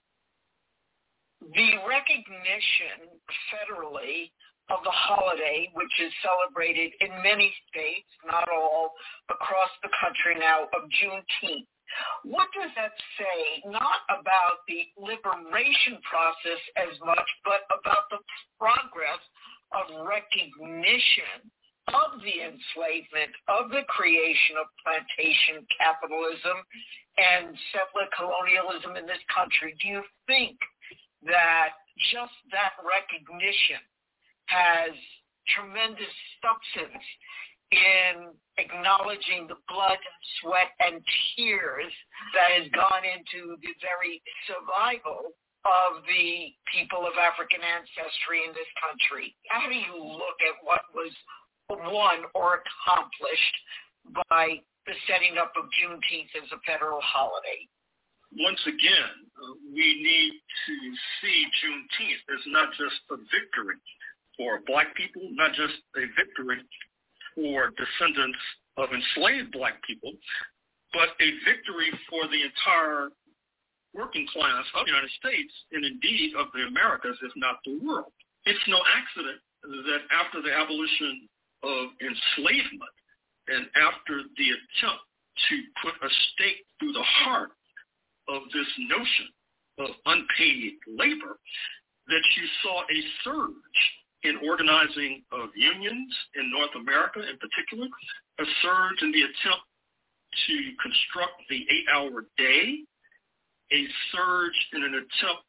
[SPEAKER 21] The recognition federally of the holiday, which is celebrated in many states, not all, across the country now, of Juneteenth. What does that say, not about the liberation process as much, but about the progress of recognition of the enslavement, of the creation of plantation capitalism and settler colonialism in this country? Do you think that just that recognition has tremendous substance in acknowledging the blood, sweat, and tears that has gone into the very survival of the people of African ancestry in this country? How do you look at what was won or accomplished by the setting up of Juneteenth as a federal holiday?
[SPEAKER 1] Once again, we need to see Juneteenth as not just a victory for black people, not just a victory for descendants of enslaved black people, but a victory for the entire working class of the United States and indeed of the Americas, if not the world. It's no accident that after the abolition of enslavement and after the attempt to put a stake through the heart of this notion of unpaid labor, that you saw a surge in organizing of unions in North America in particular, a surge in the attempt to construct the 8-hour day, a surge in an attempt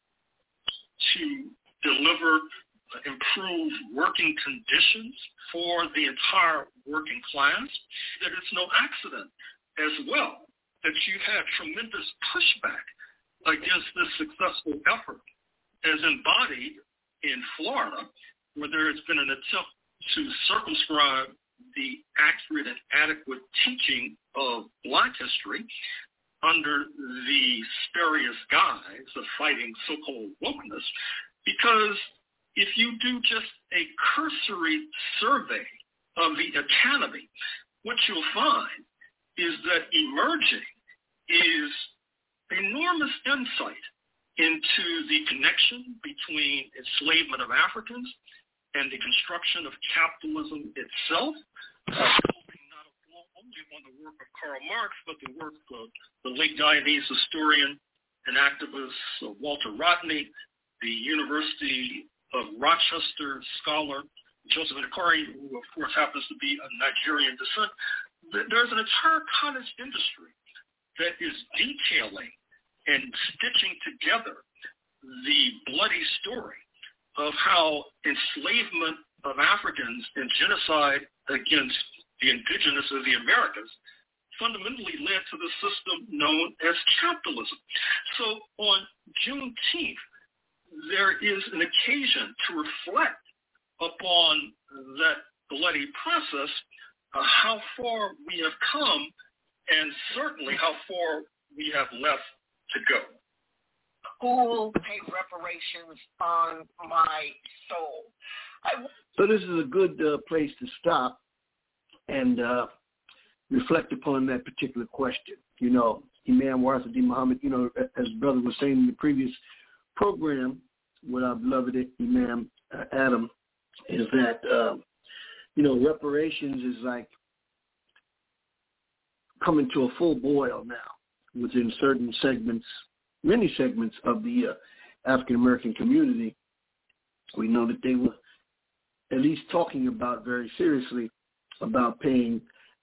[SPEAKER 1] to deliver improved working conditions for the entire working class, that it's no accident as well that you had tremendous pushback against this successful effort as embodied in Florida, where there has been an attempt to circumscribe the accurate and adequate teaching of black history under the spurious guise of fighting so-called wokeness, because if you do just a cursory survey of the academy, what you'll find is that emerging is enormous insight into the connection between enslavement of Africans and the construction of capitalism itself, focusing not only on the work of Karl Marx, but the work of the late Guyanese historian and activist Walter Rodney, the University of Rochester scholar Joseph Nkori, who of course happens to be of Nigerian descent. There's an entire cottage industry that is detailing and stitching together the bloody story of how enslavement of Africans and genocide against the indigenous of the Americas fundamentally led to the system known as capitalism. So on Juneteenth, there is an occasion to reflect upon that bloody process, how far we have come, and certainly how far we have left to go.
[SPEAKER 21] Who will pay reparations on my soul?
[SPEAKER 20] So this is a good place to stop and reflect upon that particular question. You know, Imam Warith D. Muhammad, you know, as brother was saying in the previous program with our beloved Imam Adam, is that, you know, reparations is like coming to a full boil now within certain segments, many segments of the African-American community. We know that they were at least talking about very seriously about paying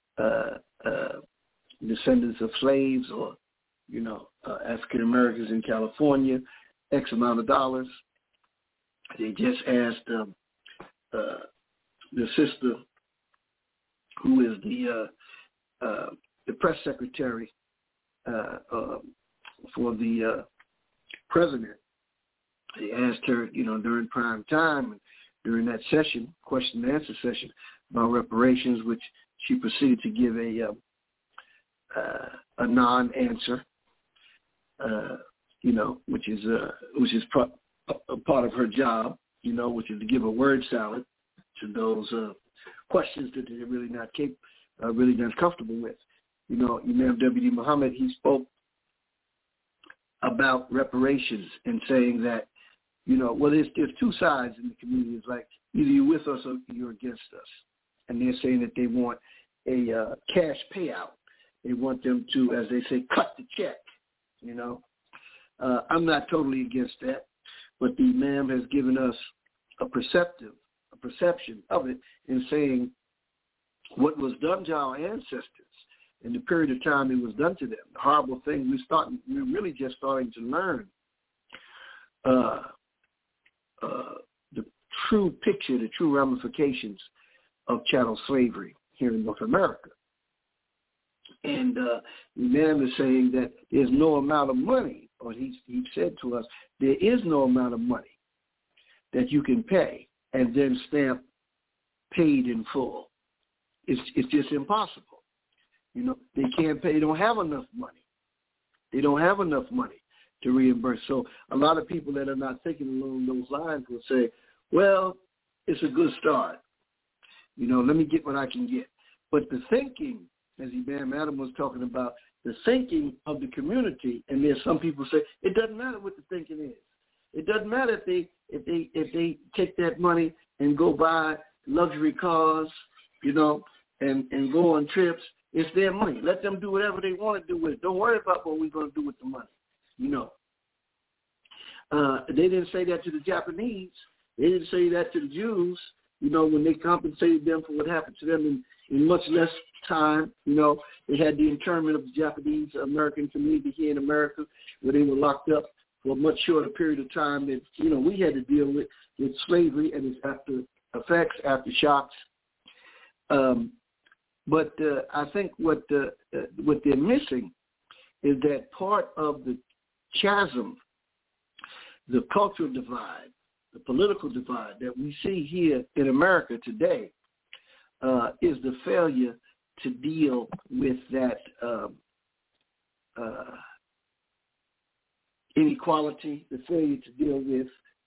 [SPEAKER 20] descendants of slaves or, you know, African-Americans in California X amount of dollars. They just asked the sister, who is the press secretary for the president. They asked her, you know, during prime time and during that session, question and answer session, about reparations, which she proceeded to give a non-answer, you know, which is a part of her job, you know, which is to give a word salad to those questions that they're really not comfortable with. You know, Imam W.D. Muhammad, he spoke about reparations and saying that, you know, well, there's two sides in the community. It's like either you're with us or you're against us. And they're saying that they want a cash payout. They want them to, as they say, cut the check, you know. I'm not totally against that, but the Imam has given us a perception of it in saying what was done to our ancestors in the period of time it was done to them, the horrible thing, we're really just starting to learn the true picture, the true ramifications of chattel slavery here in North America. And the man is saying that there's no amount of money, or he said to us, there is no amount of money that you can pay and then stamp paid in full. It's just impossible. You know, they can't pay. They don't have enough money. They don't have enough money to reimburse. So a lot of people that are not thinking along those lines will say, well, it's a good start. You know, let me get what I can get. But the thinking, as Imam Adam was talking about, the thinking of the community, and there's some people say, it doesn't matter what the thinking is. It doesn't matter if they take that money and go buy luxury cars, you know, and go on trips. It's their money. Let them do whatever they want to do with it. Don't worry about what we're going to do with the money, you know. They didn't say that to the Japanese. They didn't say that to the Jews, you know, when they compensated them for what happened to them in much less time. You know, they had the internment of the Japanese American community here in America, where they were locked up for a much shorter period of time that, you know, we had to deal with slavery and its after effects, aftershocks. But I think what they're missing is that part of the chasm, the cultural divide, the political divide that we see here in America today is the failure to deal with that inequality, the failure to deal with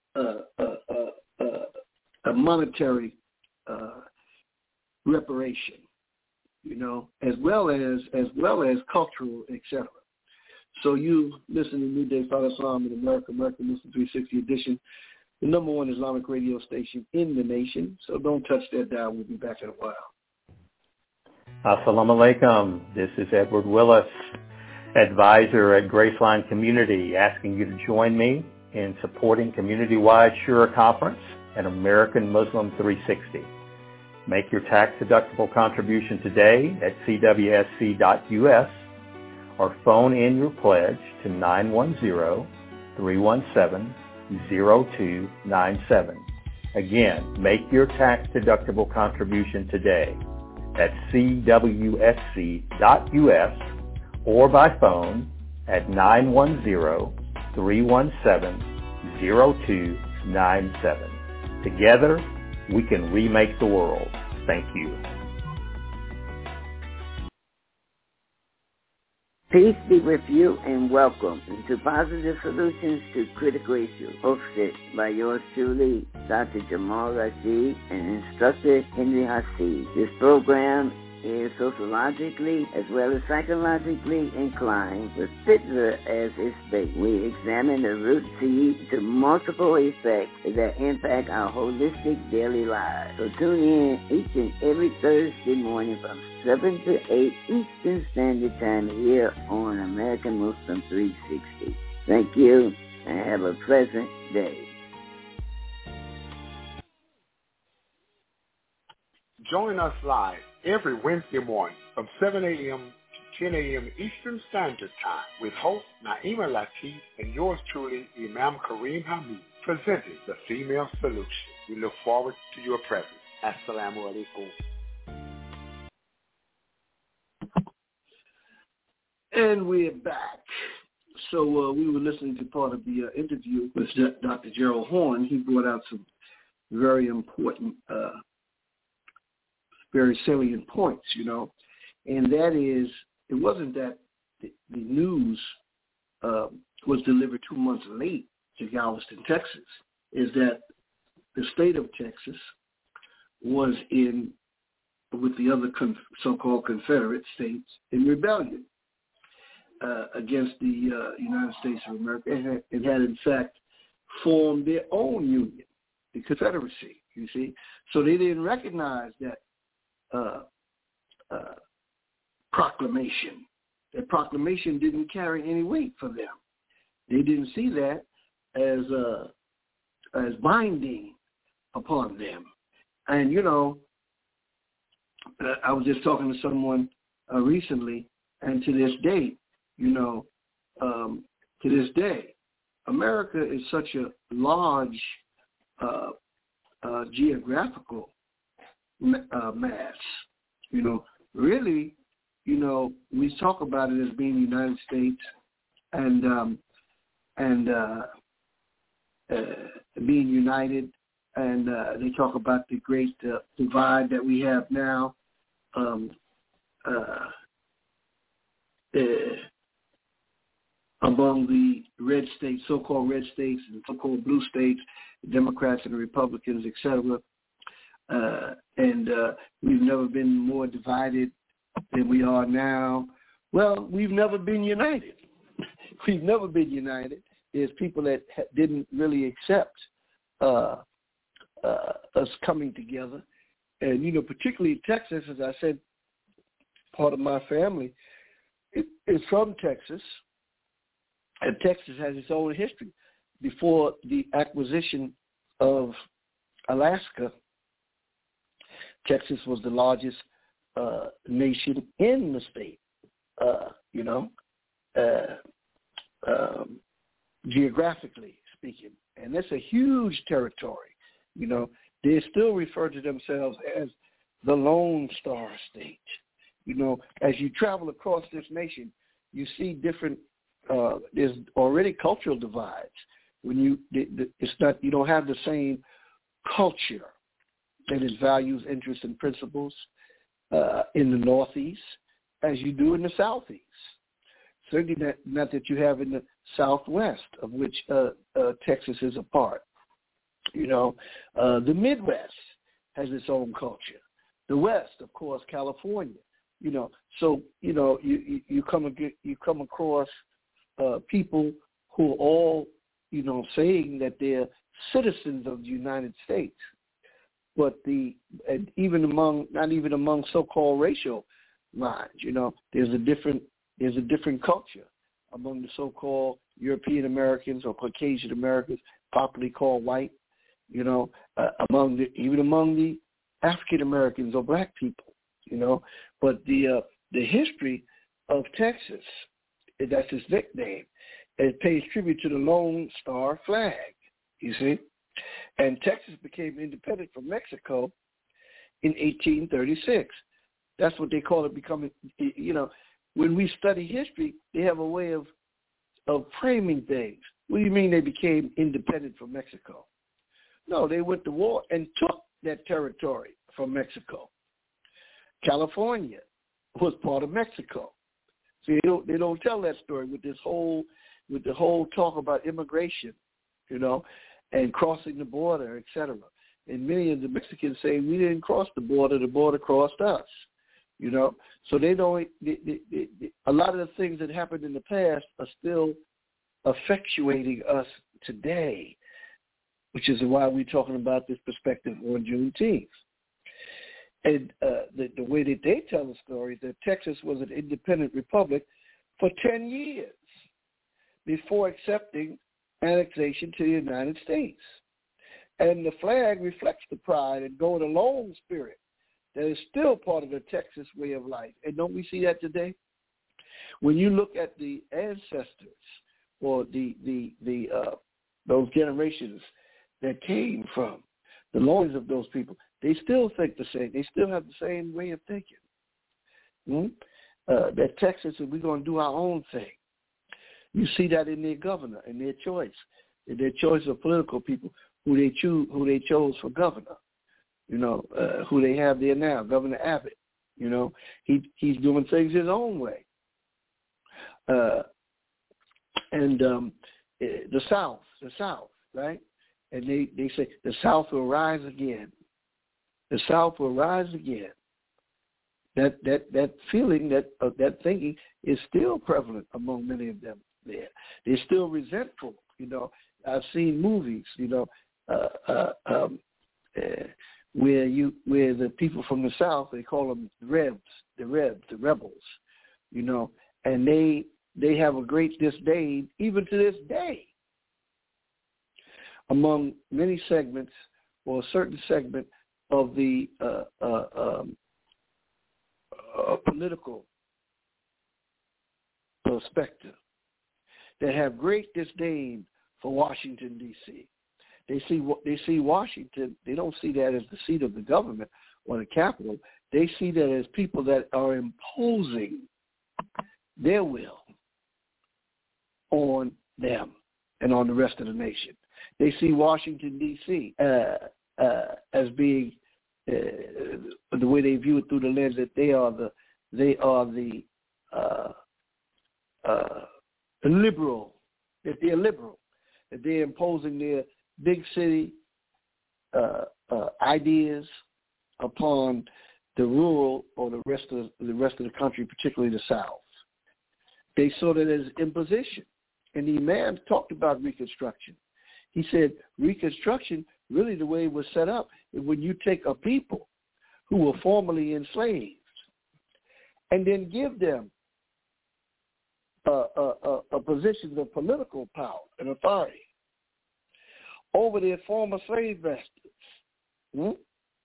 [SPEAKER 20] a monetary reparation, you know, as well as cultural, etc. So you listen to New Day Father Islam in America, American Muslim 360 edition, the number one Islamic radio station in the nation. So don't touch that dial. We'll be back in a while.
[SPEAKER 13] Assalamu alaikum. This is Edward Willis, advisor at Graceline Community, asking you to join me in supporting community-wide Shura Conference and American Muslim 360. Make your tax-deductible contribution today at cwsc.us or phone in your pledge to 910-317-0297. Again, make your tax-deductible contribution today at cwsc.us or by phone at 910-317-0297. 0297. Together, we can remake the world. Thank you.
[SPEAKER 7] Peace be with you and welcome to Positive Solutions to Critical Issues, hosted by yours truly, Dr. Jamal Rashid and instructor Henry Hasid. This program is sociologically as well as psychologically inclined, with Fitzler as its base. We examine the root seed to multiple effects that impact our holistic daily lives. So tune in each and every Thursday morning from 7 to 8 Eastern Standard Time here on American Muslim 360. Thank you and have a pleasant day.
[SPEAKER 8] Join us live every Wednesday morning from 7 a.m. to 10 a.m. Eastern Standard Time with host Naima Latif and yours truly, Imam Kareem Hamid, presenting The Female Solution. We look forward to your presence. Assalamu alaikum.
[SPEAKER 20] And we're back. So we were listening to part of the interview with Dr. Gerald Horne. He brought out some very important very salient points, and that is, it wasn't that the news was delivered 2 months late to Galveston, Texas, is that the state of Texas was with the other so-called Confederate states in rebellion against the United States of America, and had in fact formed their own union, the Confederacy, you see. So they didn't recognize that proclamation. That proclamation didn't carry any weight for them. They didn't see that as binding upon them. And I was just talking to someone recently, and to this day, America is such a large geographical mass. Really, we talk about it as being the United States and being united, and they talk about the great divide that we have now among the red states, so-called red states and so-called blue states, Democrats and Republicans, etc. And we've never been more divided than we are now. Well, we've never been united. We've never been united. There's people that didn't really accept us coming together. And, particularly Texas, as I said, part of my family is from Texas. And Texas has its own history. Before the acquisition of Alaska, Texas was the largest nation in the state, geographically speaking. And that's a huge territory. They still refer to themselves as the Lone Star State. As you travel across this nation, you see different, there's already cultural divides. When you don't have the same culture and its values, interests, and principles in the Northeast as you do in the Southeast. Certainly not that you have in the Southwest, of which Texas is a part. The Midwest has its own culture. The West, of course, California. So you come across people who are all saying that they're citizens of the United States. But not even among so-called racial lines, there's a different culture among the so-called European Americans or Caucasian Americans, popularly called white, even among the African Americans or black people, But the history of Texas, that's its nickname, it pays tribute to the Lone Star flag, you see. And Texas became independent from Mexico in 1836. That's what they call it becoming, when we study history, they have a way of framing things. What do you mean they became independent from Mexico? No, they went to war and took that territory from Mexico. California was part of Mexico. See, they don't tell that story with the whole talk about immigration, and crossing the border, etc. And many of the Mexicans say we didn't cross the border crossed us, So they don't. A lot of the things that happened in the past are still effectuating us today, which is why we're talking about this perspective on Juneteenth. And the way that they tell the story, that Texas was an independent republic for 10 years before accepting annexation to the United States. And the flag reflects the pride and go along spirit that is still part of the Texas way of life. And don't we see that today? When you look at the ancestors or those generations that came from the loins of those people, they still think the same. They still have the same way of thinking. That Texas, we're going to do our own thing. You see that in their governor and their choice of political people who they chose for governor. Who they have there now, Governor Abbott. He's doing things his own way. And the South, right? And they say the South will rise again. The South will rise again. That feeling, that thinking is still prevalent among many of them there. They're still resentful. I've seen movies, where the people from the South, they call them the rebels, and they have a great disdain even to this day among many segments or a certain segment of the political perspective that have great disdain for Washington, D.C. They see Washington, they don't see that as the seat of the government or the capital. They see that as people that are imposing their will on them and on the rest of the nation. They see Washington, D.C. As being the way they view it through the lens that they are the liberal, that they're liberal, that they're imposing their big city ideas upon the rural or the rest of the country, particularly the South. They saw that as imposition. And the Imam talked about Reconstruction. He said Reconstruction, really the way it was set up, is when you take a people who were formerly enslaved and then give them a position of political power and authority over their former slave masters.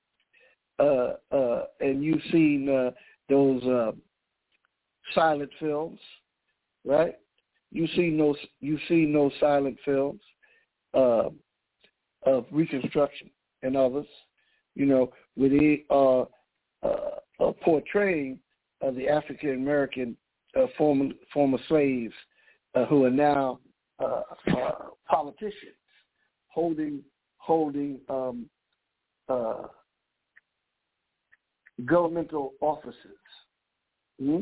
[SPEAKER 20] And you've seen those silent films, right? You've seen those silent films of Reconstruction and others, where they are portraying the African American former slaves who are now politicians holding governmental offices,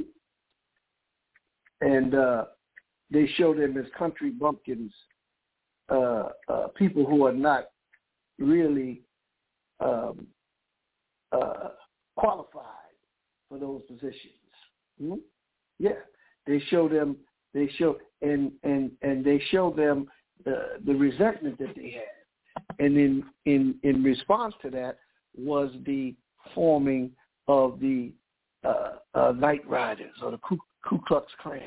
[SPEAKER 20] and they show them as country bumpkins, people who are not really qualified for those positions. Yeah, they show them. They show and they show them the resentment that they had, and in response to that was the forming of the Night Riders or the Ku Klux Klan.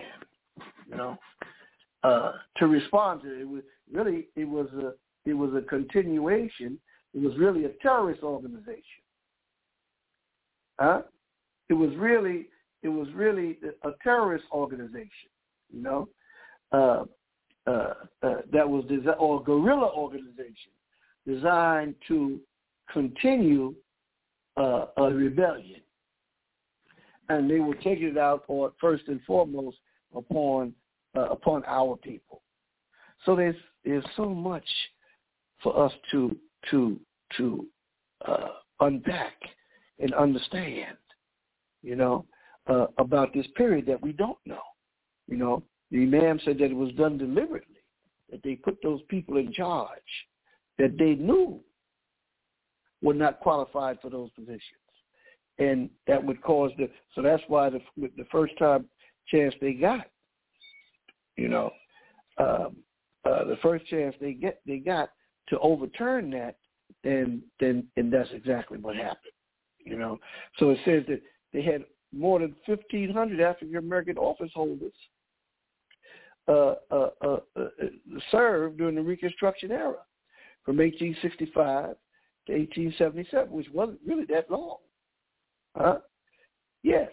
[SPEAKER 20] To respond to it, it was a continuation. It was really a terrorist organization. It was really a terrorist organization. That was or a guerrilla organization designed to continue a rebellion, and they were taking it out first and foremost upon our people. So there's so much for us to unpack and understand, about this period that we don't know. The Imam said that it was done deliberately, that they put those people in charge that they knew were not qualified for those positions. And that would cause so that's why the first time chance they got, the first chance they got to overturn that, and that's exactly what happened. So it says that they had more than 1,500 African American office holders served during the Reconstruction era, from 1865 to 1877, which wasn't really that long. Yes.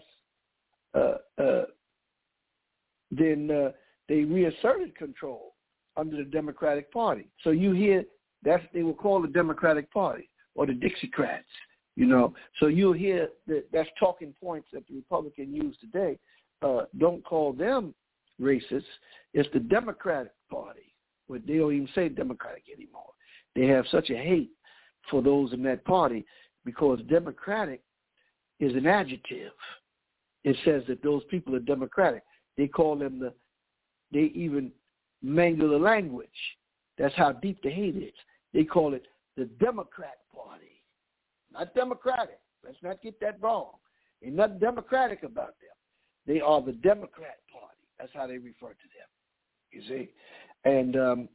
[SPEAKER 20] Then they reasserted control under the Democratic Party. So you hear they were called the Democratic Party or the Dixiecrats. So you'll hear that's talking points that the Republicans use today. Don't call them racist. It's the Democratic Party, but they don't even say Democratic anymore. They have such a hate for those in that party because Democratic is an adjective. It says that those people are Democratic. They call them they even mangle the language. That's how deep the hate is. They call it the Democrat Party, not Democratic. Let's not get that wrong. Ain't nothing democratic about them. They are the Democrat Party. That's how they refer to them, you see. And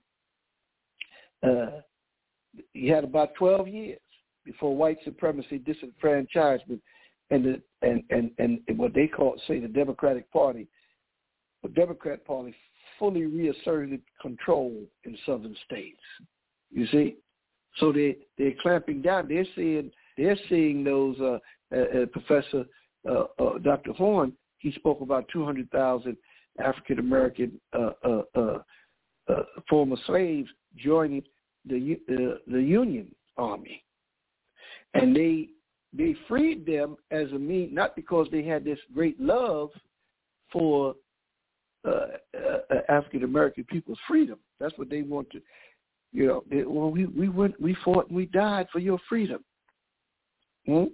[SPEAKER 20] you had about 12 years before white supremacy, disenfranchisement, and what they say the Democratic Party, the Democrat Party fully reasserted control in southern states. You see, so they're clamping down. They're seeing those. Professor Dr. Horn, he spoke about 200,000 African American former slaves joining the Union Army, and they freed them as a means, not because they had this great love for African American people's freedom. That's what they want to, we fought and we died for your freedom. It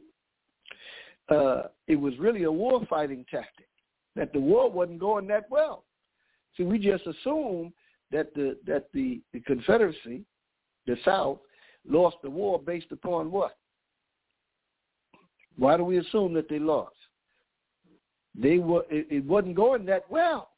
[SPEAKER 20] was really a war fighting tactic. That the war wasn't going that well. See, we just assumed that the Confederacy, the South, lost the war based upon what? Why do we assume that they lost? It wasn't going that well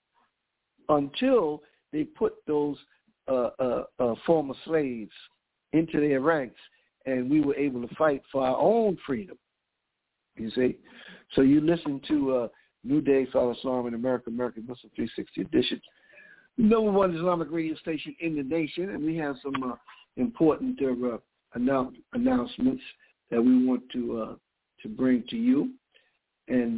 [SPEAKER 20] until they put those former slaves into their ranks, and we were able to fight for our own freedom. You see? So you listen to New Day, Follow Islam in America, American Muslim 360 edition, #1 Islamic radio station in the nation, and we have some important announcements that we want to bring to you. And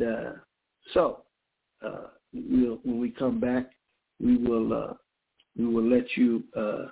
[SPEAKER 20] when we come back, we will let you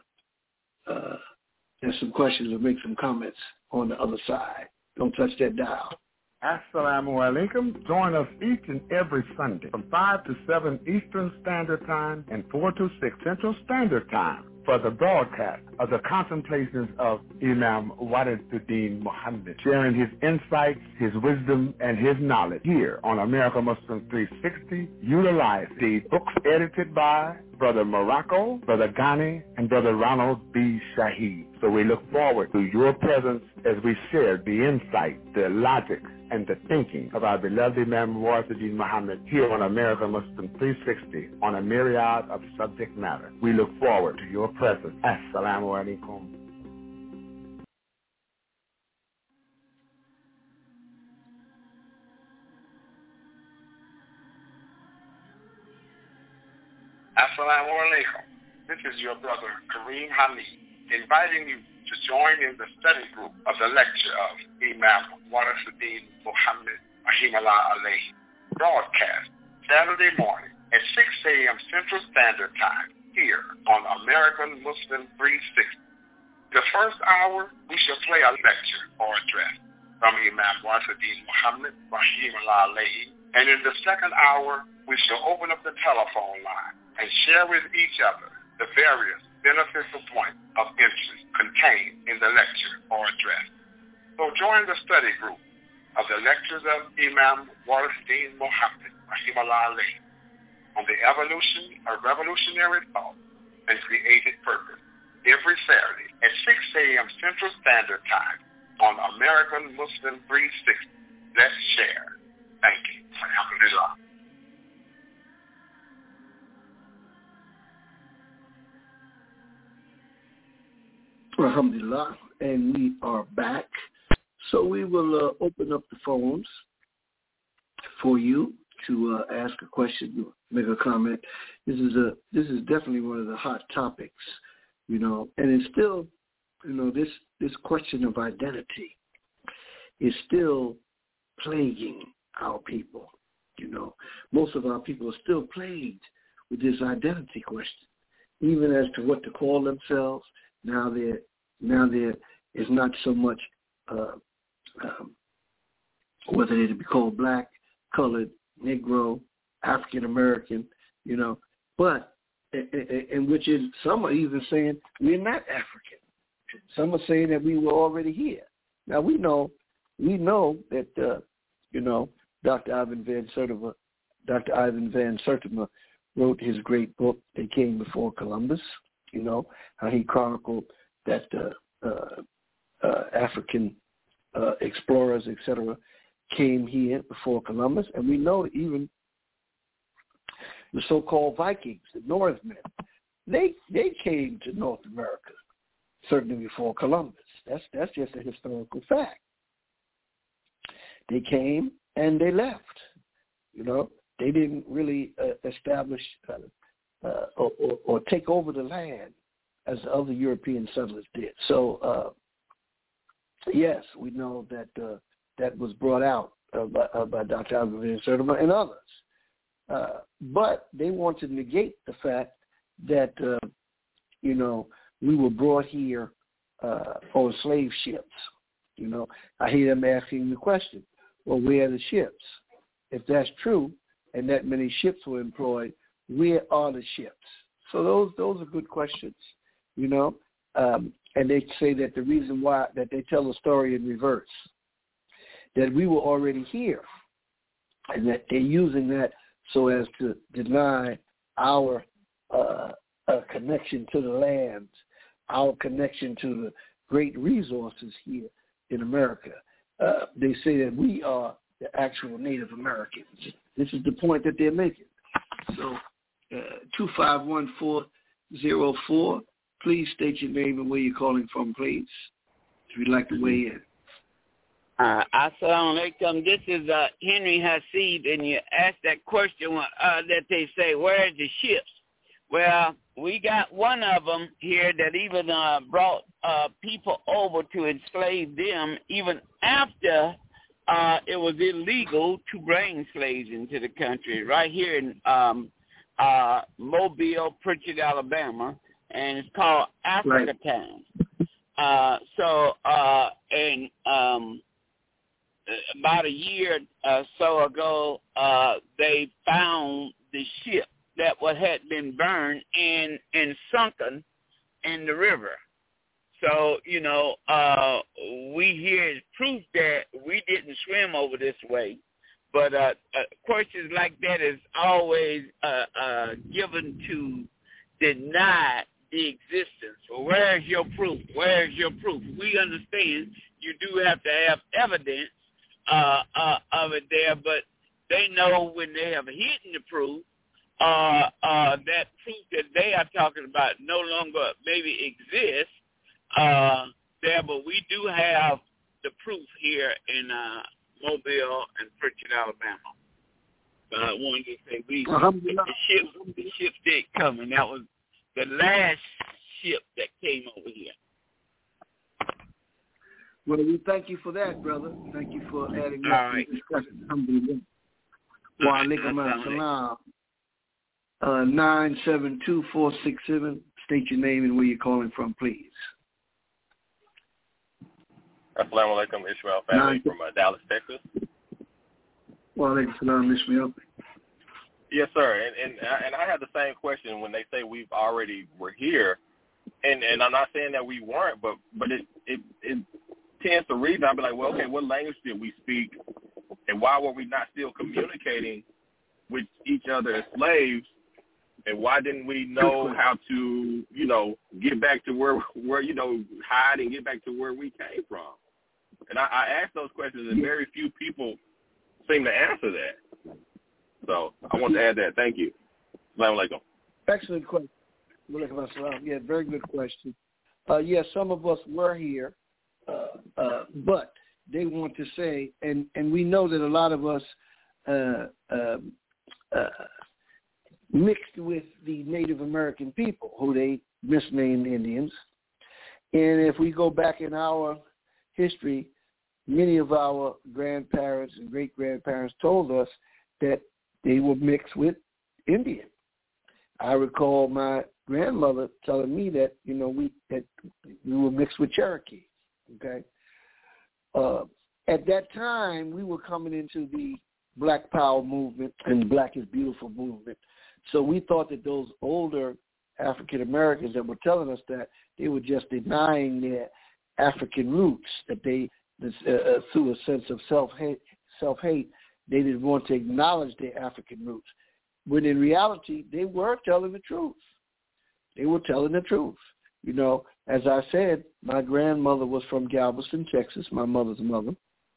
[SPEAKER 20] ask some questions or make some comments on the other side. Don't touch that dial.
[SPEAKER 8] Assalamu alaikum. Join us each and every Sunday from 5 to 7 Eastern Standard Time and 4 to 6 Central Standard Time for the broadcast of the contemplations of Imam Wahiduddin Muhammad, sharing his insights, his wisdom, and his knowledge here on America Muslim 360. Utilize the books edited by Brother Morocco, Brother Ghani, and Brother Ronald B. Shaheed. So we look forward to your presence as we share the insight, the logic, and the thinking of our beloved Imam Wahiduddin Muhammad here on America Muslim 360 on a myriad of subject matter. We look forward to your presence. Assalamu alaikum.
[SPEAKER 3] Assalamu alaikum. This is your brother Kareem Hamid, inviting you to join in the study group of the lecture of Imam Wahiduddin Muhammad Rahimahullah alayhi, broadcast Saturday morning at 6 a.m. Central Standard Time here on American Muslim 360. The first hour, we shall play a lecture or address from Imam Wahiduddin Muhammad Rahimahullah alayhi, and in the second hour, we shall open up the telephone line and share with each other the various beneficial points of interest contained in the lecture or address. So join the study group of the lectures of Imam Wallace-Din Muhammad, Rahimahullah alayhi, on the evolution of revolutionary thought and creative purpose every Saturday at 6 a.m. Central Standard Time on American Muslim 360. Let's share. Thank you. Alhamdulillah.
[SPEAKER 20] Alhamdulillah, and we are back. So we will open up the phones for you to ask a question, make a comment. This is definitely one of the hot topics, and it's still, this question of identity is still plaguing our people. Most of our people are still plagued with this identity question, even as to what to call themselves. Now there is not so much whether they to be called black, colored, Negro, African American, but in which is some are even saying we're not African. Some are saying that we were already here. Now we know that Dr. Ivan Van Sertima wrote his great book, They Came Before Columbus. How he chronicled that African explorers, etc., came here before Columbus, and we know even the so-called Vikings, the Northmen, they came to North America certainly before Columbus. That's just a historical fact. They came and they left. They didn't really establish or take over the land as the other European settlers did. So, yes, we know that that was brought out by Dr. Ivan Van Sertima and others. But they want to negate the fact that, we were brought here on slave ships. I hear them asking the question, well, where are the ships? If that's true, and that many ships were employed, where are the ships? So those are good questions, and they say that the reason why, that they tell the story in reverse, that we were already here, and that they're using that so as to deny our connection to the land, our connection to the great resources here in America. They say that we are the actual Native Americans. This is the point that they're making. So 251-404, please state your name and where you're calling from, please, if you'd like to weigh in.
[SPEAKER 6] Assalamu alaikum. This is Henry Hasib, and you asked that question that they say, where are the ships? Well, we got one of them here that even brought people over to enslave them even after it was illegal to bring slaves into the country, right here in Mobile, Pritchard, Alabama, and it's called Africa Town. About a year or so ago, they found the ship that had been burned and sunken in the river. So, we hear is proof that we didn't swim over this way. But questions like that is always given to deny the existence. Well, where is your proof? Where is your proof? We understand you do have to have evidence of it there, but they know when they have hidden the proof, that proof that they are talking about no longer maybe exists there, but we do have the proof here in Mobile and Pritchard, Alabama. But I wanted to say the ship did come, and that was the last ship that came over here.
[SPEAKER 20] Well, we thank you for that, brother. Thank you for adding that to the discussion. Alhamdulillah. Wa alaikum assalam. 972-467. State your name and where you're calling from, please.
[SPEAKER 5] Assalamu alaikum, Ishmael family from Dallas, Texas.
[SPEAKER 20] Wa alaikum assalam, Ishmael.
[SPEAKER 5] Yes, sir. And I had the same question when they say we're here, and I'm not saying that we weren't, but it tends to reason. I'll be like, well, okay, what language did we speak, and why were we not still communicating with each other as slaves, and why didn't we know how to, get back to where hide and get back to where we came from? And I asked those questions, and very few people seem to answer that. So I want to add that. Thank you. Assalamu alaikum.
[SPEAKER 20] Excellent question. Yeah, very good question. Yes, some of us were here, but they want to say, and we know that a lot of us mixed with the Native American people, who they misnamed Indians. And if we go back in our history, many of our grandparents and great-grandparents told us that they were mixed with Indian. I recall my grandmother telling me that, we were mixed with Cherokee, okay? At that time, we were coming into the Black Power movement and Black is Beautiful movement. So we thought that those older African Americans that were telling us that, they were just denying their African roots, that they, through a sense of self-hate, they didn't want to acknowledge their African roots. When in reality, they were telling the truth. They were telling the truth. As I said, my grandmother was from Galveston, Texas, my mother's mother.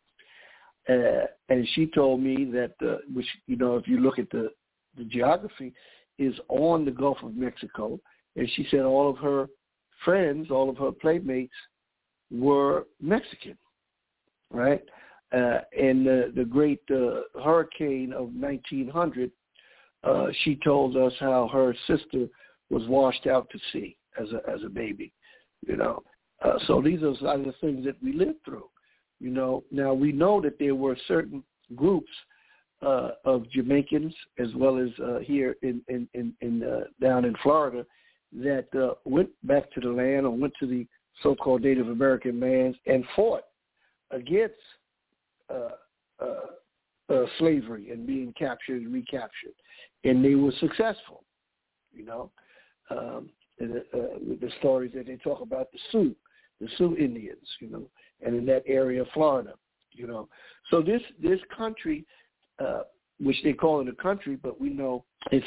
[SPEAKER 20] And she told me that, which, if you look at the geography, is on the Gulf of Mexico. And she said all of her friends, all of her playmates were Mexican, right? And the great hurricane of 1900, she told us how her sister was washed out to sea as a baby, So these are some of the things that we lived through, Now we know that there were certain groups of Jamaicans, as well as here in down in Florida, that went back to the land or went to the so-called Native American lands and fought against slavery and being captured and recaptured, and they were successful. The stories that they talk about, the Sioux Indians, and in that area of Florida, So this country, which they call it a country, but we know it's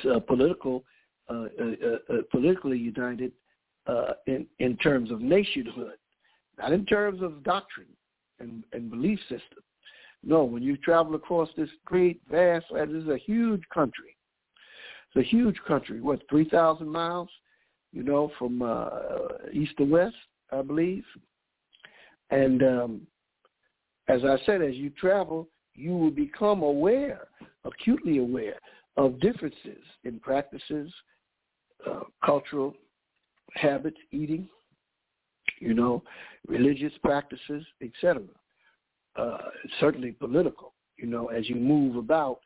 [SPEAKER 20] politically united in terms of nationhood, not in terms of doctrine and belief system. No, when you travel across this great, vast land, this is a huge country. It's a huge country. 3,000 miles, from east to west, I believe. And as I said, as you travel, you will become acutely aware of differences in practices, cultural habits, eating, religious practices, etc. Certainly political. As you move about,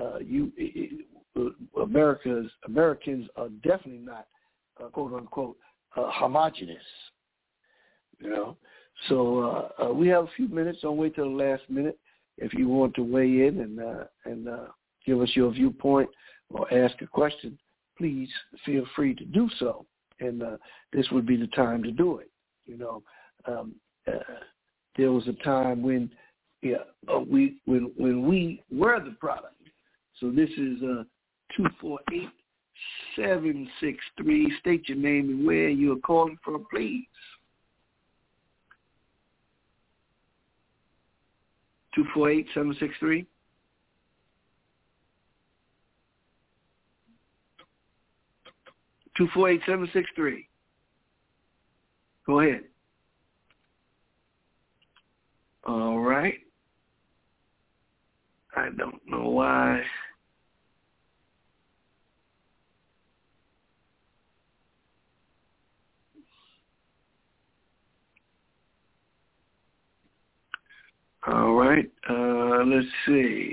[SPEAKER 20] Americans are definitely not quote unquote homogenous. So we have a few minutes. Don't wait till the last minute. If you want to weigh in and give us your viewpoint or ask a question, please feel free to do so. And this would be the time to do it. There was a time when we were the product. So this is 248-763. State your name and where you are calling from, please. 248-763. Go ahead. All right. I don't know why. All right. Let's see.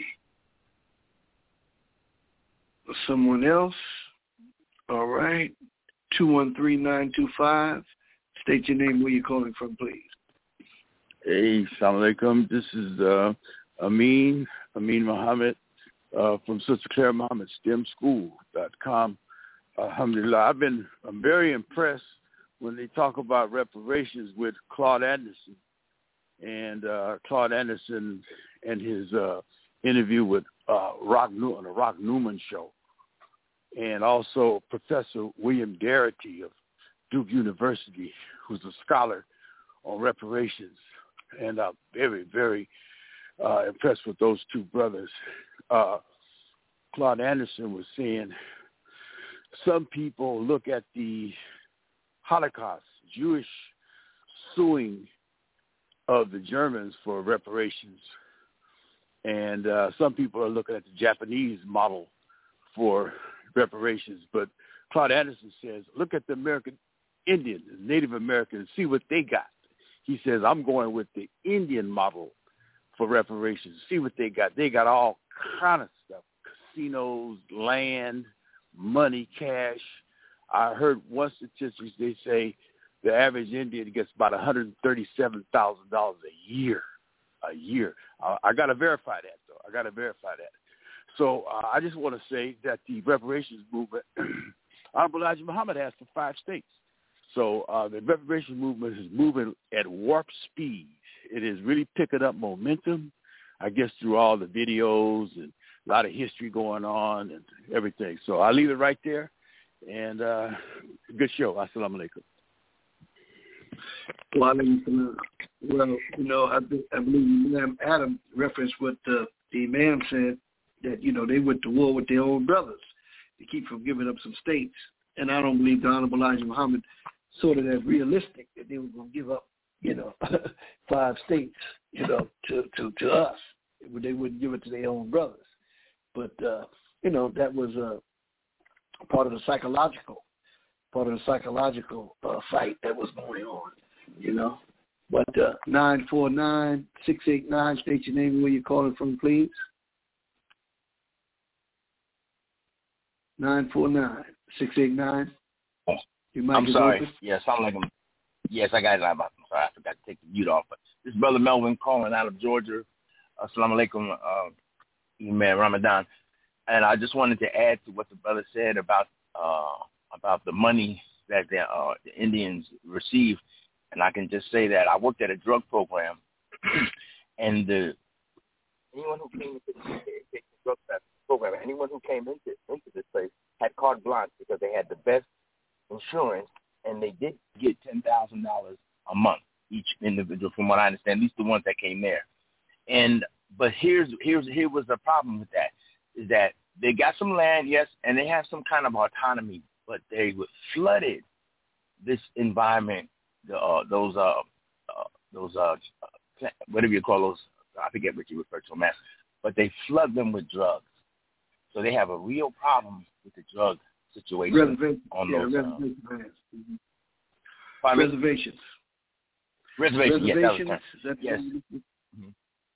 [SPEAKER 20] Someone else. All right. 213-925. State your name, where you're calling from, please.
[SPEAKER 9] Hey, assalamu alaikum. This is Amin Muhammad
[SPEAKER 17] from Sister Claire Muhammad, STEMschool.com. Alhamdulillah. I'm very impressed when they talk about reparations with Claude Anderson and Claude Anderson and his interview with on the Rock Newman show, and also Professor William Garrity of Duke University, who's a scholar on reparations, and I'm very, very impressed with those two brothers. Claude Anderson was saying some people look at the Holocaust, Jewish suing of the Germans for reparations, and some people are looking at the Japanese model for reparations. But Claude Anderson says, look at the American Indians, Native Americans, see what they got. He says, I'm going with the Indian model for reparations. See what they got. They got all kind of stuff, casinos, land, money, cash. I heard one statistic, they say the average Indian gets about $137,000 a year. I got to verify that, though. So I just want to say that the reparations movement, Honorable Elijah Muhammad asked for 5 states. So the reparations movement is moving at warp speed. It is really picking up momentum, I guess, through all the videos and a lot of history going on and everything. So I'll leave it right there. And good show. Assalamu alaikum.
[SPEAKER 20] Well, I believe Imam Adam referenced what the Imam said, that, they went to war with their own brothers to keep from giving up some states. And I don't believe the Honorable Elijah Muhammad sort of that realistic that they were going to give up, 5 states, to us. They wouldn't give it to their own brothers. But, that was part of the psychological fight that was going on, But 949-689, state your name and where you're calling from, please. 949-689.
[SPEAKER 9] I'm sorry. Open. Yeah, sound like I'm. Yes, I got it. I'm sorry, I forgot to take the mute off. But this is Brother Melvin calling out of Georgia. Assalamu alaikum, Imam Ramadan. And I just wanted to add to what the brother said about the money that the Indians receive. And I can just say that I worked at a drug program, and anyone who came into the drug program, anyone who came into this place had carte blanche because they had the best insurance, and they did get $10,000 a month each individual, from what I understand, at least the ones that came there. But here was the problem with that, is that they got some land, yes, and they have some kind of autonomy, but they flooded this environment. Those whatever you call those, I forget what you refer to them as, but they flood them with drugs. So they have a real problem with the drug situation on those.
[SPEAKER 20] Reservations.
[SPEAKER 9] Reservations. Yes, that was the term. Yes. Mm-hmm.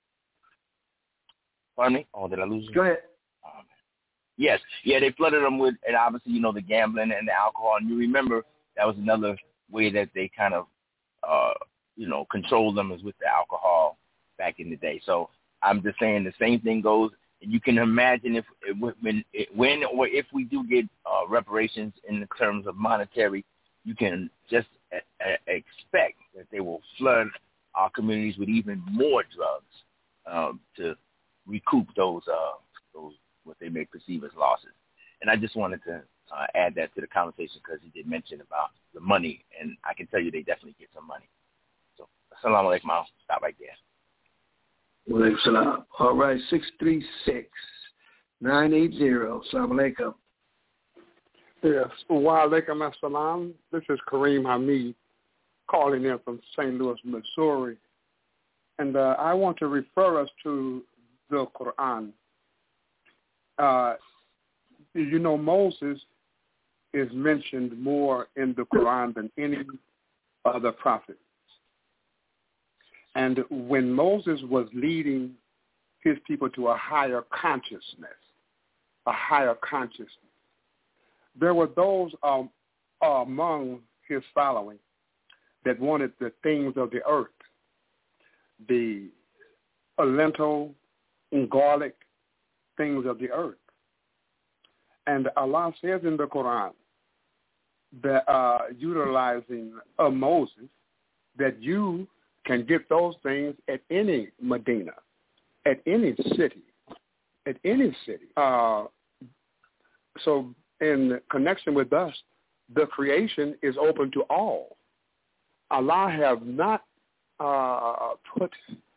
[SPEAKER 9] Pardon me? Oh, did I lose you?
[SPEAKER 20] Go ahead.
[SPEAKER 9] Yes. Yeah, they flooded them with, and obviously, the gambling and the alcohol. And you remember that was another way that they kind of, controlled them, is with the alcohol back in the day. So I'm just saying the same thing goes. And you can imagine when or if we do get reparations in the terms of monetary, you can just expect that they will flood our communities with even more drugs to recoup those what they may perceive as losses. And I just wanted to add that to the conversation because he did mention about the money, and I can tell you they definitely get some money. So, assalamu alaikum. I'll stop right there.
[SPEAKER 20] All right, 636-980. Assalamu alaikum.
[SPEAKER 8] Yes. Wa alaikum assalam. This is Kareem Hamid calling in from St. Louis, Missouri. And I want to refer us to the Quran. Moses is mentioned more in the Quran than any other prophet. And when Moses was leading his people to a higher consciousness, there were those among his following that wanted the things of the earth, the lentil and garlic things of the earth. And Allah says in the Quran that utilizing Moses, that you can get those things at any Medina, at any city, at any city. So in connection with us, the creation is open to all. Allah have not put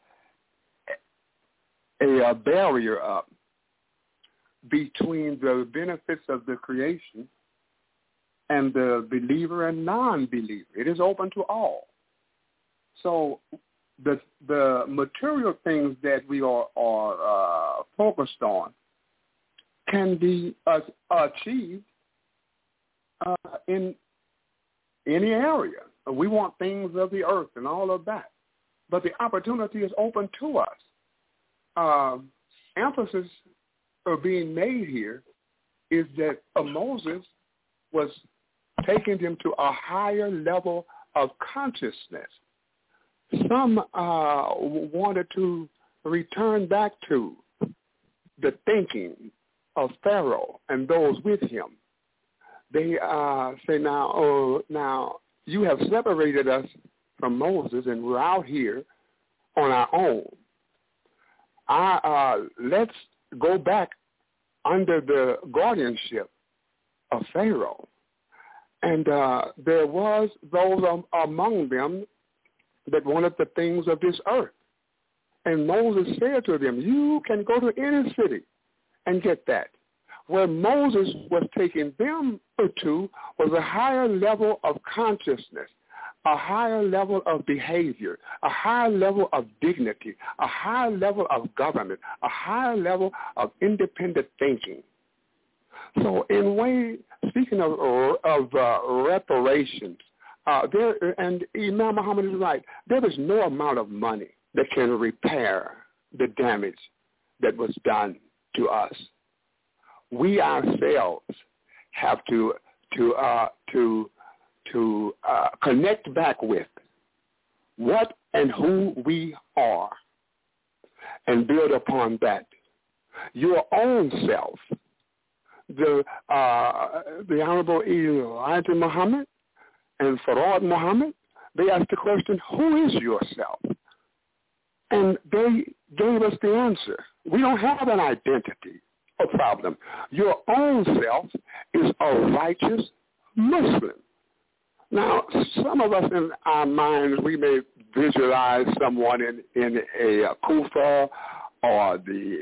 [SPEAKER 8] a barrier up between the benefits of the creation and the believer and non-believer. It is open to all. So the material things that we are focused on can be achieved in any area. We want things of the earth and all of that. But the opportunity is open to us. Emphasis being made here is that Moses was taking them to a higher level of consciousness. Some wanted to return back to the thinking of Pharaoh and those with him. They say, now you have separated us from Moses, and we're out here on our own. Let's go back under the guardianship of Pharaoh. And there was those among them that wanted the things of this earth. And Moses said to them, you can go to any city and get that. Where Moses was taking them to was a higher level of consciousness, a higher level of behavior, a higher level of dignity, a higher level of government, a higher level of independent thinking. So in way, speaking of reparations, and Imam Muhammad is right, there is no amount of money that can repair the damage that was done to us. We ourselves have to connect back with what and who we are and build upon that. Your own self. The Honorable Elijah Muhammad and Farad Muhammad, they asked the question, who is yourself? And they gave us the answer. We don't have an identity problem. Your own self is a righteous Muslim. Now, some of us in our minds, we may visualize someone in a kufa or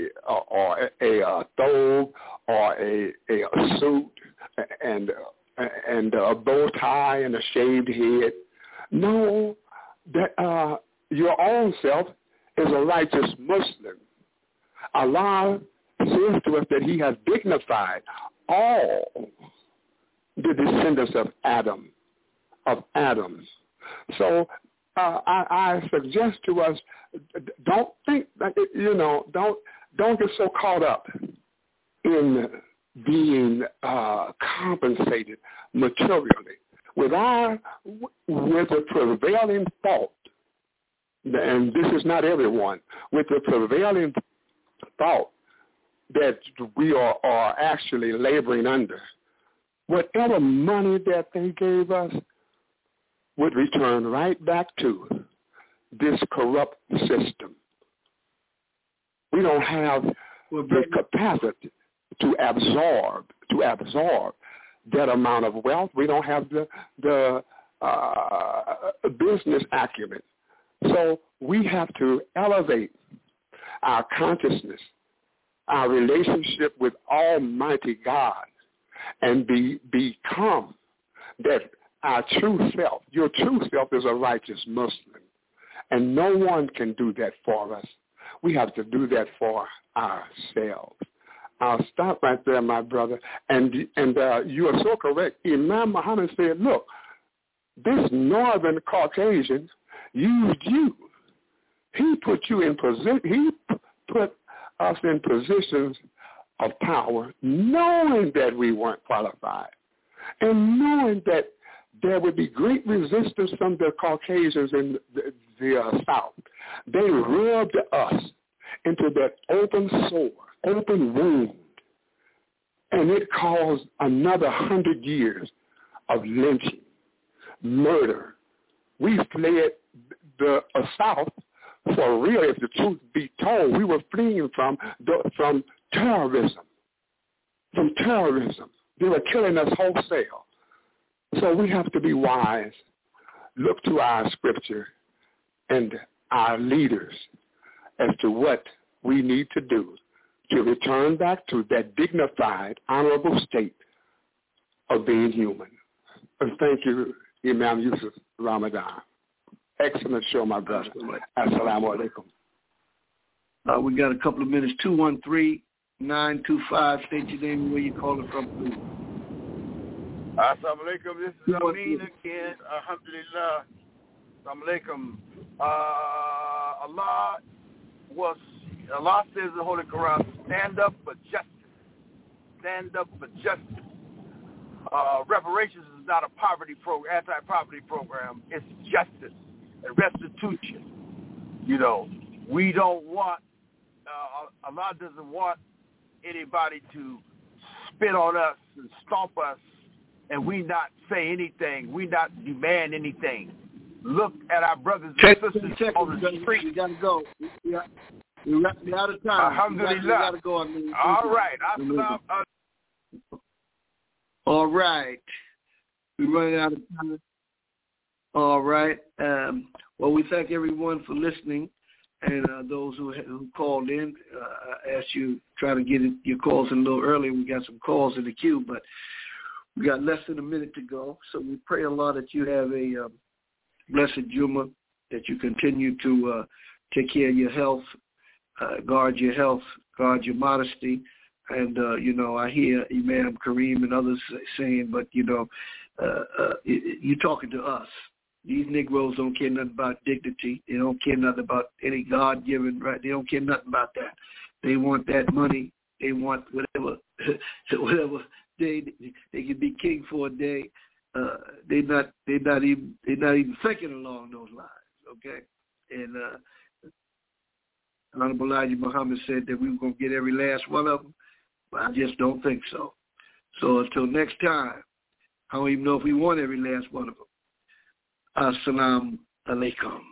[SPEAKER 8] a thobe or a suit and a bow tie and a shaved head. No, that your own self is a righteous Muslim. Allah says to us that he has dignified all the descendants of Adam. So I suggest to us, don't think that, don't get so caught up in being compensated materially. With the prevailing thought, and this is not everyone, with the prevailing thought that we are actually laboring under, whatever money that they gave us would return right back to this corrupt system. We don't have the capacity to absorb that amount of wealth. We don't have the business acumen. So we have to elevate our consciousness, our relationship with Almighty God, and become that our true self. Your true self is a righteous Muslim, and no one can do that for us. We have to do that for ourselves. I'll stop right there, my brother. And you are so correct. Imam Muhammad said, look, this northern Caucasian used you. He put you in position. He put us in positions of power, knowing that we weren't qualified, and knowing that there would be great resistance from the Caucasians in the South. They rubbed us into that open sore open wound, and it caused another 100 years of lynching, murder. We fled the South for real. If the truth be told, we were fleeing from terrorism. From terrorism, they were killing us wholesale. So we have to be wise. Look to our scripture and our leaders as to what we need to do to return back to that dignified, honorable state of being human. And thank you, Imam Yusuf Ramadan. Excellent show, my brother. Assalamu alaikum.
[SPEAKER 20] We got a couple of minutes. 213-925. State your name and where you calling from, please.
[SPEAKER 9] Assalamu alaikum. This is Amin again. Alhamdulillah. Assalamu alaikum. Allah says in the Holy Quran, stand up for justice. Stand up for justice. Reparations is not a anti-poverty program. It's justice and restitution. You know, we don't want, Allah doesn't want anybody to spit on us and stomp us and we not say anything. We not demand anything. Look at our brothers and sisters on the street.
[SPEAKER 20] We got to go. We're out of time.
[SPEAKER 9] Alhamdulillah.
[SPEAKER 20] We got to go.
[SPEAKER 9] All right.
[SPEAKER 20] All right. We're running out of time. All right. Well, we thank everyone for listening, and those who called in. I asked you try to get your calls in a little early. We got some calls in the queue, but we got less than a minute to go. So we pray Allah that you have a blessed Jummah, that you continue to take care of your health, guard your health, guard your modesty. And, I hear Imam Kareem and others saying, but, you're talking to us. These Negroes don't care nothing about dignity. They don't care nothing about any God-given right. They don't care nothing about that. They want that money. They want whatever they can be king for a day. They're not even thinking along those lines. Okay, and Honorable Elijah Muhammad said that we were going to get every last one of them. But I just don't think so. So until next time, I don't even know if we want every last one of them. Assalamu alaikum.